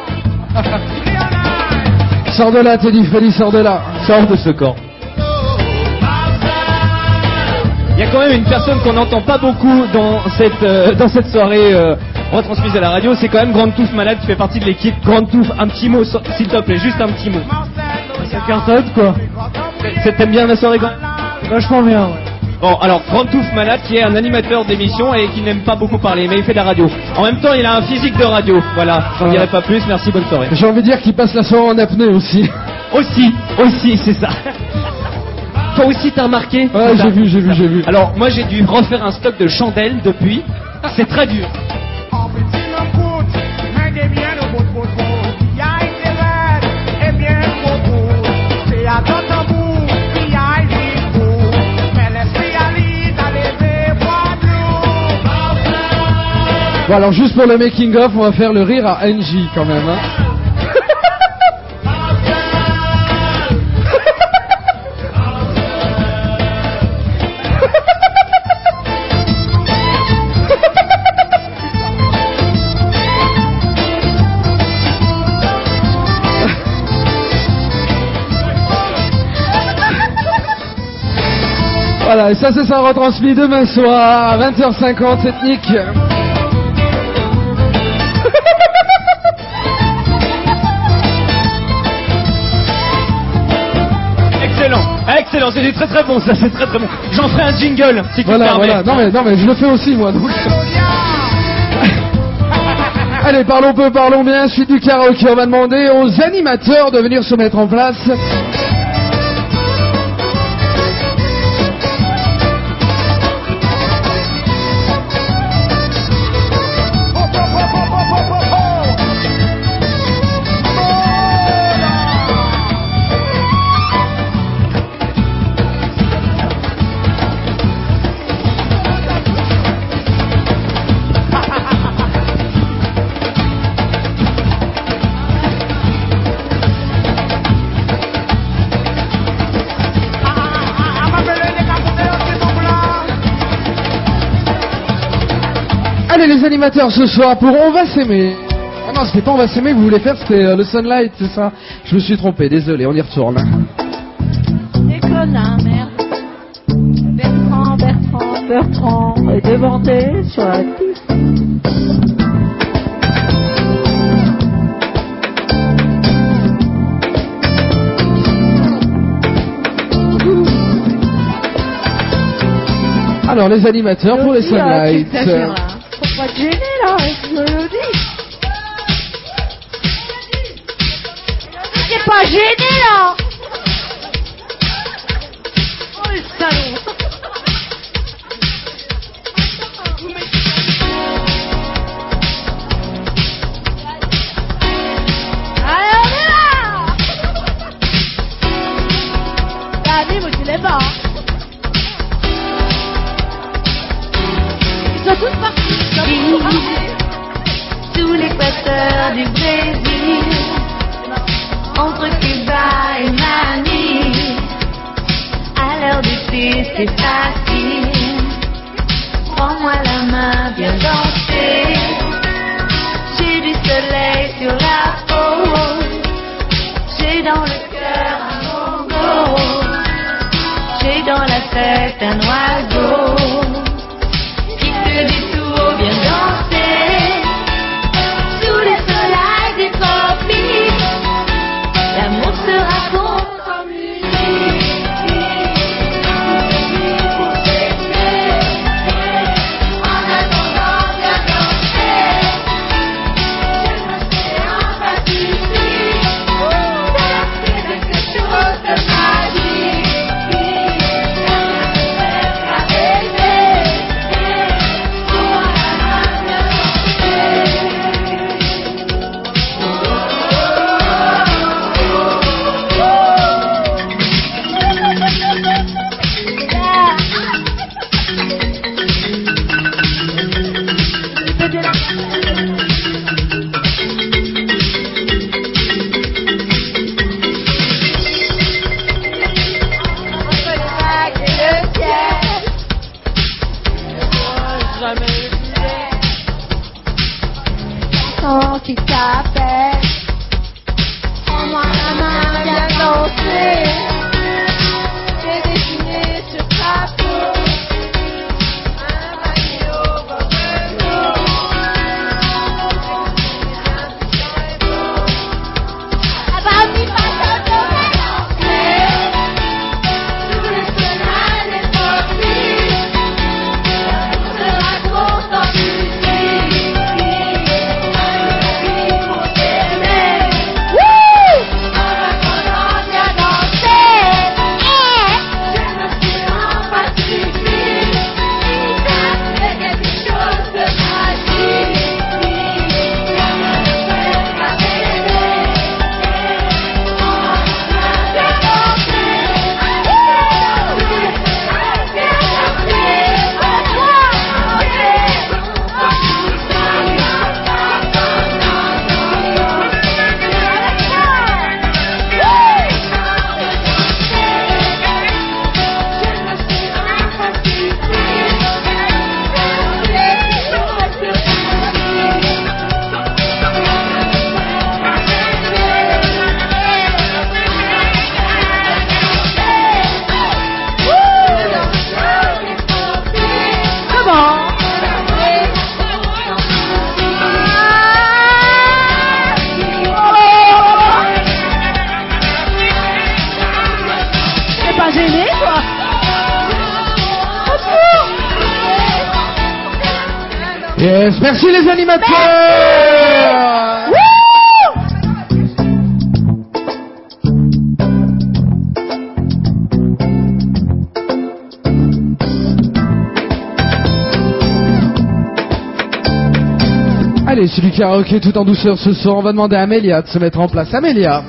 Sors de là, Teddy Freddy, sors de là. Sors de ce corps. Il y a quand même une personne qu'on n'entend pas beaucoup dans cette soirée retransmise à la radio, c'est quand même Grande Touffe Malade qui fait partie de l'équipe. Grande Touffe, un petit mot, s'il te plaît, juste un petit mot. C'est cartonne quoi. T'aimes bien la soirée, Grande? Vachement bien, ouais. Bon, alors, Grande Touffe Malade qui est un animateur d'émission et qui n'aime pas beaucoup parler, mais il fait de la radio. En même temps, il a un physique de radio. Voilà, j'en dirai pas plus, merci, bonne soirée. J'ai envie de dire qu'il passe la soirée en apnée aussi. Aussi, c'est ça. Toi aussi t'as remarqué? Ouais, j'ai vu. Alors moi j'ai dû refaire un stock de chandelles depuis. C'est très dur. Bon alors juste pour le making of, on va faire le rire à NJ quand même. Hein. Voilà, et ça c'est ça retransmis demain soir à 20h50, Ethnique. Excellent, c'est très très bon, ça c'est très très bon. J'en ferai un jingle si tu me permets. Voilà, non mais je le fais aussi moi donc. Allez, parlons peu, parlons bien. Suite du karaoké, on va demander aux animateurs de venir se mettre en place. Allez les animateurs ce soir pour On va s'aimer. Ah non, c'était pas On va s'aimer que vous voulez faire, c'était le Sunlight, c'est ça? Je me suis trompé, désolé, on y retourne. Des connards, merde. Bertrand est démonté sur la piste. Alors, les animateurs pour les Sunlights. Faut pas te gêner là, je me le dis. T'es pas gêné là. Oh le salaud. Allez, on est là. David, moi tu l'aimes pas. Ils sont tous partis. Sous l'équateur du Brésil, entre Cuba et Manille, à l'heure du thé c'est facile. Prends-moi la main, viens danser. J'ai du soleil sur la peau, j'ai dans le cœur un bongo, j'ai dans la tête un oiseau qui te dit tout haut, viens danser. Sous les soleils des tropiques, l'amour se raconte comme musique. Pour s'aimer, en attendant viens danser. J'aime l'océan Pacifique, c'est quelque chose de magique. Ça me fait rêver, prends la main, viens qui t'appelle. Prends-moi la main, viens danser. J'ai dessiné sur ta peau un maillot bordeaux. Ah bah oui, pas ça devrait danser. Sous les soleils des tropiques, l'amour se raconte en musique. Yes, merci les animateurs. Allez, c'est du karaoké tout en douceur ce soir. On va demander à Amélia de se mettre en place. Amélia.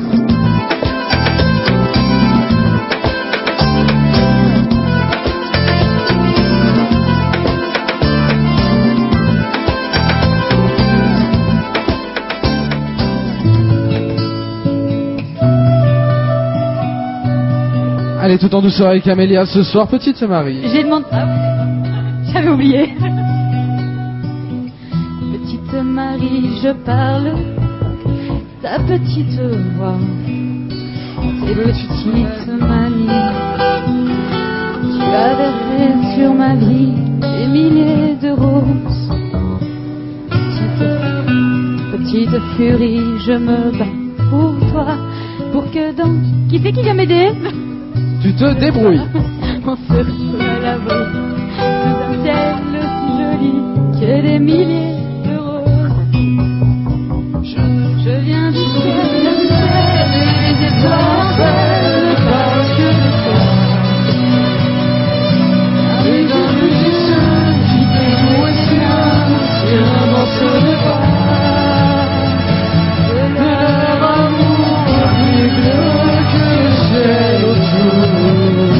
Allez, tout en douceur avec Amélia ce soir, petite Marie. J'ai demandé... Ah, j'avais oublié. Petite Marie, je parle ta petite voix, tes petites manies. Tu as versé sur ma vie des milliers de roses. Petite furie, je me bats pour toi, pour que dans... Qui c'est qui vient m'aider? Tu te débrouilles. On se retrouve à la volée. et des milliers d'euros. Je viens du ciel et les étoiles ne parlent que de toi. Avec un musicien qui fait jouer ses mains sur un morceau de bois. De leur amour plus bleu que le ciel autour.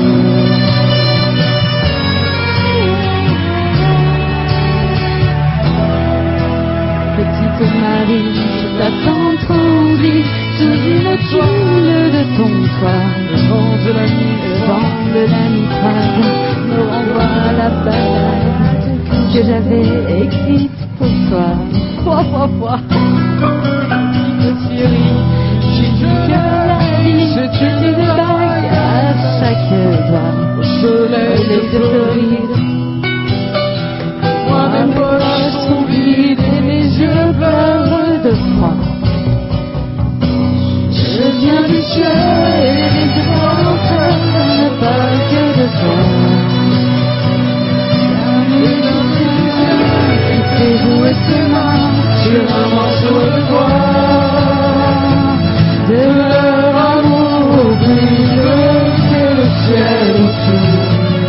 Petite Marie, je t'attends tranquille sous une tuile de ton toit. Le vent de la nuit froide me renvoie la ballade que j'avais écrite pour toi. Petite chérie, j'ai dit que la vie c'est une bague à chaque doigt. Au soleil de Floride, moi mes poches sont vides et mes yeux pleurent de froid. Je viens du ciel et les étoiles ne parlent que de toi. Un musicien qui fait jouer ses mains sur un morceau de bois. De leur amour plus bleu que le ciel autour.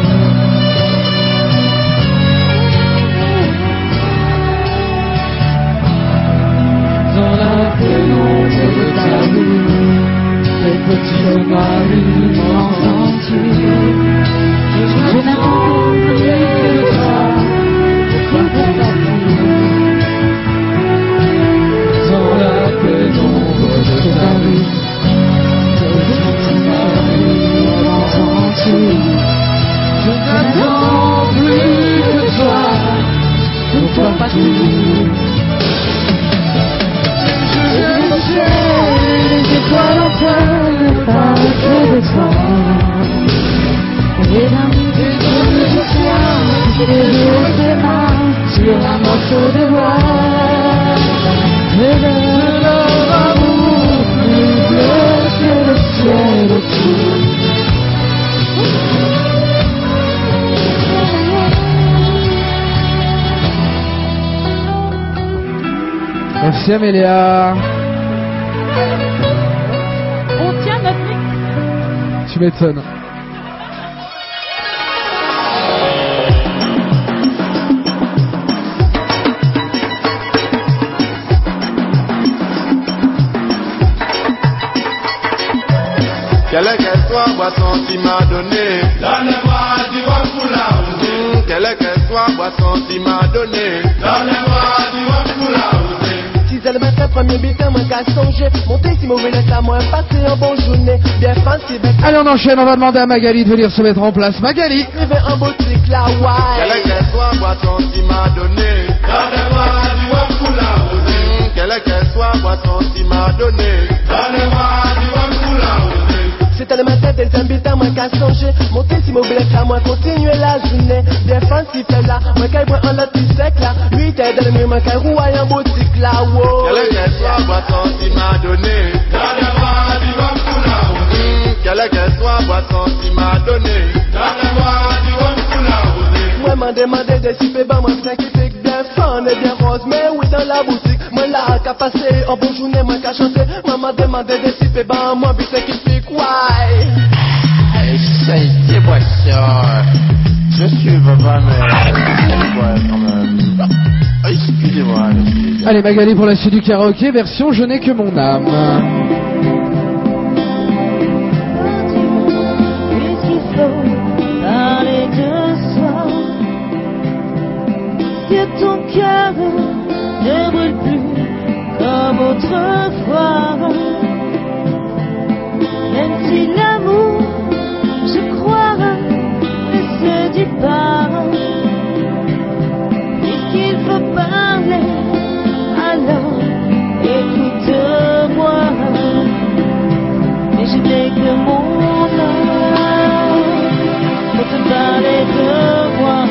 Dans la pénombre de ta rue, petite Marie, m'entends-tu? Je n'attends plus que toi pour partir. Dans la pénombre de ta rue, petite Marie, m'entends-tu? Je n'attends plus que toi pour partir. Les étoiles en toi ne parlent que de toi. Et d'un musicien qui fait jouer ses mains sur un morceau de bois. De leur amour plus bleu que le ciel autour. Merci Amélia. On tient notre mix. Tu m'étonnes. Quelle est qu'elle soit, boisson qui m'a donné. Donne-moi du rhum pour l'arroser. Quelle est qu'elle soit, boisson qui m'a donné. Donne-moi du rhum pour l'arroser. Si elle matin, premier butin, moi qu'à songer. Monter si mauvais laisse à moi, passer en bonne journée. Bien fancy, bec. Allez, on enchaîne, on va demander à Magali de venir se mettre en place. Magali. Écrivez en boutique, la ouais. Quelle est qu'elle soit, boisson qui m'a donné. Donne-moi du rhum pour l'arroser. Quelle est qu'elle soit, boisson qui m'a donné. Donne-moi du rhum pour l'arroser. C'était le matin des habitants, moi qu'à songer. Monter si mauvais laisse à moi, continuer la journée. Bien fancy, fait là. Moi qu'à boire en l'autre sec là. Lui, t'es dans le mur, moi qu'à rouaille en boutique, la ouais. Quelle est qu'elle soit, boisson qui m'a donné. Donne-moi du rhum pour l'arroser. Quelle est qu'elle soit, boisson qui m'a donné. Donne-moi du rhum pour l'arroser. Moi m'en demandé des super bons, moi putain qui fait bien fun et bien rose. Mais oui, dans la boutique, moi là qu'à passer en bonne journée, moi qu'à chanter. Moi m'en demandé des super bons, moi putain qui fait quoi. C'est boissons. Je suis papa, mais quand même. Excusez-moi. Allez Magali pour la suite du karaoké, version Je n'ai que mon âme. Puisqu'il faut parler de soi, que ton cœur ne brûle plus comme autrefois. Même si l'amour, je crois, ne se dit pas. Puisqu'il faut parler, alors écoute-moi. Mais je n'ai que mon âme pour te parler de moi.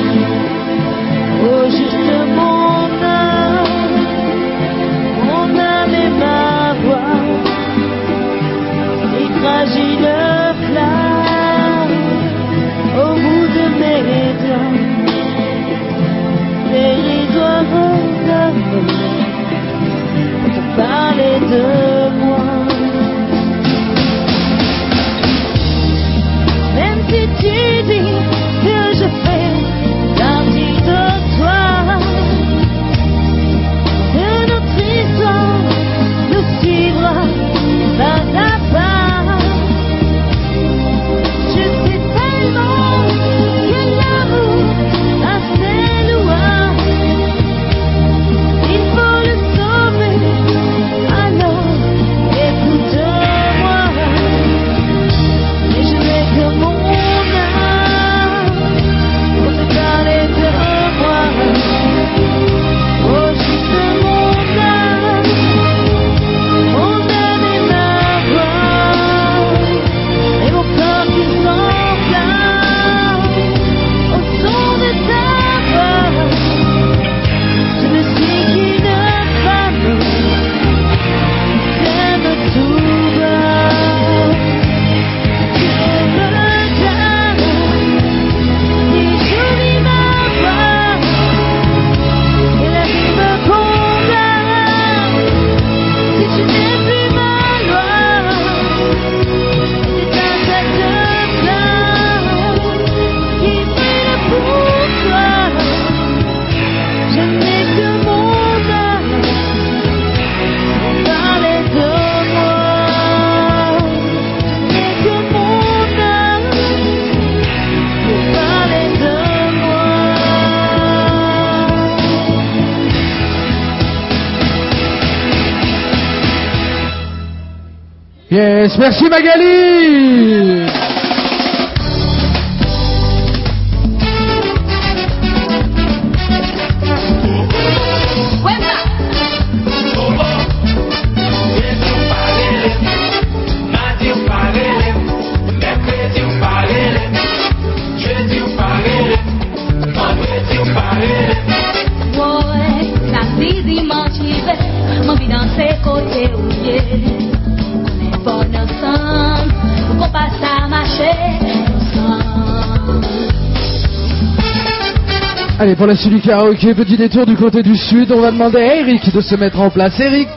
Oh, juste mon âme et ma voix. Les fragiles flammes au bout de mes doigts. Yes, merci Magali. Allez, pour la suite du karaoké, petit détour du côté du sud, on va demander à Eric de se mettre en place. Eric.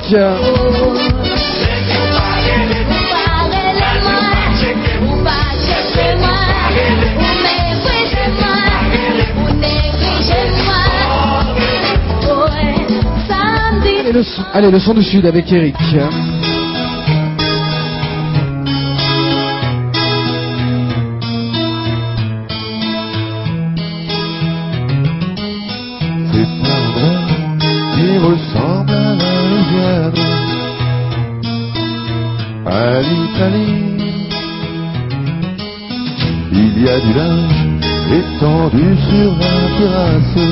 Allez, le son du sud avec Eric. Ressemble à la Louisiane, à l'Italie. Il y a du linge étendu sur la terrasse,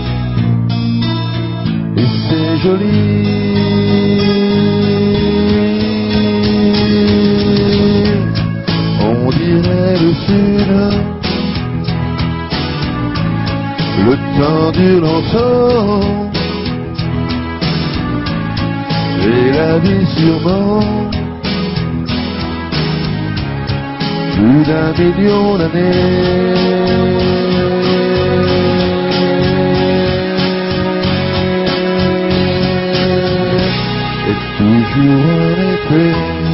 et c'est joli. On dirait le sud, le temps dure longtemps. Et la vie sûrement plus d'un million d'années. Et toujours en été.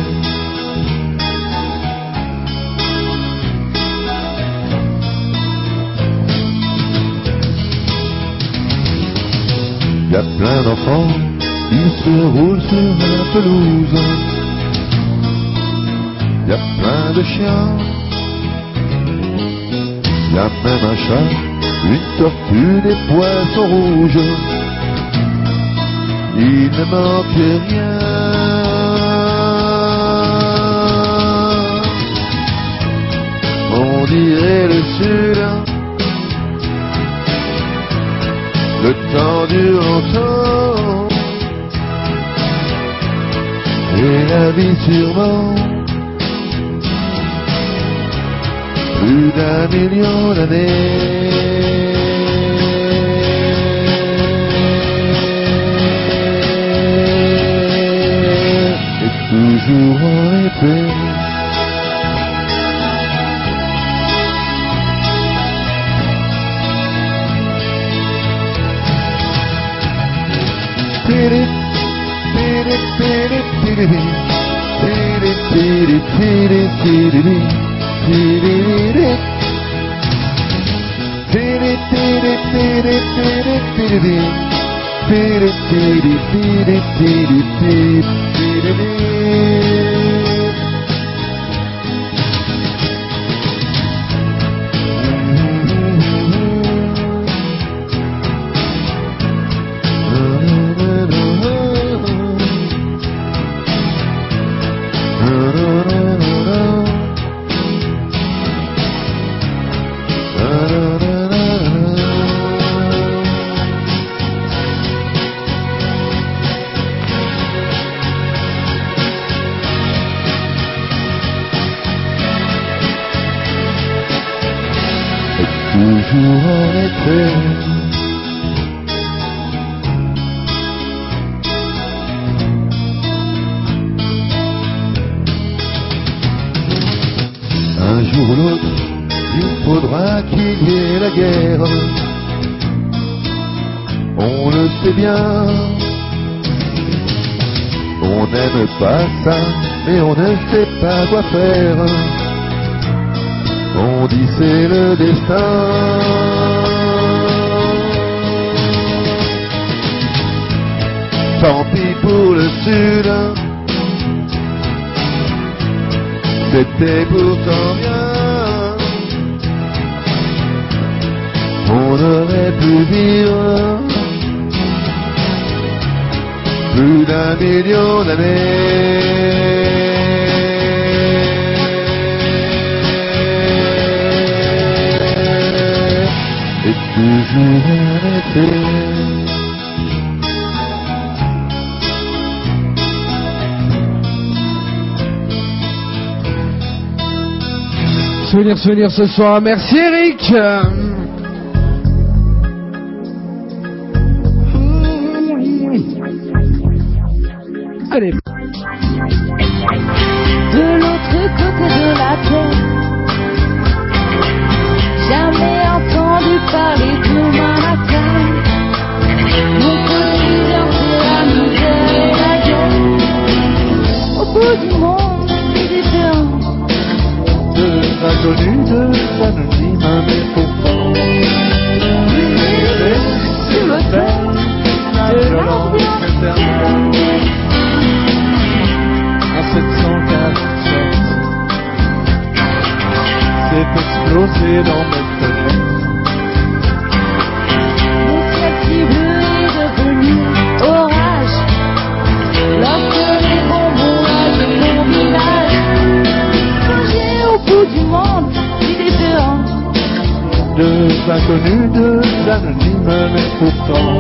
Y a plein d'enfants, ils se roulent sur la pelouse. Y a plein de chiens, y a même un chat, une tortue, des poissons rouges. Il ne manque rien. On dirait le sud, le temps dure longtemps. Et la vie sûrement plus d'un million d'années. Et toujours en été. Toujours en été. Un jour ou l'autre, il faudra qu'il y ait la guerre. On le sait bien. On n'aime pas ça, mais on ne sait pas quoi faire. On dit c'est le destin. Tant pis pour le sud, c'était pourtant bien. On aurait pu vivre plus d'un million d'années. Souvenir ce soir. Merci Eric. Allez. De l'autre côté de la terre, jamais entendu parler de Manhattan. Mon quotidien c'est la misère et la guerre. Au bout du monde, c'est différent. Deux inconnus, deux anonymes, mais pourtant vivez sur le terre la violence éternelle. En 747, c'est explosé dans mes fenêtres. Le ciel si bleu est devenu orage lorsque les bonbons lâchent mon village. Plongé au bout du monde, si différent. Deux inconnus, deux anonymes, mais pourtant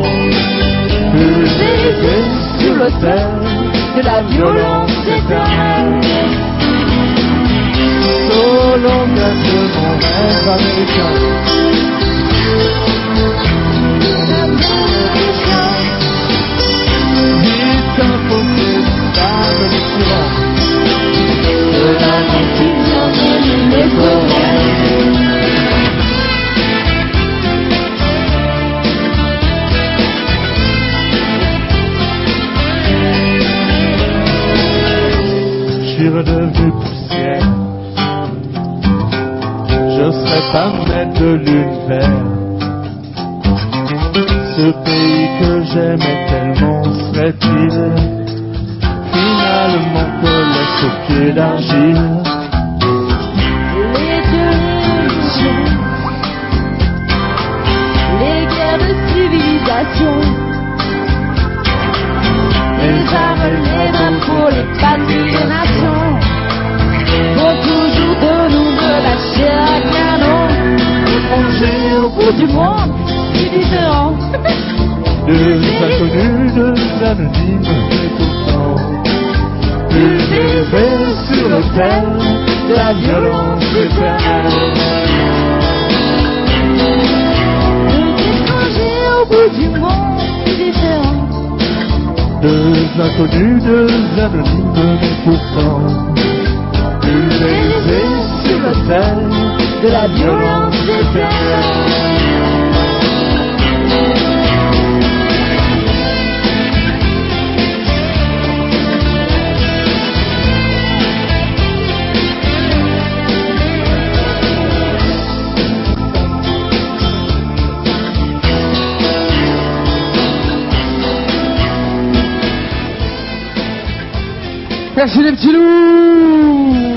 vivez sur le terre de la violence éternelle. Solo reste mon rêve américain. Vite imposé stable de silence. De la nature de mes Je suis redevenu poussière. Je serais pas maître de l'univers. Ce pays que j'aimais tellement serait-il finalement colosse au pied d'argile? Les deux religions, les guerres de civilisation, les armes, les drapeaux, les patries des nations font toujours de nous de la chair à canon. Étrangers au bout du monde, si différents. Deux inconnus, deux anonymes, mais pourtant vivez sur le terre de la violence éternelle. Deux étrangers au bout du monde, si différents. Deux inconnus, deux anonymes, mais pourtant vivez sur le terre de la violence éternelle. Merci les petits loups.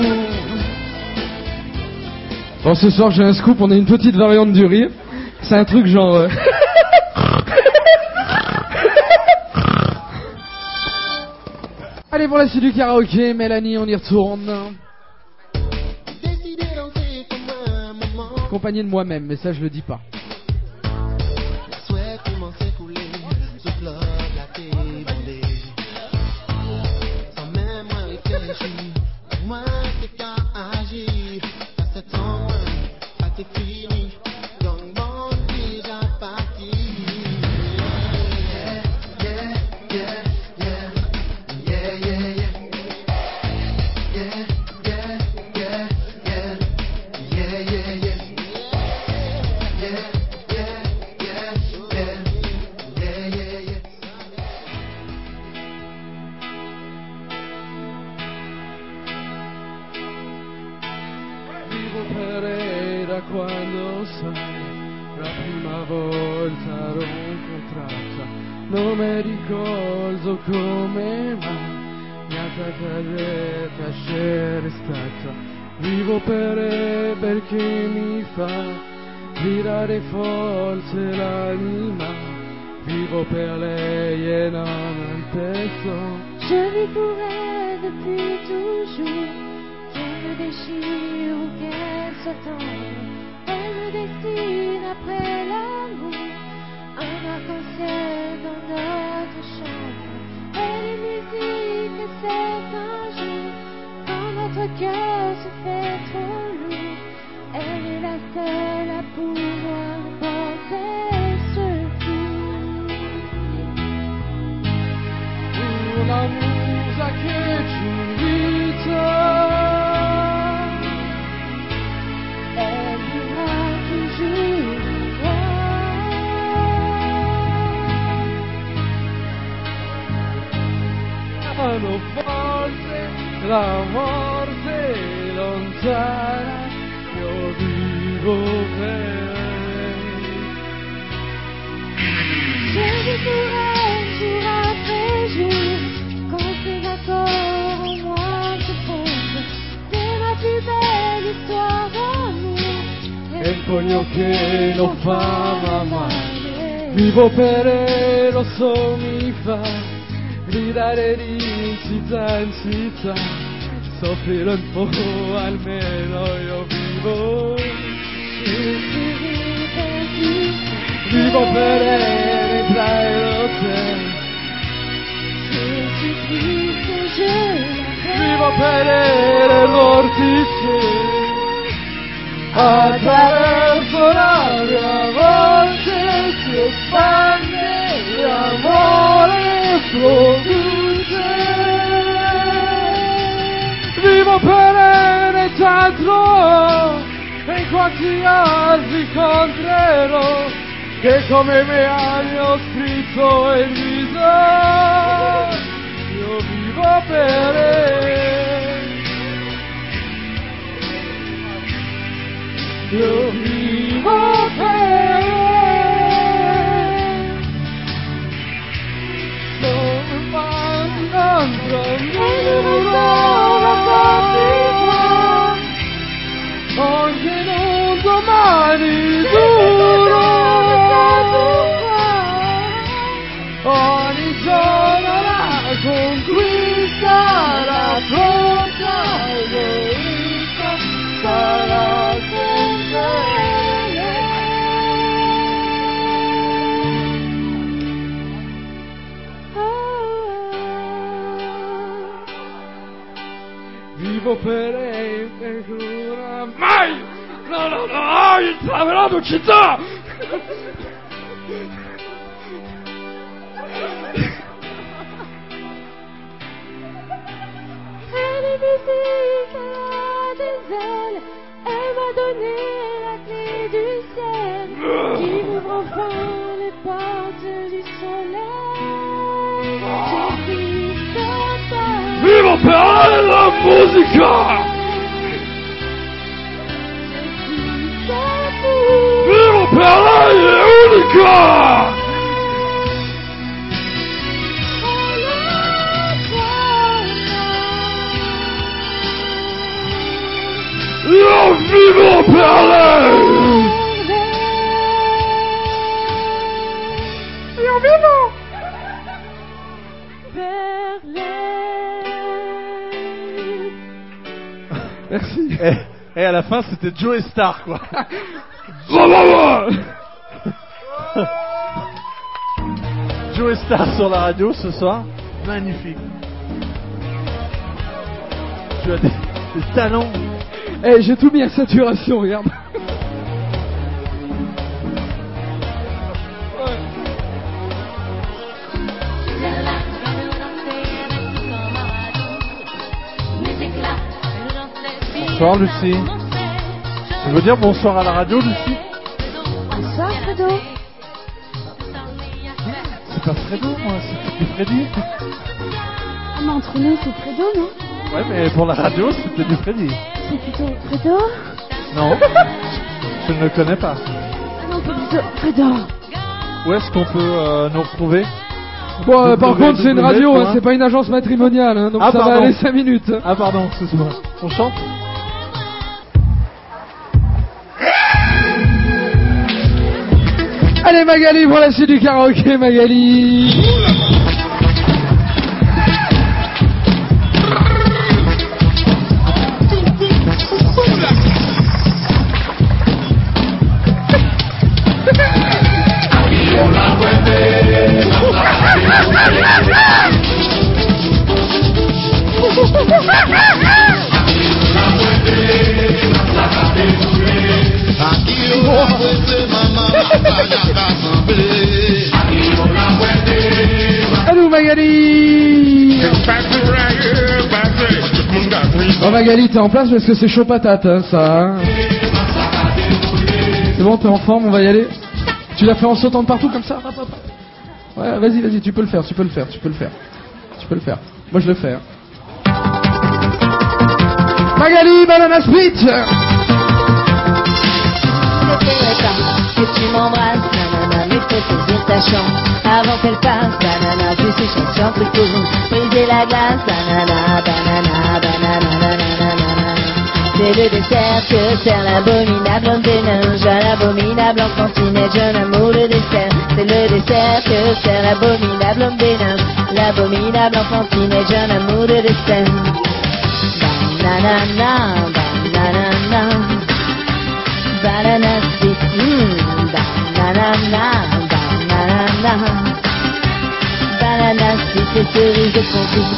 Bon, ce soir j'ai un scoop, on a une petite variante du rire. C'est un truc genre... Allez, pour la suite du karaoké, Mélanie, on y retourne. Accompagné de moi-même, mais ça je le dis pas. Moi, c'est qu'à agir, ça c'est ton moins, ça c'est fini, donc bon, déjà parti. Yeah, yeah, yeah, yeah, yeah, yeah, yeah, yeah, yeah, yeah, yeah, yeah, yeah, yeah, yeah, yeah, yeah, yeah. Da quando sai la prima volta l'ho incontrata, non mi ricordo come mai mi ha trattata c'era stata. Vivo per lei perché mi fa virare forse l'anima, vivo per lei et non un peso. Je vis pour elle depuis toujours, qu'elle me déchire ou qu'elle soit tendre. Elle me destine après l'amour Un arc-en-ciel dans notre chambre. Elle est musique et c'est un jour. Quand notre cœur se fait trop lourd, elle est la seule à pouvoir porter secours. Una musa che ci invita, elle ira toujours hanno forse la morte lontana, io vivo per lei. Je vis pour elle jour après jour. Quand ses accords en moi se fondent, c'est ma plus belle histoire d'amour. E il pugno che lo fa mamare, vivo per lei, lo so mi fa gridare di città in città, soffrire un po', almeno io vivo. Vivo per lei tra l'hotel. Vivo per lei l'ortice. Attraverso l'aria a volte si espande l'amore produce. Vivo per lei nel teatro e in quanti altri incontrerò che come me hanno scritto il viso. Io vivo per lei, io vivo per lei. Sono avanti contro il muro, anche in un domani duro. Ogni giorno la conquista, la protagonista sarà sempre lei. Vivo per lei che cura mai, no, il città. Elle est musique, elle a des ailes. Elle m'a donné la clé du ciel, qui ouvre enfin les portes du soleil. J'ai pris sa part. Vivo per la musica! Vivo per lei è unica! Io vivo per lei! Io vivo per lei. Merci. Et à la fin, c'était Joe Star, quoi. Joe Star sur la radio ce soir. Magnifique. Tu as des talents. Eh, j'ai tout mis à saturation, regarde. Bonsoir Lucie. Tu veux dire bonsoir à la radio, Lucie? Bonsoir Fredo. C'est pas Fredo, moi, c'est du Freddy. Ah, mais entre nous c'est Fredo, non? Ouais, mais pour la radio, c'était du Freddy. C'est plutôt Fredo? Non, je ne le connais pas. Ah non, c'est plutôt Fredo. Où est-ce qu'on peut nous retrouver? Bon, par contre, c'est une radio, hein, c'est pas une agence matrimoniale, hein, donc ça va aller 5 minutes. Ah, pardon, excuse-moi. On chante? Allez Magali, pour la suite du karaoké, Magali. Hola. Bon Magali, t'es en place parce que c'est chaud patate, hein, ça. Hein. C'est bon, t'es en forme, on va y aller. Tu l'as fait en sautant de partout comme ça. Hop, hop. Ouais, vas-y, tu peux le faire. Moi je le fais. Hein. Magali, banana split. Que tu m'embrasses, nanana, mais fais saisir ta chance avant qu'elle passe, banana, puis ses chansons tricot, briser la glace, banana, banana, banana, nanana. C'est le dessert que sert l'abominable homme des neiges à l'abominable enfantine et jeune amour, le dessert. C'est le dessert que sert l'abominable homme des neiges, l'abominable enfantine et jeune amour, le dessert. Banana, banana, banana stick, banana, banana, banana stick et cerise de confit.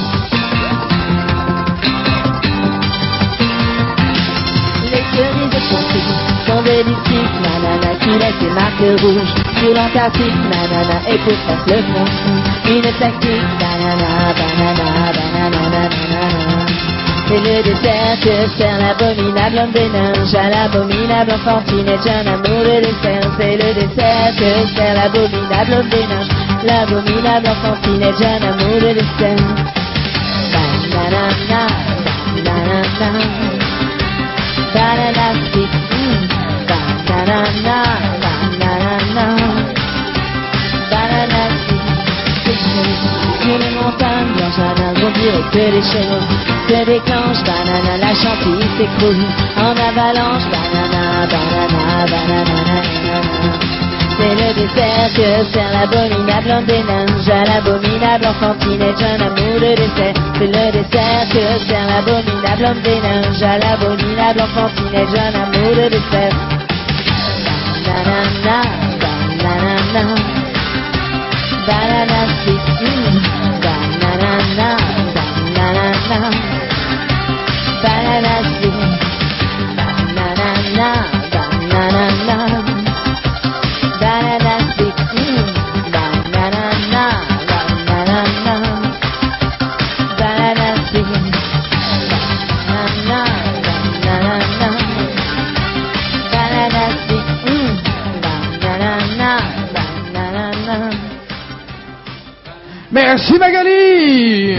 Les cerises de confit sont délicieuses, nanana, qui laissent des marques rouges sur l'Antarctique, nanana, et pour faire le fond, une tactique, banana, banana, banana, banana. C'est le dessert que sert l'abominable homme des neiges à l'abominable enfantine et jeune amour, le dessert. C'est le dessert que sert l'abominable homme des neiges, l'abominable enfantine et jeune amour, le dessert. Banana, banana, banana stick, banana, banana, banana stick. Sur les montagnes blanches à l'âge, on dirait que les chaînes se déclenchent, banana, la chantilly s'écroule en avalanche, banana, banana, banana, banana. C'est le dessert que sert l'abominable homme des neiges à l'abominable enfantine et jeune amour, le dessert. C'est le dessert que sert l'abominable homme des neiges à l'abominable enfantine et jeune amour, le dessert. Banana, banana, banana stick, banana, banana, banana stick, banana, banana, banana stick, banana, banana, banana stick, banana, banana, banana stick, banana, banana. Merci Magali.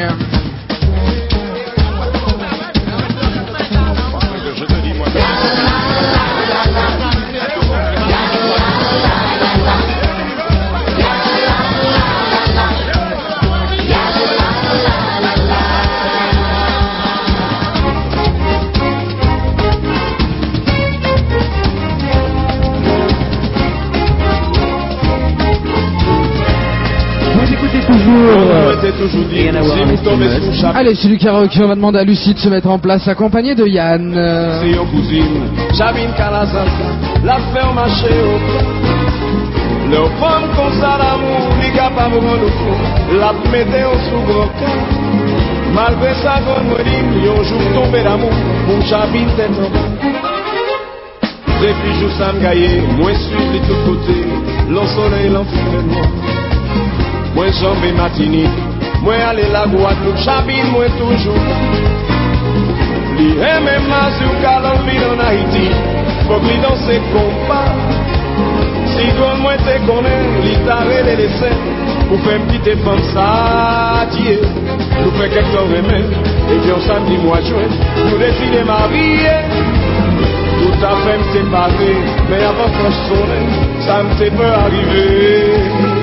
Rien à voir avec Steve. Allez, c'est du karaoké, on va demander à Lucie de se mettre en place, accompagnée de Yann. C'est yon cousine, j'habite Calazasa, la ferme marché au plan. Le femme comme ça l'amour, il est capable de nous la météo sous gros cœur. Malgré ça, quand moi dis, yon jour tombé d'amour, pour j'habite tête en bas. Depuis jour ça me gagne, moi suis de tous côtés, le soleil, l'enfer noir. Moi jambe et Martinique, moi aller la Guadeloupe, j'habite moi toujours. Li aime ma sur Colombie en Haïti, faut que li dans ses compas. Si kon moi te connais, li t'arrête les laisser, pour faire une petite femme ça, Dieu. Nous fait quelques temps remède, et puis on samedi mois juin, nous décidons marier. Tout à fait me séparer, mais avant que je sonne, ça me peut arriver.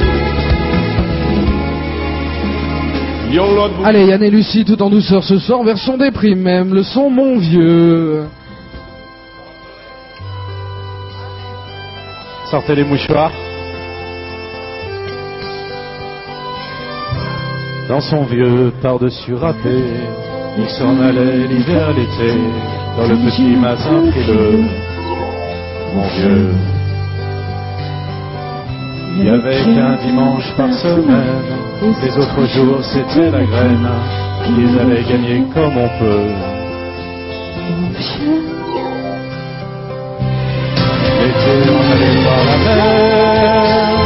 Allez, Yann et Lucie, tout en douceur ce soir, version déprime même, le son mon vieux. Sortez les mouchoirs. Dans son vieux par-dessus râpé, il s'en allait l'hiver, l'été, dans le petit matin frileux. Mon vieux, il n'y avait qu'un dimanche par semaine, les autres jours c'était la graine, qu'ils allaient gagner comme on peut. L'été on allait voir la mer,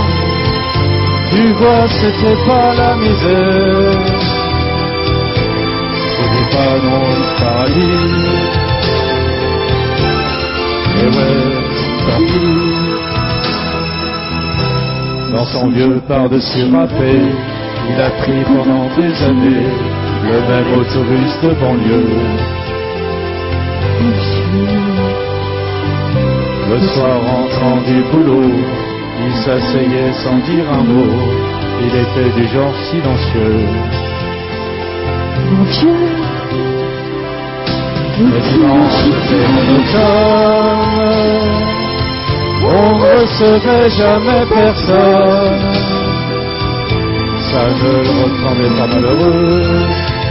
tu vois c'était pas la misère, c'est des pas non le paradis. Et ouais, tant pis. Dans son vieux par-dessus râpé, il a pris pendant des années le même autobus de banlieue. Le soir rentrant du boulot, il s'asseyait sans dire un mot. Il était du genre silencieux. Mon Dieu, Le dimanche était en automne, on ne recevait jamais personne. Ça ne le rendait pas malheureux.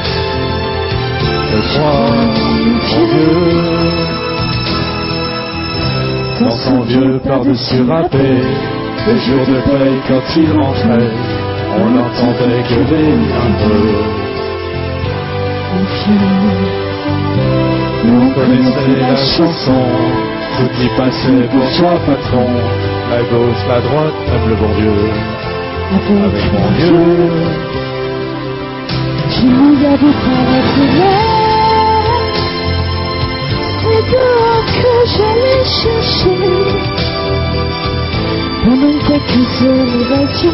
Je crois, mon Dieu, dans son vieux par-dessus râpé, le jour de paye quand il rentrait, on l'entendait gueuler un peu. Nous on connaissait la chanson, tout y passait pour soi patron, la gauche, la droite, même le bon Dieu. Avec mon Dieu, je n'y avais pas la prière, c'est dehors que j'allais chercher. Pendant quelques heures d'évasion,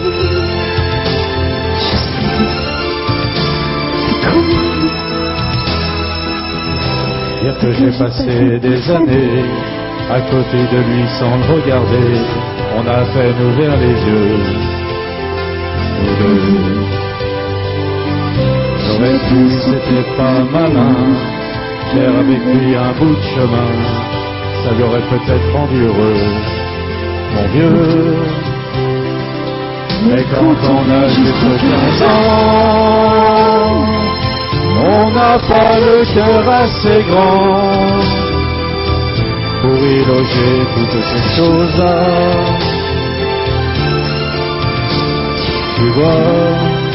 je sais, c'est cool. dire que j'ai passé des années à côté de lui sans le regarder, on a à peine ouvert les yeux, nous deux. J'aurais pu, c'était pas malin, faire avec lui un bout de chemin, ça lui aurait peut-être rendu heureux, mon vieux. Mais quand on a juste 15 ans, on n'a pas le cœur assez grand pour y loger toutes ces choses-là. Tu vois,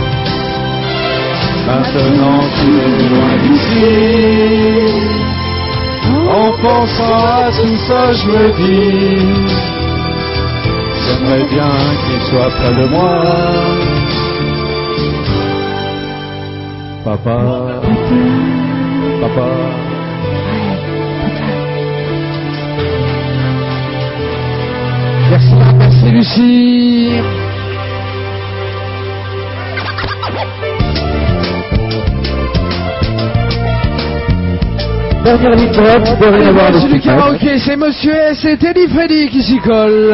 maintenant tu es loin d'ici, en pensant à tout ça je me dis, j'aimerais bien qu'il soit près de moi. Papa, papa. Merci Lucie. Dernière ligne droite, de rien avoir C'est du karaoké, c'est Monsieur S et Teddy Freddy qui s'y colle.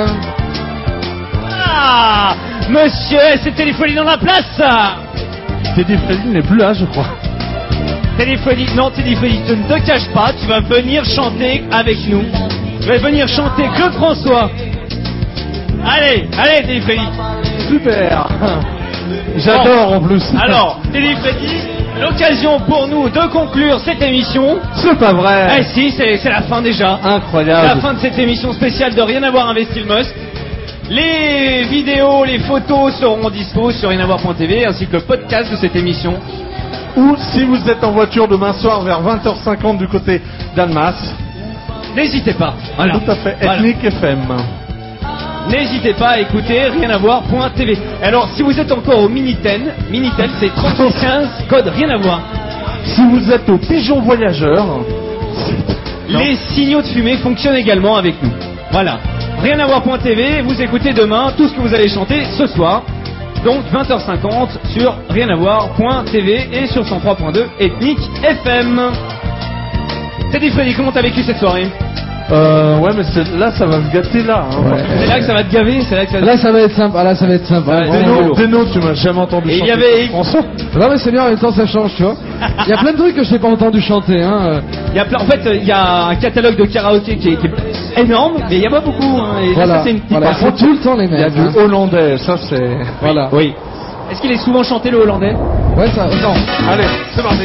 Ah, Monsieur S et Teddy Freddy dans la place. Teddy Freddy n'est plus là, je crois. Teddy Freddy, non, Teddy Freddy, tu ne te caches pas, tu vas venir chanter avec nous. Tu vas venir chanter Claude François. Allez, allez, Teddy Freddy. Super. J'adore en plus. Alors, Teddy Freddy, l'occasion pour nous de conclure cette émission. C'est pas vrai. Eh si, c'est la fin déjà. Incroyable. La fin de cette émission spéciale de Rien à voir avec Style Must. Les vidéos, les photos seront dispo sur rienavoire.tv ainsi que le podcast de cette émission. Ou si vous êtes en voiture demain soir vers 20h50 du côté d'Almas. N'hésitez pas. Voilà. Tout à fait. Voilà. Ethnic FM. N'hésitez pas à écouter rienavoire.tv. Alors, si vous êtes encore au Minitel, c'est 3615, code rien à voir. Si vous êtes au Pigeon Voyageur, les signaux de fumée fonctionnent également avec nous. Voilà. Rienavoire.tv, vous écoutez demain tout ce que vous allez chanter ce soir. Donc 20h50 sur rienavoire.tv et sur 103.2 Ethnic FM. Teddy Freddy, comment t'as vécu cette soirée? Ouais, mais là, ça va se gâter là. Hein, Ouais. C'est là que ça va te gaver, c'est là que ça va Là ça va être sympa, là ça va être sympa. Ouais, Deno, tu m'as jamais entendu Et il chanter y avait... François. Non mais c'est bien, en même temps ça change, tu vois. Il y a plein de trucs que je n'ai pas entendu chanter, hein. Il y a en fait, il y a un catalogue de karaoké qui est énorme, mais il n'y a pas beaucoup. Hein, et Voilà, là, ça, c'est une petite voilà. partie. Ils font tout le temps les Il y a mêmes. du hein. hollandais, ça c'est. Voilà. Oui. Est-ce qu'il est souvent chanté le hollandais? Ouais, ça. Non, allez, c'est parti.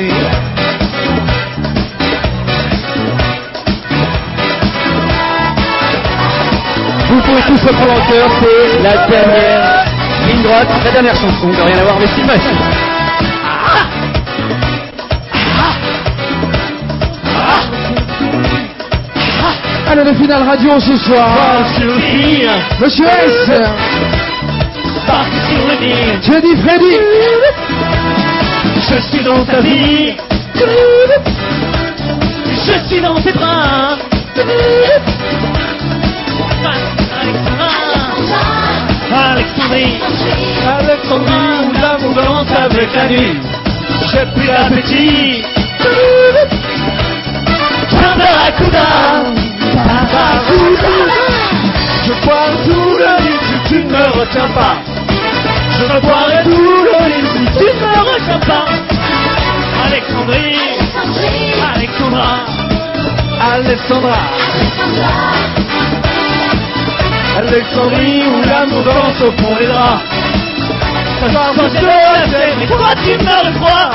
Vous pouvez tous se prendre en cœur, c'est la dernière ligne droite, la dernière chanson de Rien à voir avec Style Must. Allez, le final radio ce soir. Monsieur S. Teddy Freddy. Je suis dans ta vie, Je suis dans tes bras. Alexandrie, Alexandrie, où l'amour danse avec la nuit. J'ai pris l'appétit. Barracuda, je bois tout le lit si tu ne me retiens pas. Je boirai tout le lit si tu ne me retiens pas. Alexandrie, Alexandra, Alexandra, Alexandrie où l'amour danse au fond des draps. Ce soir je te laisse, mais toi tu meurs de froid.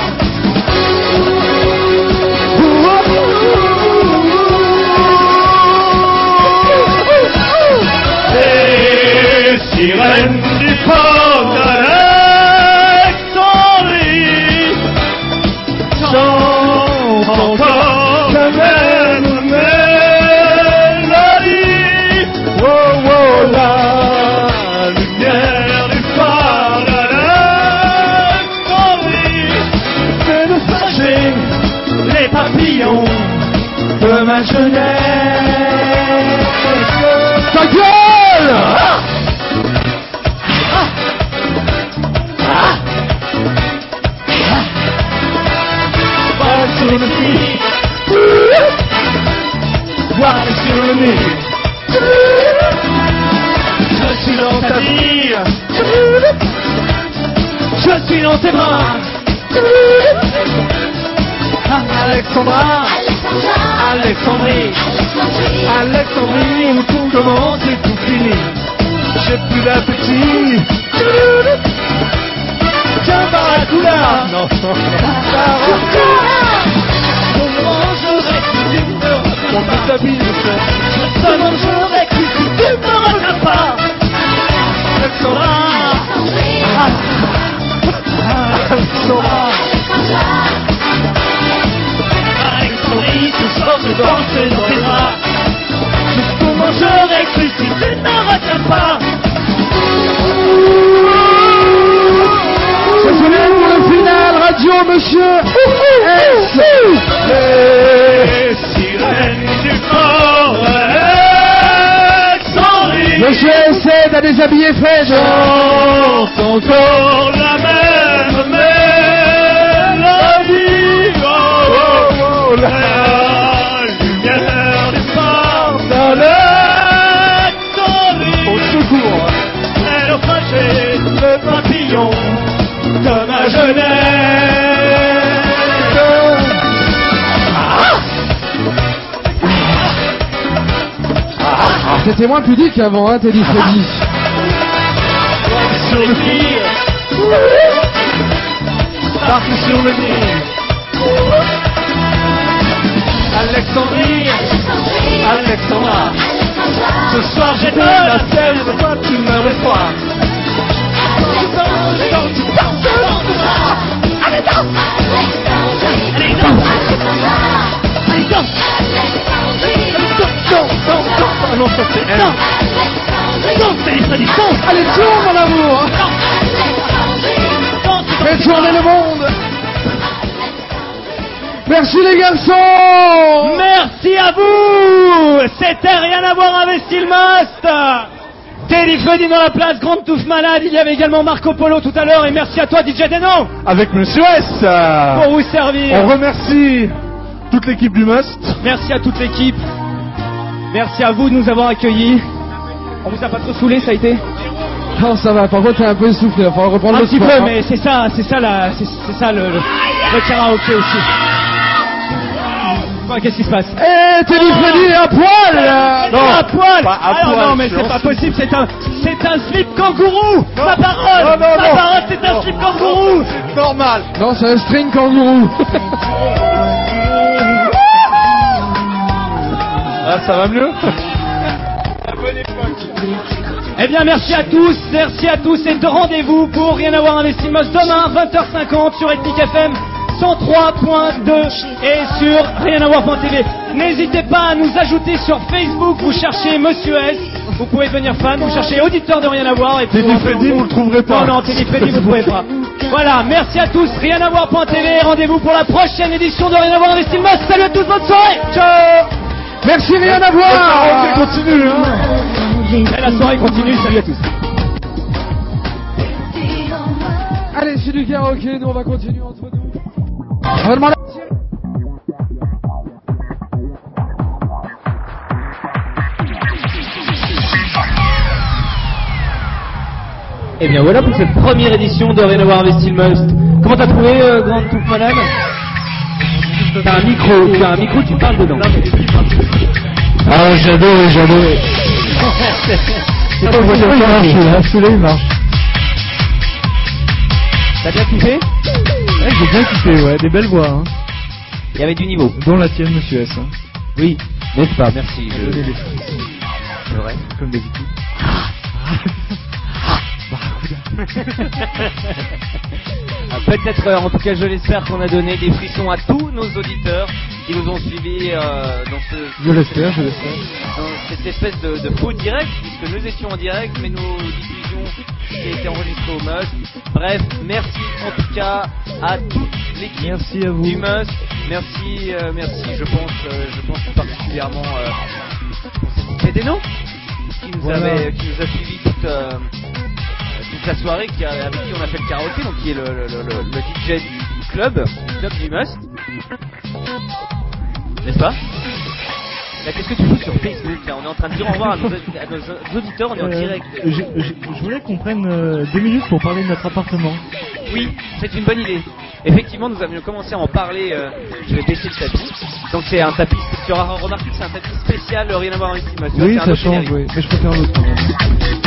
Les sirènes du port d'Alexandrie chantent encore la même mélodie. Oh, oh, la lumière du phare d'Alexandrie fait nous fâcher les papillons de ma jeunesse. Ta gueule! Voilà sur le nez. Voilà sur le nez. Je suis dans ta vie. Je suis dans tes bras. Alexandra, Alexandrie, Alexandrie où tout commence et tout finit. J'ai plus d'appétit. Tiens, Barracuda. Non, Barracuda. Je mangerai si tu me retiens. On peut s'habiller, je te mangerai si tu me retiens pas. Alexandra, Alexandra. Alexandrie, ce soir je danse dans tes bras. Jusqu'au mangerai cru si tu ne me retiens pas. Ça sonne pour le final, radio, monsieur. Les sirènes du port Alexandrie. Monsieur essaie de déshabiller Fred. Chante encore la même mélodie. Oh, oh, oh, la lumière du phare d'Alexandrie. Au secours. Elle naufrageait le papillon de ma jeunesse. C'était moins pudique avant, hein, Teddy Freddy. Sur le fil, parti sur le nez. Alexandrie, Alexandra. Ce soir j'ai de la scène, toi tu meurs de froid. Allez, danse! Allez, danse! Allez, danse! Ah non, ça c'est elle. Danse, Téléphonie, danse. Allez, tourne, mon amour. Fais tourner le monde. Merci les garçons. Merci à vous. C'était Rien à voir avec Style Must. Téléphonie dans la place, Grande Touffe Malade. Il y avait également Marco Polo tout à l'heure. Et merci à toi, DJ Deno. Avec Monsieur S. Pour vous servir. On remercie toute l'équipe du Must. Merci à toute l'équipe. Merci à vous de nous avoir accueillis. On vous a pas trop saoulé, ça a été? Non, ça va. Par contre, t'es un peu essoufflé. Il va falloir reprendre un le petit sport, peu, hein. mais c'est ça le karaoké aussi. Qu'est-ce qui se passe? Eh, Teddy Freddy à poil. Non, à poil. Pas à poil, non, mais c'est pas possible. C'est un slip kangourou. Ma parole. Non, Ma parole, c'est un slip kangourou. Normal. Non, c'est un string kangourou. Ah, ça va mieux? Eh bien, merci à tous et de rendez-vous pour Rien à voir avec Style Must demain 20h50 sur Ethnic FM 103.2 et sur rienavoire.tv. N'hésitez pas à nous ajouter sur Facebook, vous cherchez Monsieur S Vous pouvez devenir fan, vous cherchez auditeur de Rien à voir et puis Teddy Freddy, vous le trouverez pas. Non, Teddy Freddy, vous ne trouvez pas. Voilà, merci à tous. Rien à voir.tv. Rendez-vous pour la prochaine édition de Rien à voir avec Style Must. Salut à tous, bonne soirée. Ciao. Merci, Rien à voir. On continue. Et la soirée continue. Salut à tous. Allez, c'est du karaoké, nous on va continuer entre nous. On va demander à Thierry. Et bien voilà pour cette première édition de Rien à voir avec Style Must. Comment t'as trouvé, Grande Touffe Malade? T'as un micro, tu parles dedans. Ah, j'adore. C'est pas il marche là, celui-là il marche. T'as bien kiffé? Ouais, j'ai bien kiffé, ouais, des belles voix. Hein. Il y avait du niveau. Dont la tienne, monsieur S. Hein. Oui, n'est-ce pas? Merci. C'est vrai, comme d'habitude. Peut-être, en tout cas je l'espère, qu'on a donné des frissons à tous nos auditeurs qui nous ont suivis dans Je l'espère. dans cette espèce de faux direct, puisque nous étions en direct mais nos diffusions qui a été enregistrées au Must. Bref, merci en tout cas à toute l'équipe Merci à vous. du Must. Merci, je pense tout particulièrement pour cette Pédéno qui nous a suivis toute la soirée, avec qui on a fait le karaoké, donc qui est le DJ du club du Must. N'est-ce pas? Là, qu'est-ce que tu fous sur Facebook là? On est en train de dire au revoir à nos auditeurs, on est en direct. Je voulais qu'on prenne 2 minutes pour parler de notre appartement. Oui, c'est une bonne idée. Effectivement, nous avions commencé à en parler. Je vais baisser le tapis. Donc c'est un tapis, tu auras remarqué que c'est un tapis spécial, Rien à voir avec Style Must. Oui, ça change, oui. Mais je préfère l'autre quand même.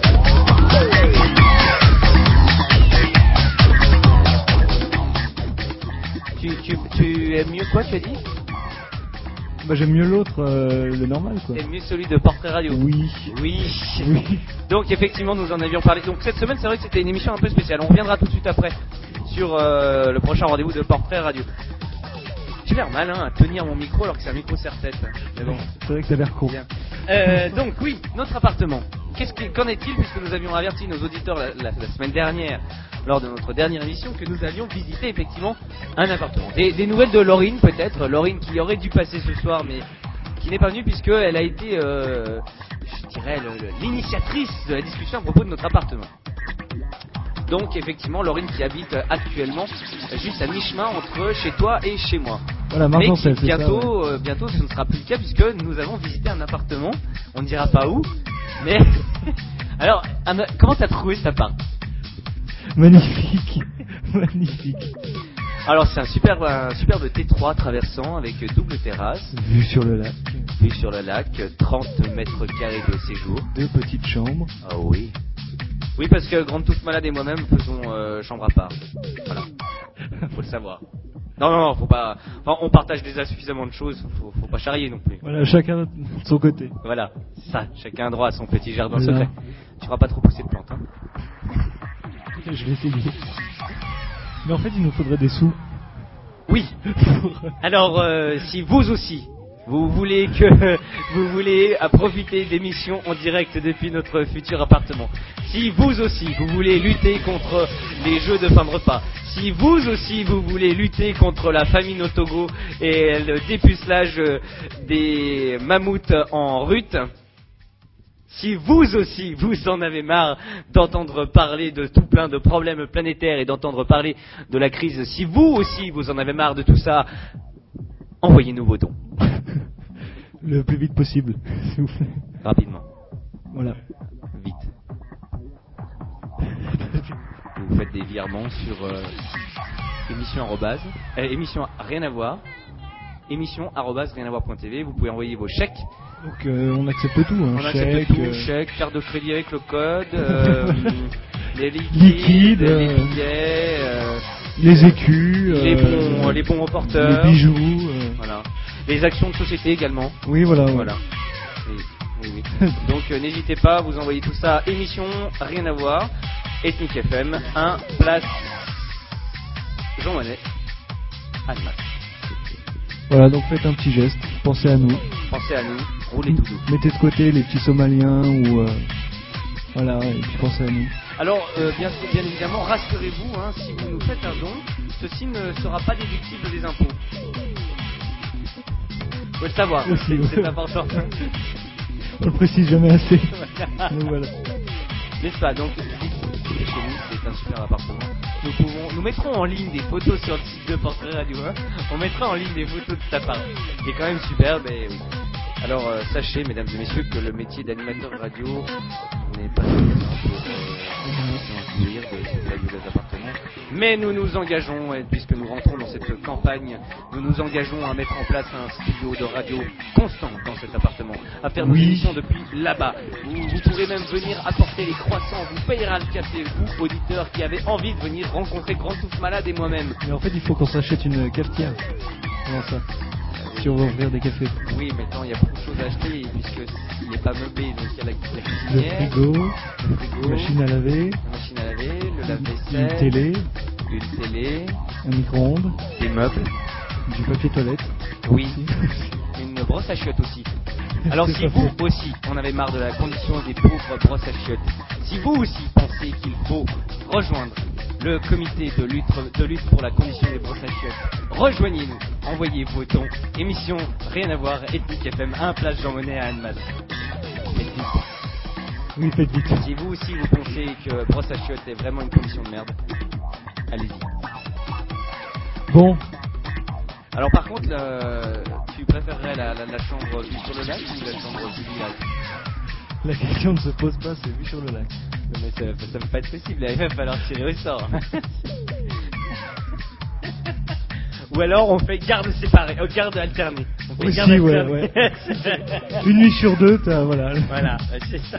Tu aimes mieux quoi, tu as dit? Bah j'aime mieux l'autre, le normal quoi. T'aimes mieux celui de Portrait Radio? Oui. Donc effectivement nous en avions parlé. Donc cette semaine c'est vrai que c'était une émission un peu spéciale. On reviendra tout de suite après sur le prochain rendez-vous de Portrait Radio. J'ai l'air mal à tenir mon micro alors que c'est un micro serre-tête. Mais bon. C'est vrai que t'as l'air con. Donc oui, notre appartement. Qu'en est-il, puisque nous avions averti nos auditeurs la semaine dernière, lors de notre dernière émission, que nous allions visiter effectivement un appartement. Des nouvelles de Laurine peut-être, Laurine qui aurait dû passer ce soir mais qui n'est pas venue puisqu'elle a été, je dirais, l'initiatrice de la discussion à propos de notre appartement. Donc effectivement Laurine qui habite actuellement juste à mi-chemin entre chez toi et chez moi. Voilà, mais bientôt ce ne sera plus le cas puisque nous avons visité un appartement, on ne dira pas où, mais alors comment t'as trouvé cet appart? Magnifique. Alors c'est un superbe T3 traversant avec double terrasse. Vue sur le lac, 30 mètres carrés de séjour. 2 petites chambres. Ah oui. Oui, parce que Grande Touffe Malade et moi-même faisons chambre à part. Voilà. Faut le savoir. Non, faut pas. Enfin, on partage déjà suffisamment de choses, faut pas charrier non plus. Voilà, chacun de son côté. Voilà, ça, chacun a droit à son petit jardin secret. Tu feras pas trop pousser de plantes, hein. Je vais essayer. Mais en fait, il nous faudrait des sous. Oui. Alors, si vous aussi, vous voulez profiter d'émissions en direct depuis notre futur appartement, si vous aussi vous voulez lutter contre les jeux de fin de repas, si vous aussi vous voulez lutter contre la famine au Togo et le dépucelage des mammouths en rut, si vous aussi vous en avez marre d'entendre parler de tout plein de problèmes planétaires et d'entendre parler de la crise, si vous aussi vous en avez marre de tout ça, envoyez-nous vos dons. Le plus vite possible, s'il vous plaît. Rapidement. Voilà. Vite. Vous faites des virements sur émission rien à voir, émission@rienavoire.tv. Vous pouvez envoyer vos chèques. Donc on accepte tout, hein. On accepte tout, chèque, carte de crédit avec le code, les liquides, les billets, les écus, les bons au porteur, les bijoux, voilà. Les actions de société également. Oui, voilà. Oui. Donc n'hésitez pas, vous envoyez tout ça. Émission rien à voir. Ethnic FM 1 place Jean Monnet, Annemasse. Voilà, donc faites un petit geste. Pensez à nous. roulez tout doux. Mettez de côté les petits Somaliens ou voilà, et puis pensez à nous. Alors, bien évidemment, rassurez-vous, hein, si vous nous faites un don, ceci ne sera pas déductible des impôts. Faut le savoir, Aussi, c'est important. On le précise jamais assez. Donc voilà. N'est-ce pas? Donc, chez nous, c'est un super appartement. Nous mettrons en ligne des photos sur le site de Portrait Radio 1. On mettra en ligne des photos de cet appart. Il est quand même superbe et oui. Alors, sachez, mesdames et messieurs, que le métier d'animateur radio n'est pas suffisant pour jouir de ces fabuleux appartements. Mais nous nous engageons, et puisque nous rentrons dans cette campagne, nous nous engageons à mettre en place un studio de radio constant dans cet appartement, à faire nos émissions depuis là-bas. Vous pourrez même venir apporter les croissants, on vous payera le café, vous, auditeurs qui avez envie de venir rencontrer Grand Touffe Malade et moi-même. Mais en fait, il faut qu'on s'achète une cafetière. Comment ça? Si on veut ouvrir des cafés. Oui, maintenant il y a beaucoup de choses à acheter, puisqu'il n'est pas meublé, donc il y a la cuisinière, le frigo, machine à laver, le lave-vaisselle, une télé, un micro-ondes, des meubles, du papier toilette. Oui, une brosse à chiottes aussi. Alors si vous aussi, on avait marre de la condition des pauvres brosses à chiottes, si vous aussi pensez qu'il faut rejoindre le comité de lutte pour la condition des brosses à chiottes, rejoignez-nous, envoyez vos dons, émission Rien à voir, Ethnic FM, 1 place Jean Monnet à Annemasse. Faites vite. Oui, faites vite. Si vous aussi vous pensez que brosse à chiottes est vraiment une condition de merde, allez-y. Bon. Alors par contre, tu préférerais la chambre vue sur le lac ou la chambre vue du lac? La question ne se pose pas, c'est vue sur le lac. Mais ça ne peut pas être possible, là, il va falloir tirer au sort. Ou alors on fait garde séparée, garde alternée. On fait aussi, garde alternée. Ouais. Une nuit sur deux, voilà. Voilà, c'est ça.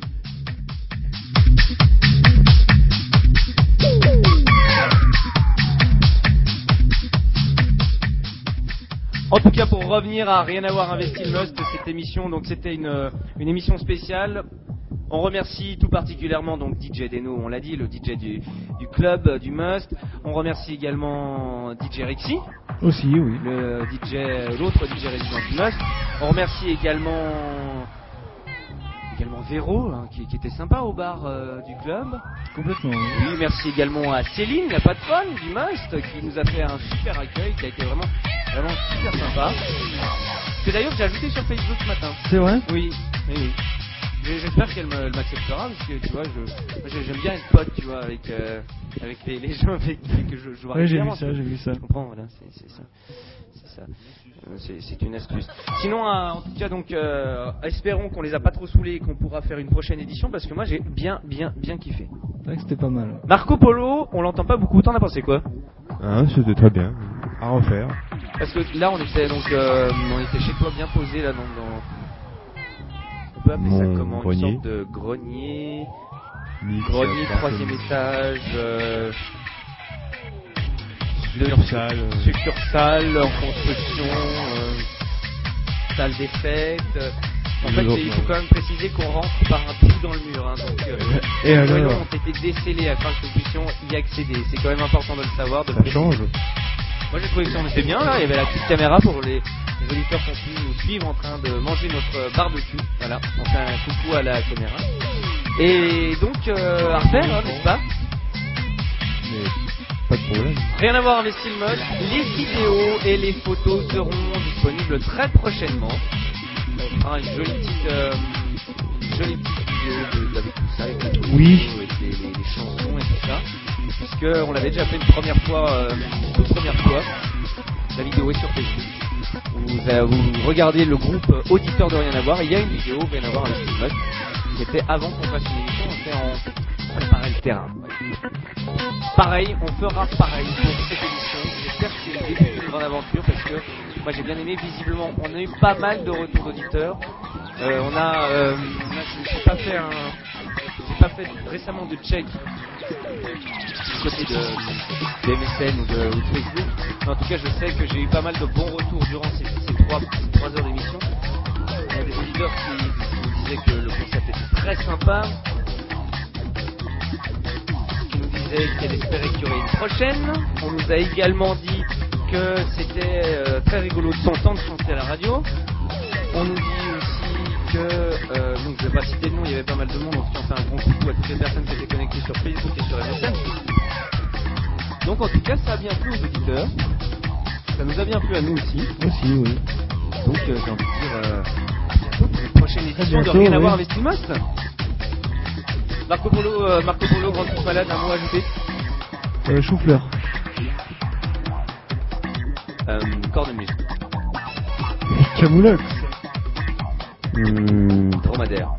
En tout cas, pour revenir à Rien à voir investi le Must, cette émission, donc c'était une émission spéciale. On remercie tout particulièrement donc DJ Deno, on l'a dit, le DJ du club du Must. On remercie également DJ Rixi. Aussi, oui. L'autre DJ résident du Must. On remercie également Véro, hein, qui était sympa au bar du club. Complètement. Oui, merci également à Céline, la patronne du Must, qui nous a fait un super accueil, qui a été vraiment super sympa. Que d'ailleurs j'ai ajouté sur Facebook ce matin. C'est vrai? Oui. J'espère qu'elle m'acceptera, parce que tu vois, j'aime bien être pote, tu vois, avec les gens avec qui je joue. Ouais, j'ai vu ça. Tu comprends, voilà, c'est ça. C'est une astuce. Sinon, en tout cas, donc, espérons qu'on les a pas trop saoulés et qu'on pourra faire une prochaine édition, parce que moi j'ai bien kiffé. C'est vrai que c'était pas mal. Marco Polo, on l'entend pas beaucoup. T'en as pensé quoi? C'était très bien. À refaire. Parce que là, on était chez toi, bien posé là, dans on peut appeler ça comment? Grenier. Une sorte de grenier. Grenier, 3e étage. Succursale en construction. Salle des fêtes. En fait, il faut quand même préciser qu'on rentre par un trou dans le mur. Hein, donc, et les alors ont été décellés afin que nous puissions y accéder. C'est quand même important de le savoir. Ça change. Moi j'ai trouvé que ça en était bien là, il y avait la petite caméra pour les auditeurs qui ont pu nous suivre en train de manger notre barbecue. Voilà, on fait un coucou à la caméra. Et donc à refaire, hein, n'est-ce pas? Mais pas de problème. Rien à voir avec Style Mode. Les vidéos et les photos seront disponibles très prochainement. On fera une jolie petite vidéo avec tout ça, avec les photos, avec les chansons et tout ça. Puisque on l'avait déjà fait une première fois, toute première fois. La vidéo est sur Facebook. Vous regardez le groupe auditeur de Rien à voir. Il y a une vidéo Rien à voir avec Steve Must. C'était avant qu'on fasse une émission. On préparait le terrain. Pareil, on fera pareil pour cette émission. J'espère que c'est le début d'une grande aventure parce que moi j'ai bien aimé. Visiblement, on a eu pas mal de retours d'auditeurs. J'ai pas fait récemment de check du côté de MSN ou de Facebook. Mais en tout cas, je sais que j'ai eu pas mal de bons retours durant ces 3 heures d'émission. Il y a des auditeurs qui nous disaient que le concept était très sympa, qui nous disaient qu'elle espérait qu'il y aurait une prochaine. On nous a également dit que c'était très rigolo de s'entendre chanter à la radio. On nous dit aussi donc je vais pas citer le nom, il y avait pas mal de monde, donc on fait un grand coucou à toutes les personnes qui étaient connectées sur Facebook et sur MSN. Donc en tout cas, ça a bien plu aux auditeurs, ça nous a bien plu à nous aussi. Aussi, oui. Donc j'ai envie de dire à bientôt pour une prochaine édition de Rien à voir avec Stilmos. Marco Polo, Grande Coupe Malade, un mot à ajouter. Chou-fleur. Cornemuse. Camoulox. Dromadaire.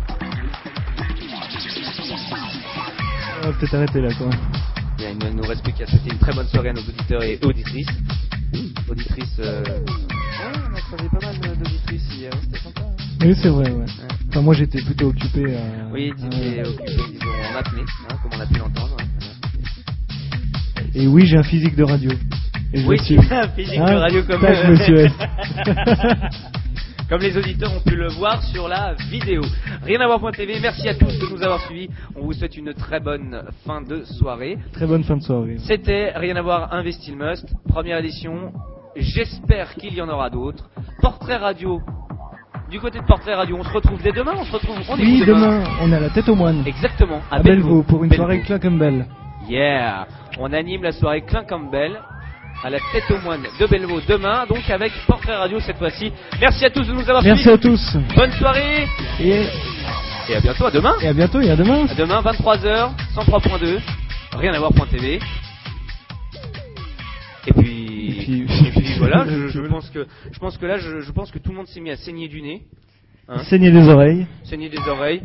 On va peut-être arrêter là quand même. Bien, il ne nous reste plus qu'à souhaiter une très bonne soirée à nos auditeurs et auditrices. Auditrices. On a croisé pas mal d'auditrices hier, c'était sympa. Oui, c'est vrai, ouais. Enfin, moi j'étais plutôt occupé à. Oui, tu étais occupé, disons, en apnée, comme on a pu l'entendre. Et oui, j'ai un physique de radio. Et je oui, suis un physique de radio comme monsieur. Comme les auditeurs ont pu le voir sur la vidéo. Rien à voir.tv, merci à tous de nous avoir suivis. On vous souhaite une très bonne fin de soirée. Très bonne fin de soirée. C'était Rien à voir, Investil Must, première édition. J'espère qu'il y en aura d'autres. Portrait radio. Du côté de Portrait Radio, on se retrouve dès demain. Oui, demain, on est à la Tête aux Moines. Exactement, à Bellevaux pour une soirée Clin Campbell. Yeah, on anime la soirée Clin Campbell à la Tête aux Moines de Bellevaux demain, donc avec Portrait Radio cette fois-ci. Merci à tous de nous avoir suivis. Merci à tous. Bonne soirée. Et à bientôt, à demain. Et à bientôt, et à demain. À demain, 23h, 103.2, rien à voir.tv. Et puis voilà, je pense que là, je pense que tout le monde s'est mis à saigner du nez. Hein, saigner des oreilles. Saigner des oreilles.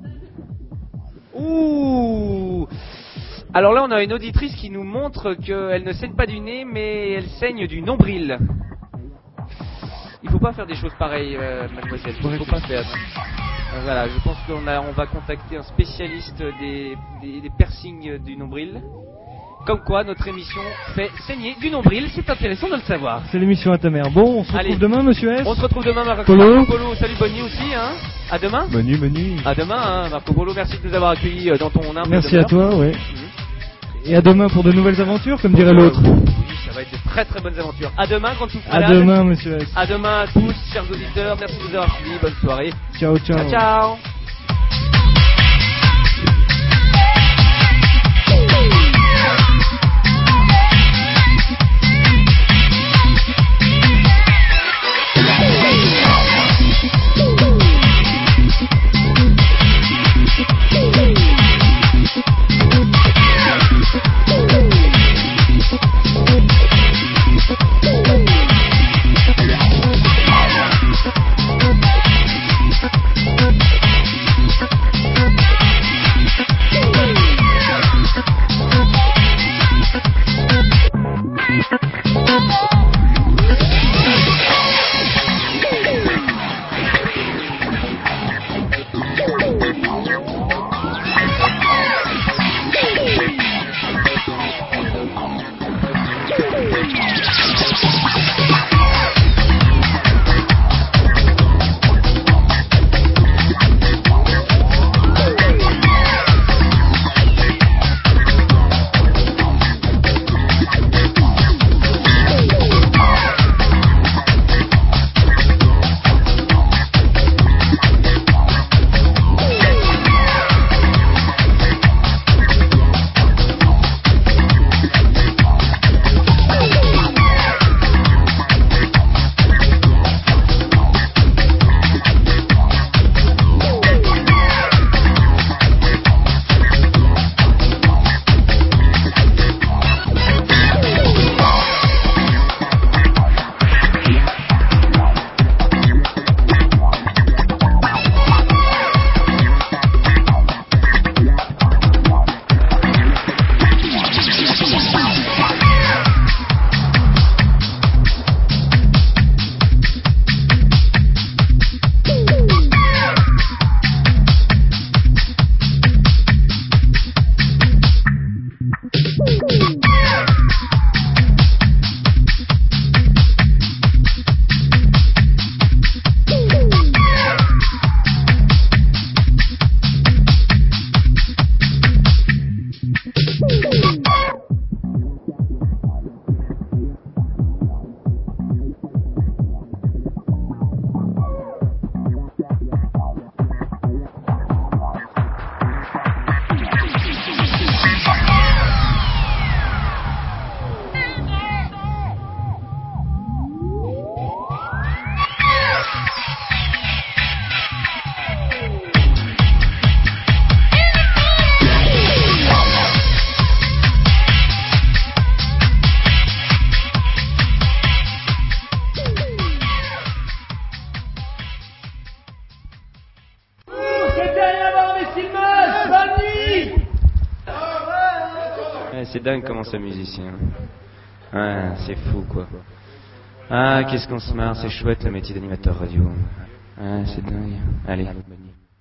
Ouh. Alors là, on a une auditrice qui nous montre qu'elle ne saigne pas du nez, mais elle saigne du nombril. Il faut pas faire des choses pareilles, mademoiselle. Il faut pas faire. Voilà, je pense qu'on va contacter un spécialiste des piercings du nombril. Comme quoi, notre émission fait saigner du nombril. C'est intéressant de le savoir. C'est l'émission à ta mère. Bon, on se retrouve demain, monsieur S. On se retrouve demain, Marco Polo. Salut, bonne nuit aussi, hein. À demain. Bonne nuit. À demain, hein, Marco Polo. Merci de nous avoir accueillis dans ton humble Merci demeure. à toi, ouais. Et à demain pour de nouvelles aventures, comme dirait l'autre. Oui, ça va être de très très bonnes aventures. À demain, quand tu seras là. À demain, monsieur S. À demain à tous, chers auditeurs. Merci de nous avoir suivis. Bonne soirée. Ciao. Ciao. c'est dingue comment c'est musicien. Ouais, c'est fou quoi. Ah, qu'est-ce qu'on se marre, c'est chouette le métier d'animateur radio. Ouais, c'est dingue. Allez, bonne nuit.